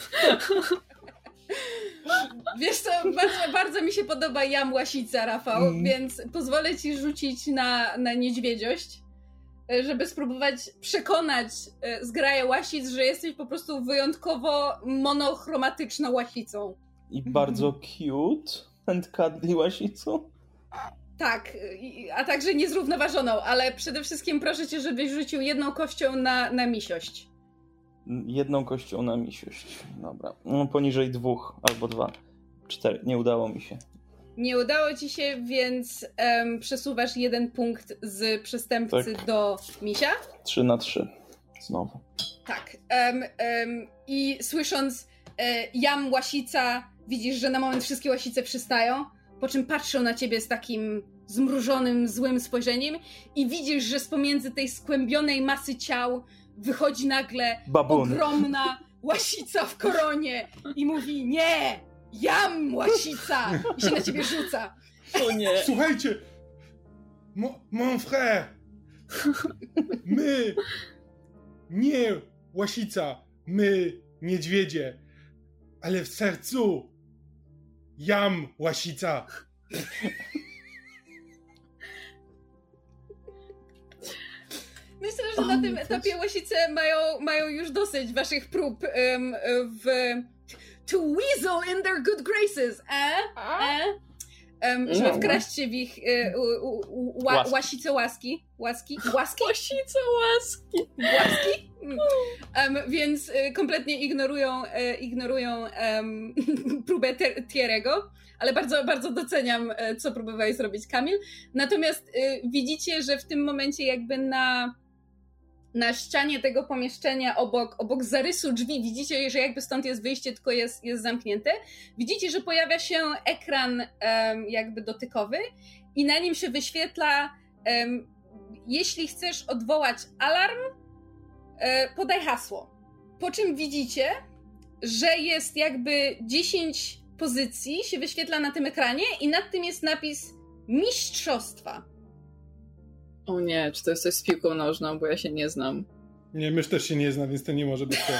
Wiesz co, bardzo, bardzo mi się podoba jam łasica, Rafał, Mm. więc pozwolę ci rzucić na, na niedźwiedziość, e, żeby spróbować przekonać e, zgraję łasic, że jesteś po prostu wyjątkowo monochromatyczną łasicą. I bardzo cute and cuddly łasicą. Tak, i- a także niezrównoważoną, ale przede wszystkim proszę cię, żebyś rzucił jedną kością na, na misiość. Jedną kością na misiość. Dobra. No, poniżej dwóch albo dwa. Cztery. Nie udało mi się. Nie udało ci się, więc em, przesuwasz jeden punkt z przestępcy Tak. do misia. Trzy na trzy. Znowu. Tak. Um, um, I słysząc e, jam łasica, widzisz, że na moment wszystkie łasice przystają, po czym patrzą na ciebie z takim zmrużonym, złym spojrzeniem i widzisz, że z pomiędzy tej skłębionej masy ciał wychodzi nagle Babun. ogromna łasica w koronie i mówi: nie! Jam łasica! I się na ciebie rzuca. O nie. Słuchajcie! Mo, mon frère! My! Nie łasica! My niedźwiedzie! Ale w sercu jam łasica! Myślę, że na tym etapie łasice mają, mają już dosyć waszych prób um, w... To weasel in their good graces, eh? eh? Um, żeby wkraść się w ich uh, u, u, ła, łaski. łasice łaski. Łaski? Łaski? Łasice łaski. Łaski? Um, więc y, kompletnie ignorują, y, ignorują um, próbę ter- Thierry'ego, ale bardzo, bardzo doceniam, y, co próbowałeś zrobić, Kamil. Natomiast y, widzicie, że w tym momencie jakby na, na ścianie tego pomieszczenia obok, obok zarysu drzwi, widzicie, że jakby stąd jest wyjście, tylko jest, jest zamknięte. Widzicie, że pojawia się ekran um, jakby dotykowy i na nim się wyświetla um, jeśli chcesz odwołać alarm, podaj hasło. Po czym widzicie, że jest jakby dziesięć pozycji, się wyświetla na tym ekranie i nad tym jest napis mistrzostwa. O nie, czy to jest coś z piłką nożną, bo ja się nie znam. Nie, mysz też się nie zna, więc to nie może być to.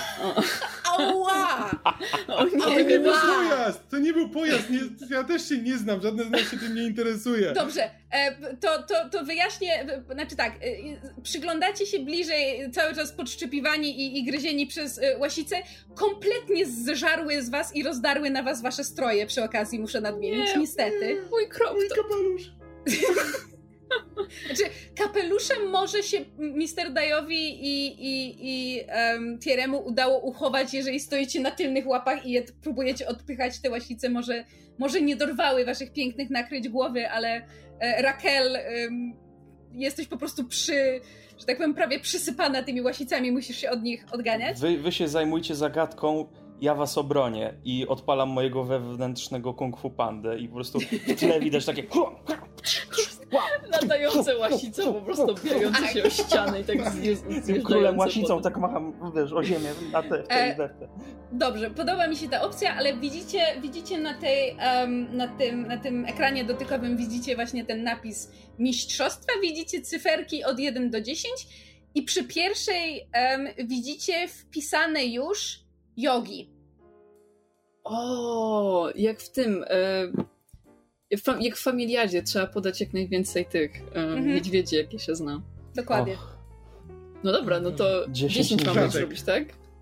Ała! O nie, To nie był Ała! pojazd! To nie był pojazd! Nie, ja też się nie znam, żadne z nas się tym nie interesuje. Dobrze, to, to, to wyjaśnię, znaczy tak, przyglądacie się bliżej, cały czas podszczepiwani i, i gryzieni przez łasice, kompletnie zżarły z was i rozdarły na was wasze stroje przy okazji, muszę nadmienić, Nie. niestety. Mój krop Mój to... kapelusz! Znaczy, kapeluszem może się mister Dajowi i, i, i um, Thierry'emu udało uchować, jeżeli stoicie na tylnych łapach i je próbujecie odpychać, te łasice może, może nie dorwały waszych pięknych nakryć głowy, ale e, Raquel, um, jesteś po prostu przy, że tak powiem, prawie przysypana tymi łasicami, musisz się od nich odganiać. Wy, wy się zajmujcie zagadką, ja was obronię i odpalam mojego wewnętrznego kung fu pandę i po prostu w tle widać takie... Latające łasice, po prostu biegające się o ściany i tak zjeżdżające. Królem łasicą tak macham, wiesz, o ziemię, na te, w te, w te. Dobrze, podoba mi się ta opcja, ale widzicie, widzicie na, tej, um, na, tym, na tym ekranie dotykowym widzicie właśnie ten napis mistrzostwa, widzicie cyferki od jeden do dziesięć i przy pierwszej um, widzicie wpisane już jogi. O, jak w tym... E... Jak w Familiadzie trzeba podać jak najwięcej tych um, Mhm. niedźwiedzi, jakie się zna. Dokładnie. Och, No dobra, no to dziesięć dziesięć mamy niedźwiedzi. zrobić, tak?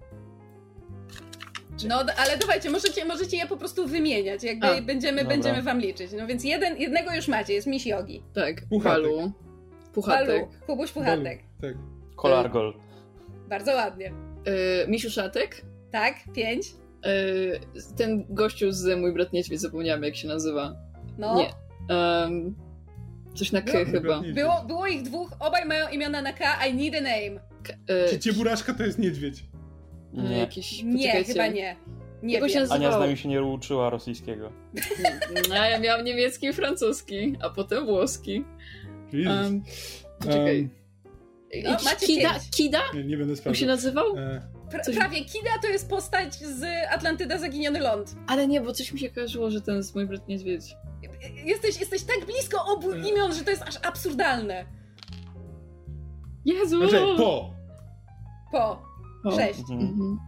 No, d- ale dawajcie, możecie, możecie je po prostu wymieniać, jakby A, będziemy, dobra. będziemy wam liczyć. No więc jeden, jednego już macie, jest miś jogi. Tak, Puchatek. Balu. Puchatek. Balu, Kubuś Puchatek. Tak. Kolargol. Bardzo ładnie. E, Misiu Szatek. Tak, pięć. E, ten gościu z Mój brat niedźwiedź, zapomniałem jak się nazywa. No. Nie. Um, coś na K No. Mój chyba. brat niedźwiedź. Było, było ich dwóch, obaj mają imiona na K, I need a name. K- e, Czy Cieburaszka to jest niedźwiedź? e, Nie. Jakiś, Nie, poczekajcie. chyba nie. Nie Jak on się wiem. nazywał? Ania z nami się nie uczyła rosyjskiego. A ja miałam niemiecki i francuski, a potem włoski. Jezus. Um, poczekaj. Um, No, Jakiś macie Kida? pięć. Kida? nie, nie będę On się sprawdzał. nazywał? E, Pra- Coś- Prawie Kida to jest postać z Atlantyda Zaginiony Ląd. Ale nie, bo coś mi się kojarzyło, że ten jest Mój brat niedźwiedź. Jesteś, jesteś tak blisko obu E. imion, że to jest aż absurdalne. Jezu! Znaczy, po. Po. O. Sześć. Mhm. Mhm.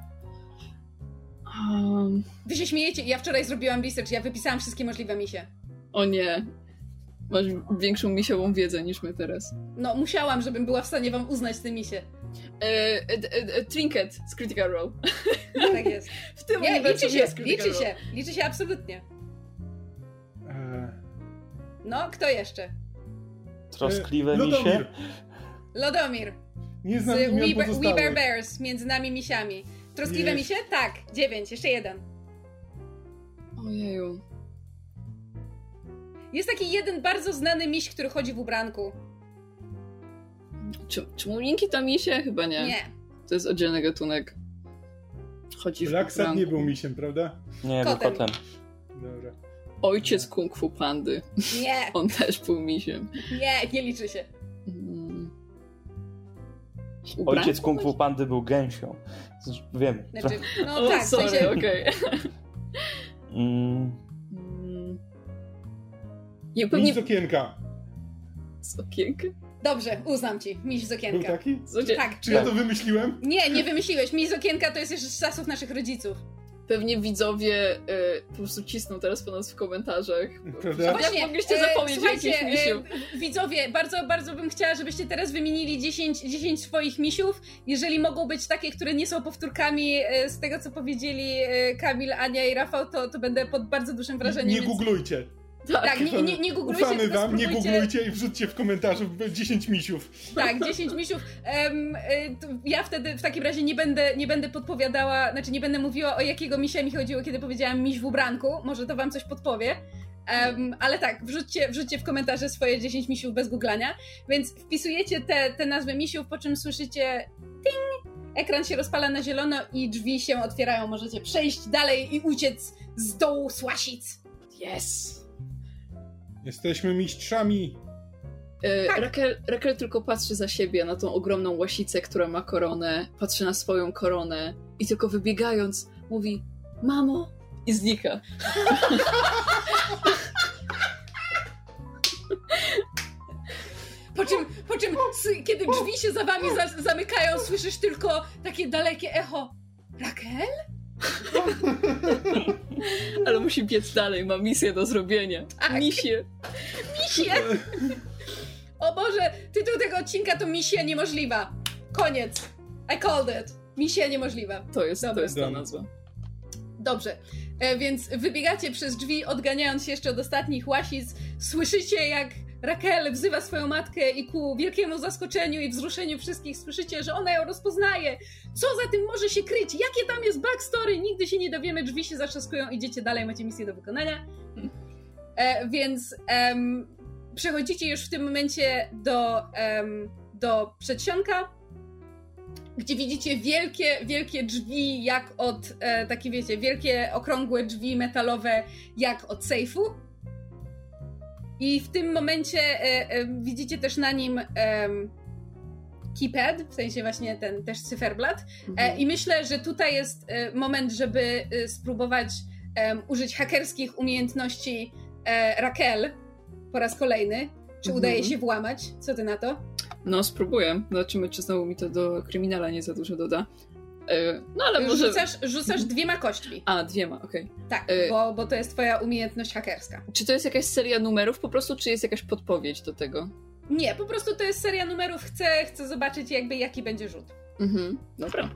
Um, Wy się śmiejecie, ja wczoraj zrobiłam research, ja wypisałam wszystkie możliwe misie. o nie. Masz większą misiową wiedzę niż my teraz. No, musiałam, żebym była w stanie wam uznać te misie. E, e, e, e, Trinket z Critical Role. Tak jest. W tym Nie, uniwersum liczy się, jest Critical liczy Role. się, liczy się absolutnie. E, No, kto jeszcze? Troskliwe e, misie. Lodomir. Lodomir Nie z znam imion We, Bear, We Bear pozostałych. Bears, między nami misiami. Troskliwe Jest. misie? Tak, dziewięć, jeszcze jeden. Ojeju. Jest taki jeden bardzo znany miś, który chodzi w ubranku. Czy, czy muminki to misie? Chyba nie. Nie. To jest oddzielny gatunek. Chodzi w Laksat nie był misiem, prawda? Nie, Kotem. był kotem. Dobra. Ojciec kung fu pandy. Nie, On też był misiem. nie, nie liczy się. Mm. Ojciec kung fu pandy był gęsią. Znaczy, wiem. Znaczy, no O, tak, w sorry, sensie... okej. Mm, Mm. Nie, Miś pewnie z okienka. z okienka? Dobrze, uznam ci, miś z Był okienka. taki? Zodzie- Tak. Czy ja to wymyśliłem? Nie, nie wymyśliłeś. Miś z okienka to jest jeszcze z czasów naszych rodziców. Pewnie widzowie y, po prostu cisną teraz po nas w komentarzach. Prawda? Jak Właśnie, mogliście e, zapomnieć o słuchajcie, jakimś misiu? e, widzowie, bardzo, bardzo bym chciała, żebyście teraz wymienili dziesięć, dziesięć swoich misiów. Jeżeli mogą być takie, które nie są powtórkami e, z tego, co powiedzieli e, Kamil, Ania i Rafał, to, to będę pod bardzo dużym wrażeniem. Nie więc... googlujcie. Tak, nie, nie, nie googlujcie, Ufamy tylko wam, nie spróbujcie... googlujcie i wrzućcie w komentarzu dziesięć misiów. Tak, dziesięć misiów. Um, y, to ja wtedy w takim razie nie będę, nie będę podpowiadała, znaczy nie będę mówiła, o jakiego misia mi chodziło, kiedy powiedziałam miś w ubranku. Może to wam coś podpowie. Um, ale tak, wrzućcie, wrzućcie w komentarze swoje dziesięć misiów bez googlania. Więc wpisujecie te, te nazwy misiów, po czym słyszycie ting, ekran się rozpala na zielono i drzwi się otwierają. Możecie przejść dalej i uciec z dołu Słasic. Yes! Jesteśmy mistrzami. E, Tak. Raquel, Raquel tylko patrzy za siebie na tą ogromną łasicę, która ma koronę, patrzy na swoją koronę i tylko wybiegając mówi mamo i znika. Po czym, po czym s- kiedy drzwi się za wami za- zamykają, słyszysz tylko takie dalekie echo. Raquel? Ale musi biec dalej, ma misję do zrobienia. Tak. Misję. Misie! O Boże, tytuł tego odcinka to Misja Niemożliwa. Koniec. I called it. Misja Niemożliwa. To jest, to Dobra. jest ta nazwa. Dobrze, e, więc wybiegacie przez drzwi, odganiając się jeszcze od ostatnich łasic. Słyszycie, jak Raquel wzywa swoją matkę i ku wielkiemu zaskoczeniu i wzruszeniu wszystkich słyszycie, że ona ją rozpoznaje. Co za tym może się kryć? Jakie tam jest backstory? Nigdy się nie dowiemy, drzwi się zatrzaskują, idziecie dalej, macie misję do wykonania. E, więc em, przechodzicie już w tym momencie do, em, do przedsionka, gdzie widzicie wielkie, wielkie drzwi, jak od, e, takie wiecie, wielkie, okrągłe drzwi metalowe, jak od sejfu. I w tym momencie e, e, widzicie też na nim em, keypad, w sensie właśnie ten też cyferblat. E, I myślę, że tutaj jest e, moment, żeby e, spróbować em, użyć hakerskich umiejętności e, Raquel po raz kolejny. Czy Mhm. udaje się włamać? Co ty na to? No, spróbuję. Zobaczymy, czy znowu mi to do kryminala nie za dużo doda. E, no, ale może... Rzucasz, rzucasz dwiema kośćmi. A, dwiema, okej. Tak, E, bo, bo to jest twoja umiejętność hakerska. Czy to jest jakaś seria numerów po prostu, czy jest jakaś podpowiedź do tego? Nie, po prostu to jest seria numerów. Chcę, chcę zobaczyć jakby jaki będzie rzut. Mhm, dobra.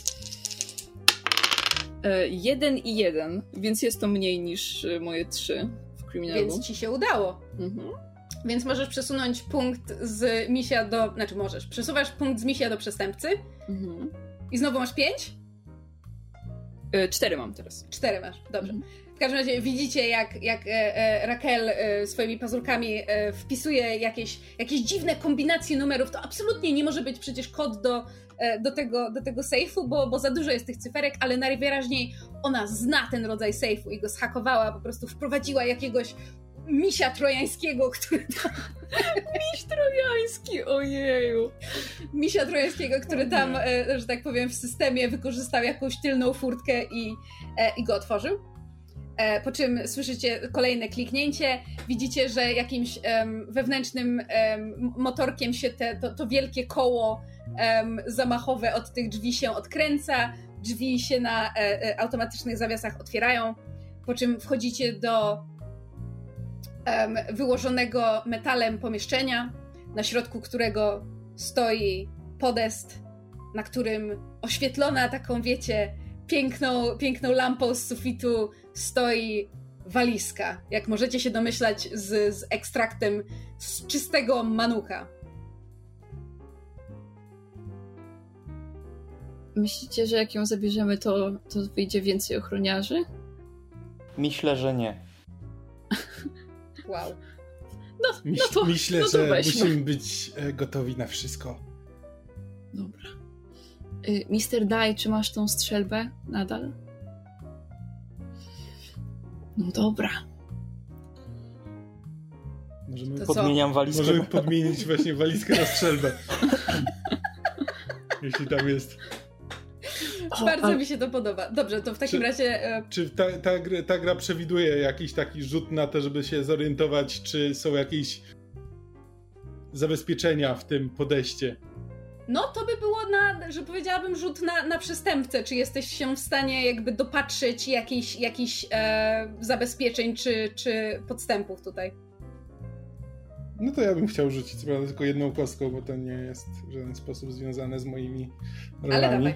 E, jeden i jeden, więc jest to mniej niż e, moje trzy w kryminalu. Więc ci się udało. Mhm. Więc możesz przesunąć punkt z misia do... Znaczy możesz. Przesuwasz punkt z misia do przestępcy Mhm. i znowu masz pięć? E, cztery mam teraz. Cztery masz, dobrze. Mhm. W każdym razie widzicie, jak, jak e, e, Raquel e, swoimi pazurkami e, wpisuje jakieś, jakieś dziwne kombinacje numerów. To absolutnie nie może być przecież kod do, e, do, tego, do tego sejfu, bo, bo za dużo jest tych cyferek, ale najwyraźniej ona zna ten rodzaj sejfu i go zhakowała, po prostu wprowadziła jakiegoś misia trojańskiego, który tam, Miś trojański, ojeju. misia trojańskiego, który tam, e, że tak powiem, w systemie wykorzystał jakąś tylną furtkę i, e, i go otworzył. E, po czym słyszycie kolejne kliknięcie, widzicie, że jakimś em, wewnętrznym em, motorkiem się te, to, to wielkie koło em, zamachowe od tych drzwi się odkręca, drzwi się na e, e, automatycznych zawiasach otwierają, po czym wchodzicie do em, wyłożonego metalem pomieszczenia, na środku którego stoi podest, na którym oświetlona taką, wiecie, piękną, piękną lampą z sufitu stoi walizka. Jak możecie się domyślać, z, z ekstraktem z czystego manucha. Myślicie, że jak ją zabierzemy, to, to wyjdzie więcej ochroniarzy? Myślę, że nie. Wow. No, Myśl, no to, myślę, no to że weźmy. musimy być e, gotowi na wszystko. Dobra. mister Dye, czy masz tą strzelbę nadal? No dobra. Możemy, Podmieniam walizkę. możemy podmienić właśnie walizkę na strzelbę. Jeśli tam jest. O, Bardzo a... mi się to podoba. Dobrze, to w takim czy, razie... E... Czy ta, ta, ta gra przewiduje jakiś taki rzut na to, żeby się zorientować, czy są jakieś zabezpieczenia w tym podejście? No to by było, na, że powiedziałabym, rzut na, na przestępcę. Czy jesteś się w stanie jakby dopatrzyć jakichś jakich, e, zabezpieczeń czy, czy podstępów tutaj? No to ja bym chciał rzucić co prawda tylko jedną kostką, bo to nie jest w żaden sposób związane z moimi rolami. Ale dawaj.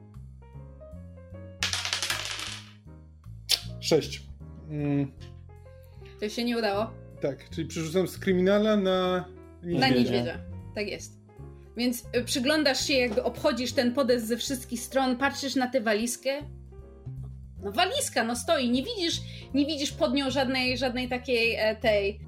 Sześć. Mm. To się nie udało? Tak, czyli przerzucam z kryminala na niedźwiedzia. Na niedźwiedzia, tak jest. Więc przyglądasz się, jakby obchodzisz ten podest ze wszystkich stron, patrzysz na tę walizkę. No walizka, no stoi, nie widzisz, nie widzisz pod nią żadnej, żadnej takiej e, tej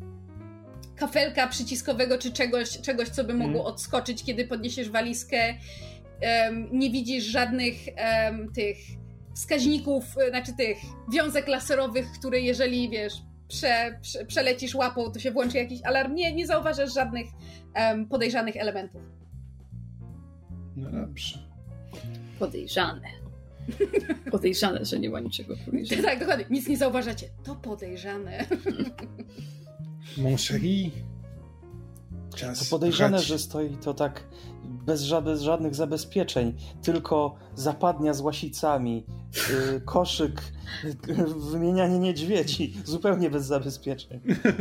kafelka przyciskowego czy czegoś, czegoś co by mogło mm. odskoczyć, kiedy podniesiesz walizkę. Um, nie widzisz żadnych um, tych wskaźników, znaczy tych wiązek laserowych, które jeżeli, wiesz, prze, prze, przelecisz łapą, to się włączy jakiś alarm. Nie, nie zauważasz żadnych um, podejrzanych elementów. No dobrze. Podejrzane. Podejrzane, że nie ma niczego podejrzanego. Tak, dokładnie. Nic nie zauważacie. To podejrzane. Mon chéri. Czas to podejrzane, pchać. że stoi to tak bez, ża- bez żadnych zabezpieczeń, tylko zapadnia z łasicami, yy, koszyk, yy, wymienianie niedźwiedzi, zupełnie bez zabezpieczeń.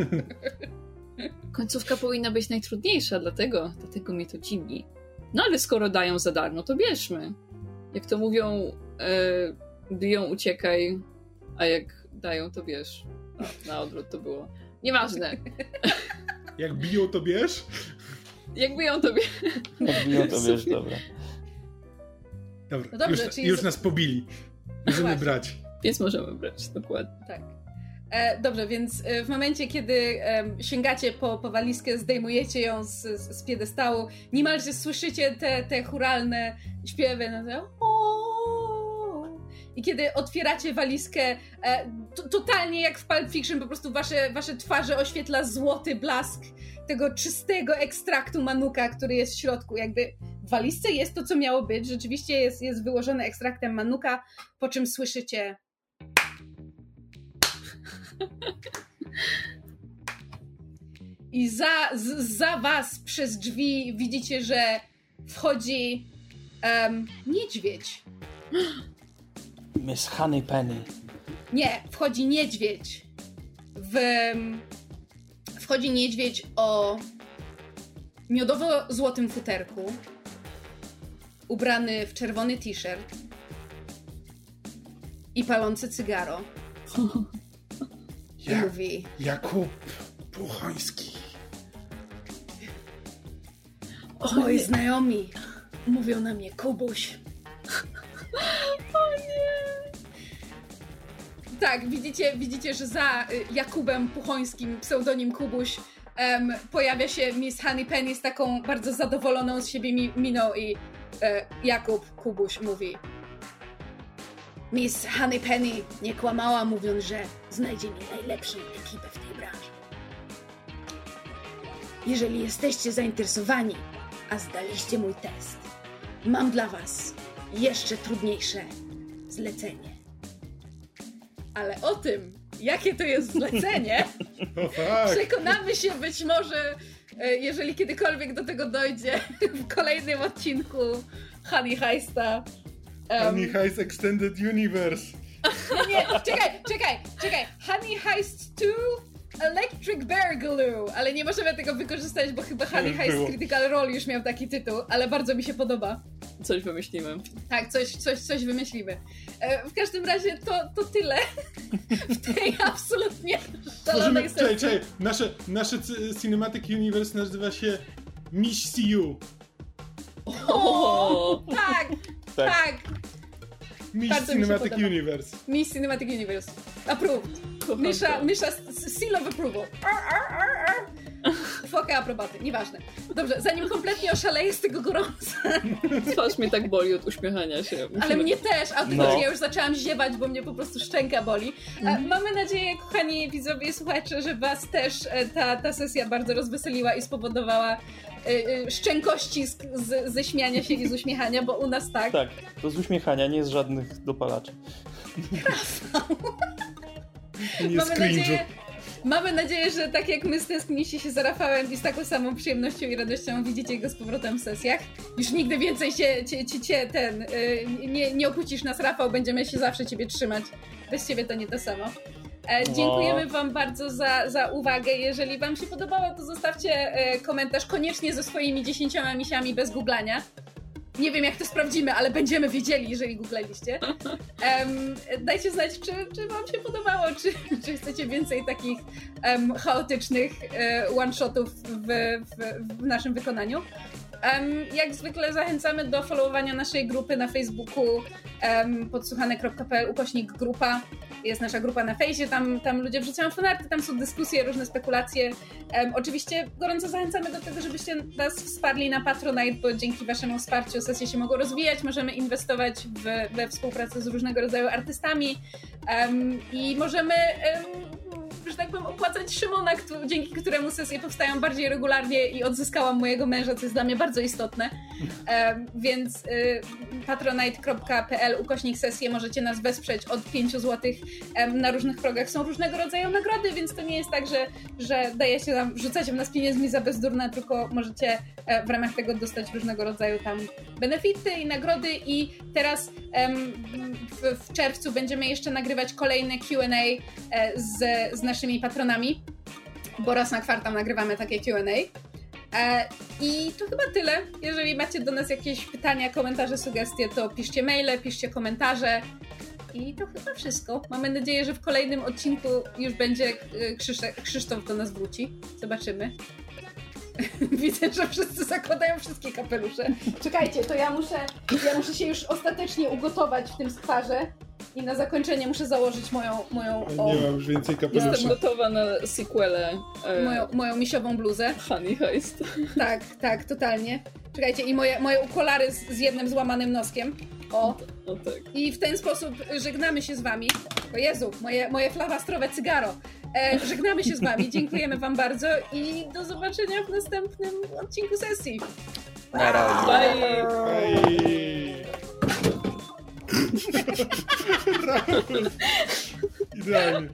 Końcówka powinna być najtrudniejsza, dlatego, dlatego mnie to dziwi. No ale skoro dają za darmo, to bierzmy. Jak to mówią, yy, biją, uciekaj, a jak dają, to bierz. No, na odwrót to było. Nieważne. Jak biją, to bierz? Jak biją, to bierz. Jak biją, to bierz, dobra. Dobra, no dobrze, już, czyli... już nas pobili. Możemy Właśnie. brać. Więc możemy brać, dokładnie. Tak. E, dobrze, więc w momencie, kiedy e, sięgacie po, po walizkę, zdejmujecie ją z, z, z piedestału, niemalże słyszycie te, te chóralne śpiewy, no to, o, i kiedy otwieracie walizkę, e, to, totalnie jak w Pulp Fiction, po prostu wasze, wasze twarze oświetla złoty blask tego czystego ekstraktu manuka, który jest w środku. Jakby w walizce jest to, co miało być. Rzeczywiście jest, jest wyłożone ekstraktem manuka, po czym słyszycie i za, z, za was przez drzwi widzicie, że wchodzi um, niedźwiedź. Miss Honeypenny. Nie, wchodzi niedźwiedź. W, wchodzi niedźwiedź o miodowo-złotym futerku, ubrany w czerwony t-shirt i palący cygaro. I Ja, mówi: Jakub Puchoński. O, moi znajomi mówią na mnie Kubuś. O nie! Tak, widzicie, widzicie, że za Jakubem Puchońskim, pseudonim Kubuś, um, pojawia się Miss Honeypenny z taką bardzo zadowoloną z siebie mi- miną i e, Jakub Kubuś mówi: Miss Honeypenny nie kłamała, mówiąc, że znajdzie mi najlepszą ekipę w tej branży. Jeżeli jesteście zainteresowani, a zdaliście mój test, mam dla was jeszcze trudniejsze zlecenie. Ale o tym, jakie to jest zlecenie, O, tak. przekonamy się być może, jeżeli kiedykolwiek do tego dojdzie, w kolejnym odcinku Honey Heista. Um, Honey Heist Extended Universe. nie, nie, czekaj, czekaj, czekaj. Honey Heist two Electric Beargaloo, ale nie możemy tego wykorzystać, bo chyba Honey Heist było. Critical Role już miał taki tytuł, ale bardzo mi się podoba. Coś wymyślimy. Tak, coś, coś, coś wymyślimy. E, w każdym razie to, to tyle w tej absolutnie szalonej Możemy, czekaj, sesji. czekaj. Nasze, nasze c- Cinematic Universe nazywa się Miss C U. O! Tak, Tak. tak. Miss Bardzo mi się Cinematic podoba. Universe. Miss Cinematic Universe. Approved. Kocham Mysza, to. mysza, seal of approval. Ar, ar, ar, ar. foka aprobaty, nieważne. Dobrze, zanim kompletnie oszaleję z tego gorąca. Twarz mnie tak boli od uśmiechania się. Musimy... Ale mnie też, autentycznie No. ja już zaczęłam ziewać, bo mnie po prostu szczęka boli. Mhm. Mamy nadzieję, kochani widzowie i słuchacze, że was też ta, ta sesja bardzo rozweseliła i spowodowała y, y, szczękości z, z, ze śmiania się i z uśmiechania, bo u nas tak. Tak, to z uśmiechania, nie z żadnych dopalaczy. Nie Mamy z cringe'u. nadzieję, mamy nadzieję, że tak jak my stęskniliście się za Rafałem i z taką samą przyjemnością i radością widzicie go z powrotem w sesjach. Już nigdy więcej się, cię, cię, cię ten, y, nie, nie opuścisz nas, Rafał, będziemy się zawsze ciebie trzymać. Bez ciebie to nie to samo. E, dziękujemy wam bardzo za, za uwagę. Jeżeli wam się podobało, to zostawcie e, komentarz koniecznie ze swoimi dziesięcioma misiami bez googlania. Nie wiem, jak to sprawdzimy, ale będziemy wiedzieli, jeżeli googlaliście. Um, dajcie znać, czy, czy wam się podobało, czy, czy chcecie więcej takich um, chaotycznych uh, one-shotów w, w, w naszym wykonaniu. Um, jak zwykle zachęcamy do followowania naszej grupy na Facebooku um, podsłuchane kropka p l ukośnik grupa. Jest nasza grupa na fejsie, tam, tam ludzie wrzucają fanarty, tam są dyskusje, różne spekulacje. Um, oczywiście gorąco zachęcamy do tego, żebyście nas wsparli na Patronite, bo dzięki waszemu wsparciu sesje się mogą rozwijać, możemy inwestować w, we współpracę z różnego rodzaju artystami um, i możemy um, że tak powiem, opłacać Szymona, kto, dzięki któremu sesje powstają bardziej regularnie i odzyskałam mojego męża, co jest dla mnie bardzo istotne. Um, więc y, patronite kropka p l ukośnik sesje możecie nas wesprzeć od pięciu złotych. Um, na różnych progach są różnego rodzaju nagrody, więc to nie jest tak, że, że dajecie nam, rzucacie w nas pieniędzmi za bezdurne, tylko możecie e, w ramach tego dostać różnego rodzaju tam benefity i nagrody i teraz um, w, w czerwcu będziemy jeszcze nagrywać kolejne Q and A e, z, z naszymi patronami, bo raz na kwartał nagrywamy takie Q and A. E, I to chyba tyle. Jeżeli macie do nas jakieś pytania, komentarze, sugestie, to piszcie maile, piszcie komentarze. I to chyba wszystko. Mamy nadzieję, że w kolejnym odcinku już będzie Krzysztof, Krzysztof do nas wróci. Zobaczymy. Widzę, że wszyscy zakładają wszystkie kapelusze. Czekajcie, to ja muszę, ja muszę się już ostatecznie ugotować w tym skwarze. I na zakończenie muszę założyć moją... moją o, Nie mam już więcej kapelusza. Jestem gotowa na sequelę. E, moją, moją misiową bluzę. Honey Heist. Tak, tak, totalnie. Czekajcie, i moje, moje okulary z, z jednym złamanym noskiem. O. O tak. I w ten sposób żegnamy się z wami. O Jezu, moje, moje flawastrowe cygaro. E, żegnamy się z wami, dziękujemy wam bardzo i do zobaczenia w następnym odcinku sesji. Na razie. Bye! Hej! Raul. Idealnie.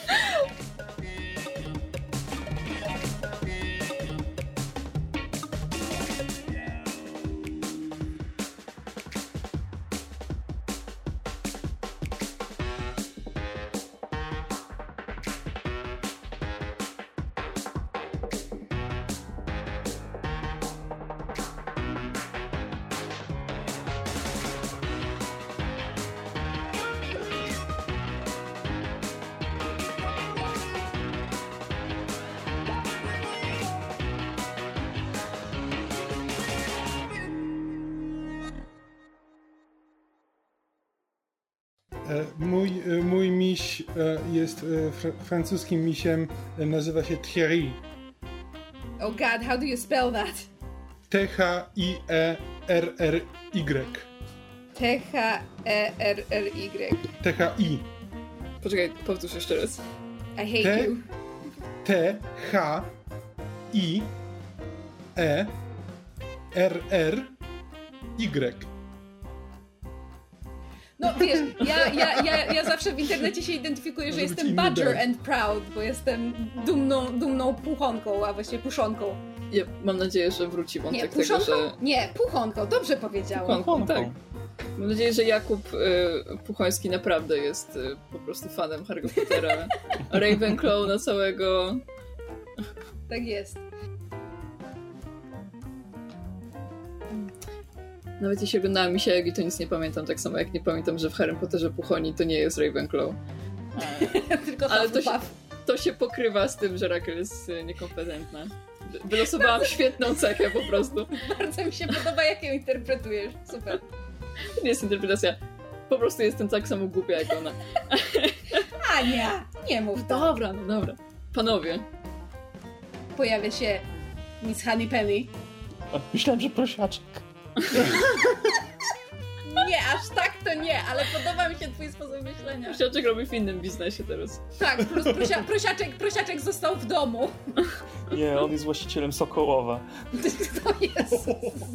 Mój, mój miś jest fr- francuskim misiem, nazywa się Thierry. Oh god, how do you spell that? T H I E R R Y. T H E R R Y. T H I. Poczekaj, powtórz jeszcze raz. I hate T- you. T H I E R R Y. No wiesz, ja, ja, ja, ja zawsze w internecie się identyfikuję, że Może być jestem inny Badger dog. and Proud, bo jestem dumną, dumną puchonką, a właściwie puszonką. Ja mam nadzieję, że wróci Nie, wątek tego, puszonką? że... Nie, puchonką, dobrze powiedziałam. Puchonką, tak. Mam nadzieję, że Jakub y, Puchoński naprawdę jest y, po prostu fanem Harry'ego Pottera. Ravenclaw na całego... Tak jest. Nawet jeśli oglądałam Misielgi, to nic nie pamiętam, tak samo jak nie pamiętam, że w Harrym Potterze Puchoni to nie jest Ravenclaw. Tylko Ale to się, Hufflepuff. to się pokrywa z tym, że Raquel jest y, niekompetentna. Wylosowałam świetną cechę po prostu. Bardzo mi się podoba, jak ją interpretujesz. Super. To nie jest interpretacja. Po prostu jestem tak samo głupia jak ona. Ania, nie mów to. Dobra, no dobra. Panowie. Pojawia się Miss Honeypenny. Myślałem, że prosiaczek. Nie, aż tak to nie, ale podoba mi się twój sposób myślenia. Prosiaczek robi w innym biznesie teraz. Tak, plus prosia, prosiaczek, prosiaczek został w domu. Nie, on jest właścicielem Sokołowa. To jest...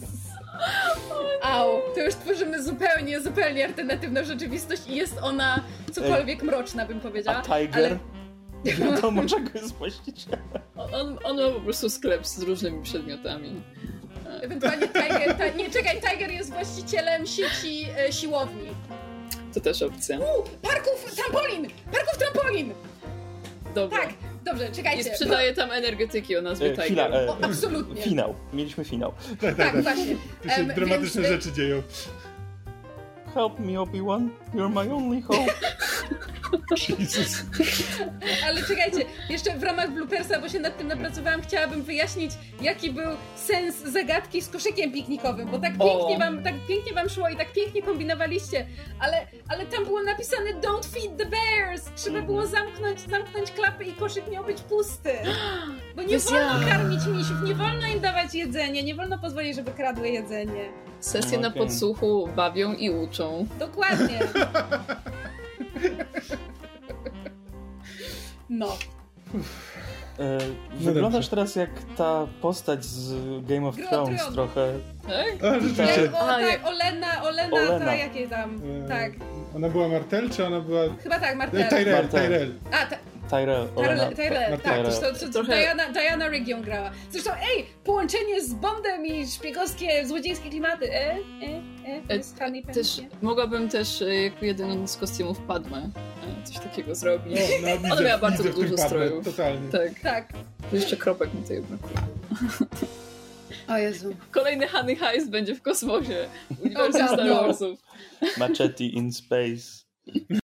Au, to już tworzymy zupełnie, zupełnie alternatywną rzeczywistość i jest ona cokolwiek mroczna, bym powiedziała. A Tiger? Ale... Wiadomo, czego jest właścicielem. On, on ma po prostu sklep z różnymi przedmiotami. Ewentualnie Tiger... Ta, nie, czekaj, Tiger jest właścicielem sieci e, siłowni. To też opcja. Uuu, parków trampolin! Parków trampolin! Dobra. Tak, dobrze, czekajcie. I sprzedaje tam energetyki o nazwie E, Tiger. chwila, e, O, absolutnie. Finał. Mieliśmy finał. Tak, Tak, właśnie. Tu się Em, dramatyczne więc, rzeczy dzieją. Help me, Obi-Wan. You're my only hope. Jezus. Ale czekajcie, jeszcze w ramach bloopersa, bo się nad tym napracowałam, chciałabym wyjaśnić, jaki był sens zagadki z koszykiem piknikowym, bo tak pięknie wam, tak pięknie wam szło i tak pięknie kombinowaliście, ale, ale tam było napisane don't feed the bears! Trzeba było zamknąć, zamknąć klapy i koszyk miał być pusty. Bo nie Bez wolno ja. karmić misiów, nie wolno im dawać jedzenie, nie wolno pozwolić, żeby kradły jedzenie. Sesje na Okay. podsłuchu bawią i uczą. Dokładnie. No. E, No wyglądasz dobrze. teraz jak ta postać z Game of Gry o Thrones Tron. trochę. Tak? A, rzeczywiście. Jak, o, Aha, tak, jak- Olena, Olena, Olena. ta jakie tam, E, tak. Ona była Martel, czy ona była... Chyba tak, E, Martel. Tyrell, Martel. Tyrell. A, ta, Tyrell, Olena. Tyrell, Tyrell, Martel. tak, to, to, to Trochę- Diana, Diana Rigg ją grała. Zresztą, ej, połączenie z Bondem i szpiegowskie, złodziejskie klimaty. E, e, e, E, jest Honey Penny. Też mogłabym też e, jako jeden z kostiumów Padme e, coś takiego zrobić. No, no, widzę, miała bardzo widzę w tym dużo Padme, strojów. Totalnie. Tak. Tak. Tu jeszcze kropek mi tutaj brakuje. O Jezu. Kolejny Honey Heist będzie w kosmosie. O Uniwersum God, Star no. Warsów. Machete in space.